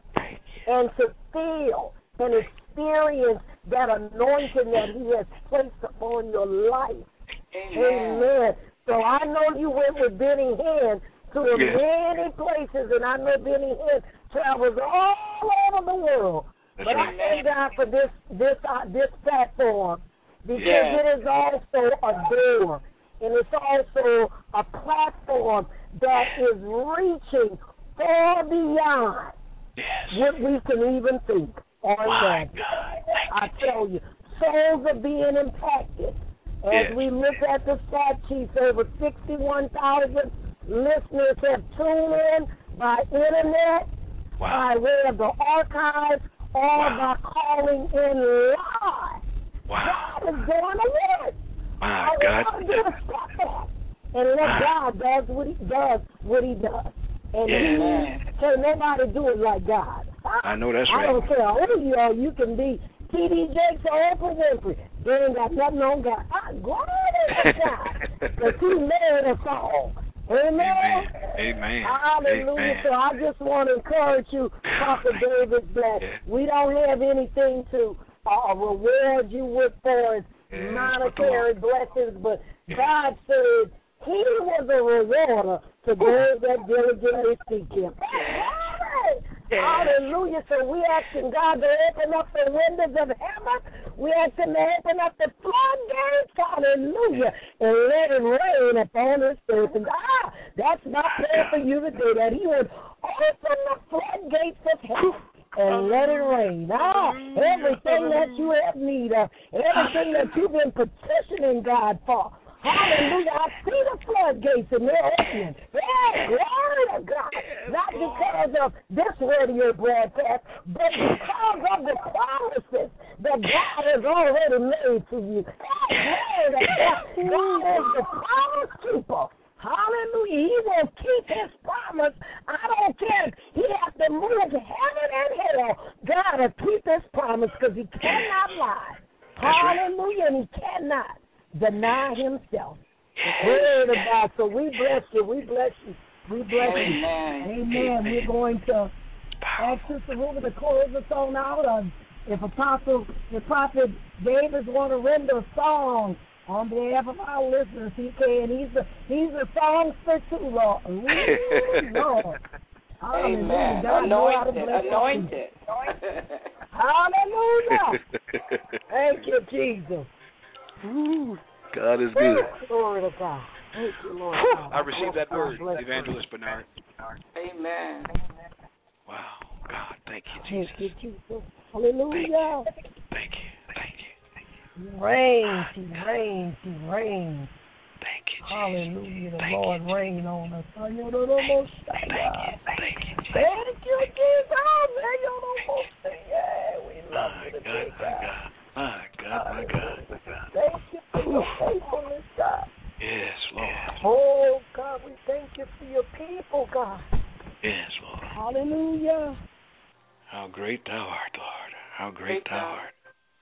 and to feel and experience that anointing that He has placed upon your life. Amen. Amen. So I know you went with Benny Hinn to yes. many places, and I know Benny Hinn travels all over the world. That's but right. I thank God for this this uh, this platform, because yes. it is also a door, and it's also a platform that is reaching far beyond yes. what we can even think or My imagine. God. I tell you, souls are being impacted. As yes. we look at the stat sheets, over sixty-one thousand listeners have tuned in by internet, wow. by way of the archives, or wow. by calling in live. Wow. God is doing a work. My I God. want to get a step back and let God does what He does, what He does. And yes. He, can't nobody do it like God. I know that's I right. don't care who you are. You can be T D Jakes or Oprah Winfrey. They ain't got nothing on God. I glory to God that He made us all. Amen. Amen. Amen. Hallelujah. Amen. So I just want to encourage you, Prophet David, that yeah. we don't have anything to uh, reward you with for as yeah, monetary blessings, but yeah. God said He was a rewarder to those that diligently seek Him. Hallelujah. So we asking God to open up the windows of heaven. We ask Him to open up the floodgates. Hallelujah. And let it rain upon His servants. Ah, that's my prayer for you today, that He would open the floodgates of heaven and let it rain. Ah, everything that you have need of, everything that you've been petitioning God for. Hallelujah. I see the floodgates and they're opening. Yeah, glory to God. Not because of this radio broadcast, but because of the promises that God has already made to you. Yeah, glory to God. God is the promise keeper. Hallelujah. He will keep His promise. I don't care. He has to move heaven and hell. God will keep His promise because He cannot lie. Hallelujah. And He cannot deny Himself. Glory to God. So we bless you. We bless you. We bless Amen. you. Amen. Amen. We're going to ask Sister Ruby to close us on out. Um, if Apostle, if Prophet Davis want to render a song on behalf of our listeners, he can. He's a he's a songster too, Lord. Ooh, Lord. Amen. God knows how to Anointed. bless Anointed. Hallelujah. Thank you, Jesus. Ooh, God is good. Glory to God. Thank you, Lord. I received that word, Evangelist Bernard. Amen. Wow, God, thank you, Jesus. Thank you, Jesus. Hallelujah. Thank you. Thank you. Thank He reigns, he reigns, he reigns. Thank you, Jesus. Hallelujah. The Thank Lord you, reign on us. Thank you, Thank you, thank you, thank you, Jesus. Thank you, Jesus. Yeah, we love My you God, today, my God. God, my God, my God, my God. Thank you for your faithfulness, God. Yes, Lord. Oh, God, we thank you for your people, God. Yes, Lord. Hallelujah. How great thou art, Lord. How great thou art.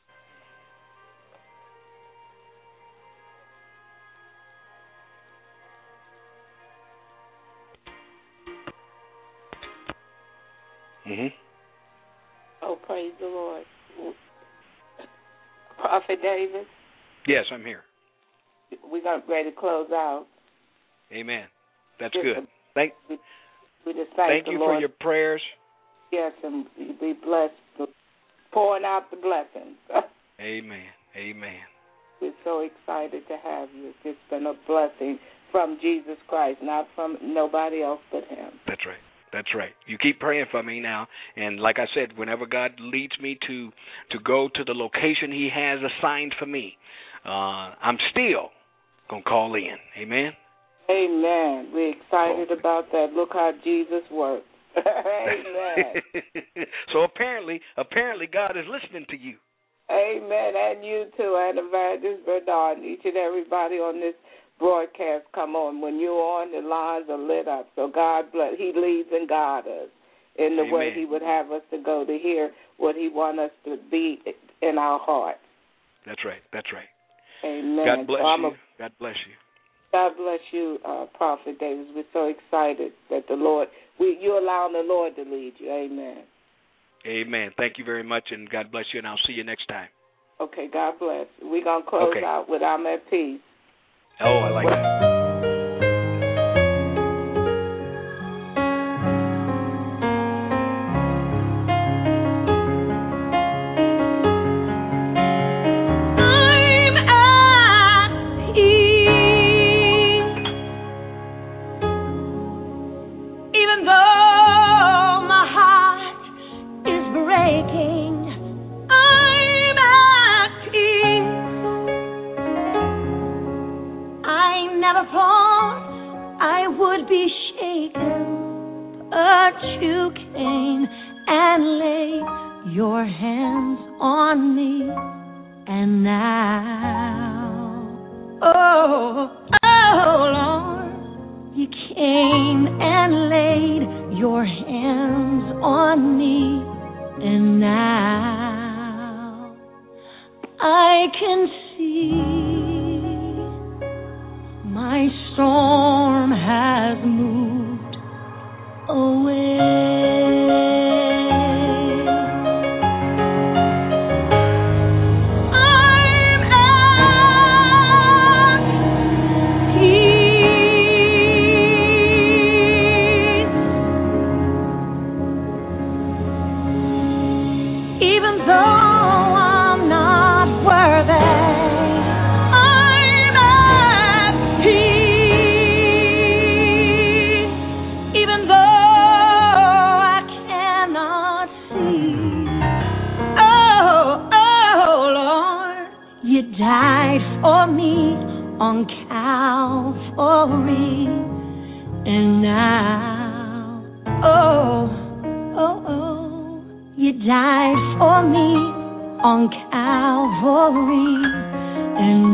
Mm-hmm. Oh, praise the Lord. Prophet David? Yes, I'm here. We're going to ready to close out. Amen. That's Just good. Thank, we, we just thank, thank the you Lord. for your prayers. Yes, and be blessed for pouring out the blessings. Amen. Amen. We're so excited to have you. It's just been a blessing from Jesus Christ, not from nobody else but him. That's right. That's right. You keep praying for me now, and like I said, whenever God leads me to to go to the location he has assigned for me, uh, I'm still going to call in. Amen? Amen. We're excited oh. about that. Look how Jesus works. Amen. So apparently, apparently God is listening to you. Amen. And you too, and Evangelist Bernard, and each and everybody on this broadcast come on. When you're on, the lines are lit up. So God bless. He leads and guides us in the Amen. way he would have us to go to hear what he wants us to be in our hearts. That's right. That's right. Amen. God bless so you. A, God bless you. God bless you, uh, Prophet Davis. We're so excited that the Lord, we, you're allowing the Lord to lead you. Amen. Amen. Thank you very much, and God bless you, and I'll see you next time. Okay, God bless. We're going to close okay. out with I'm at peace. Oh, I like that. You came and laid your hands on me, and now, oh, oh Lord, you came and laid your hands on me, and now I can see my storm has moved away. Died for me on Calvary, and now, oh, oh, oh, you died for me on Calvary, and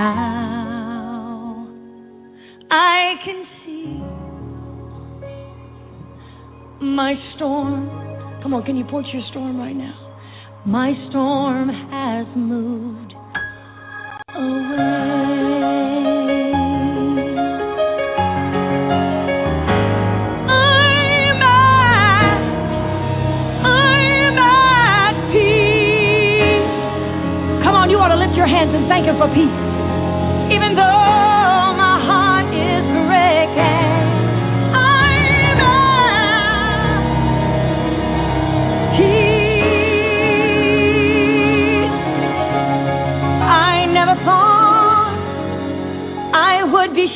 now I can see my storm. Come on, can you put your storm right now? My storm has moved away. I'm at, I'm at peace. Come on, you ought to lift your hands and thank him for peace. Even though my heart is breaking, I'm at peace. I never thought I would be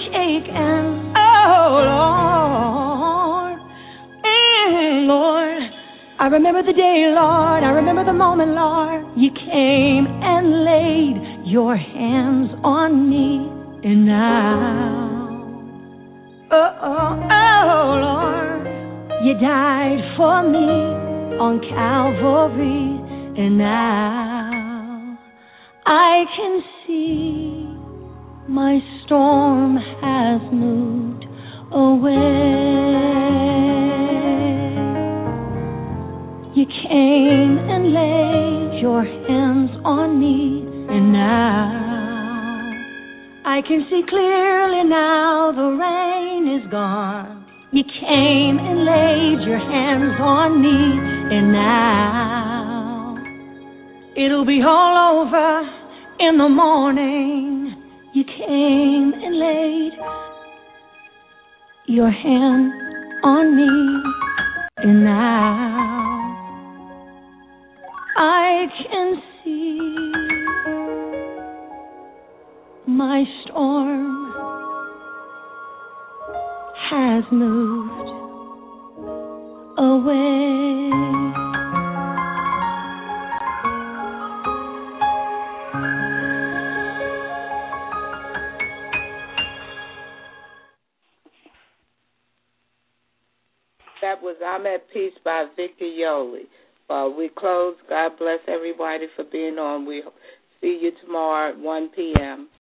shaken. Oh, Lord. Mm, Lord, I remember the day, Lord, I remember the moment, Lord, you came and laid your hands on me, and now, oh, oh, oh, Lord, you died for me on Calvary, and now I can see my storm has moved away. You came and laid your hands on me, and now I can see clearly now the rain is gone. You came and laid your hands on me, and now it'll be all over in the morning. You came and laid your hand on me, and now I can see my storm has moved away. That was I'm at Peace by Victor Yoli. Uh, we close. God bless everybody for being on. We see you tomorrow at one p.m.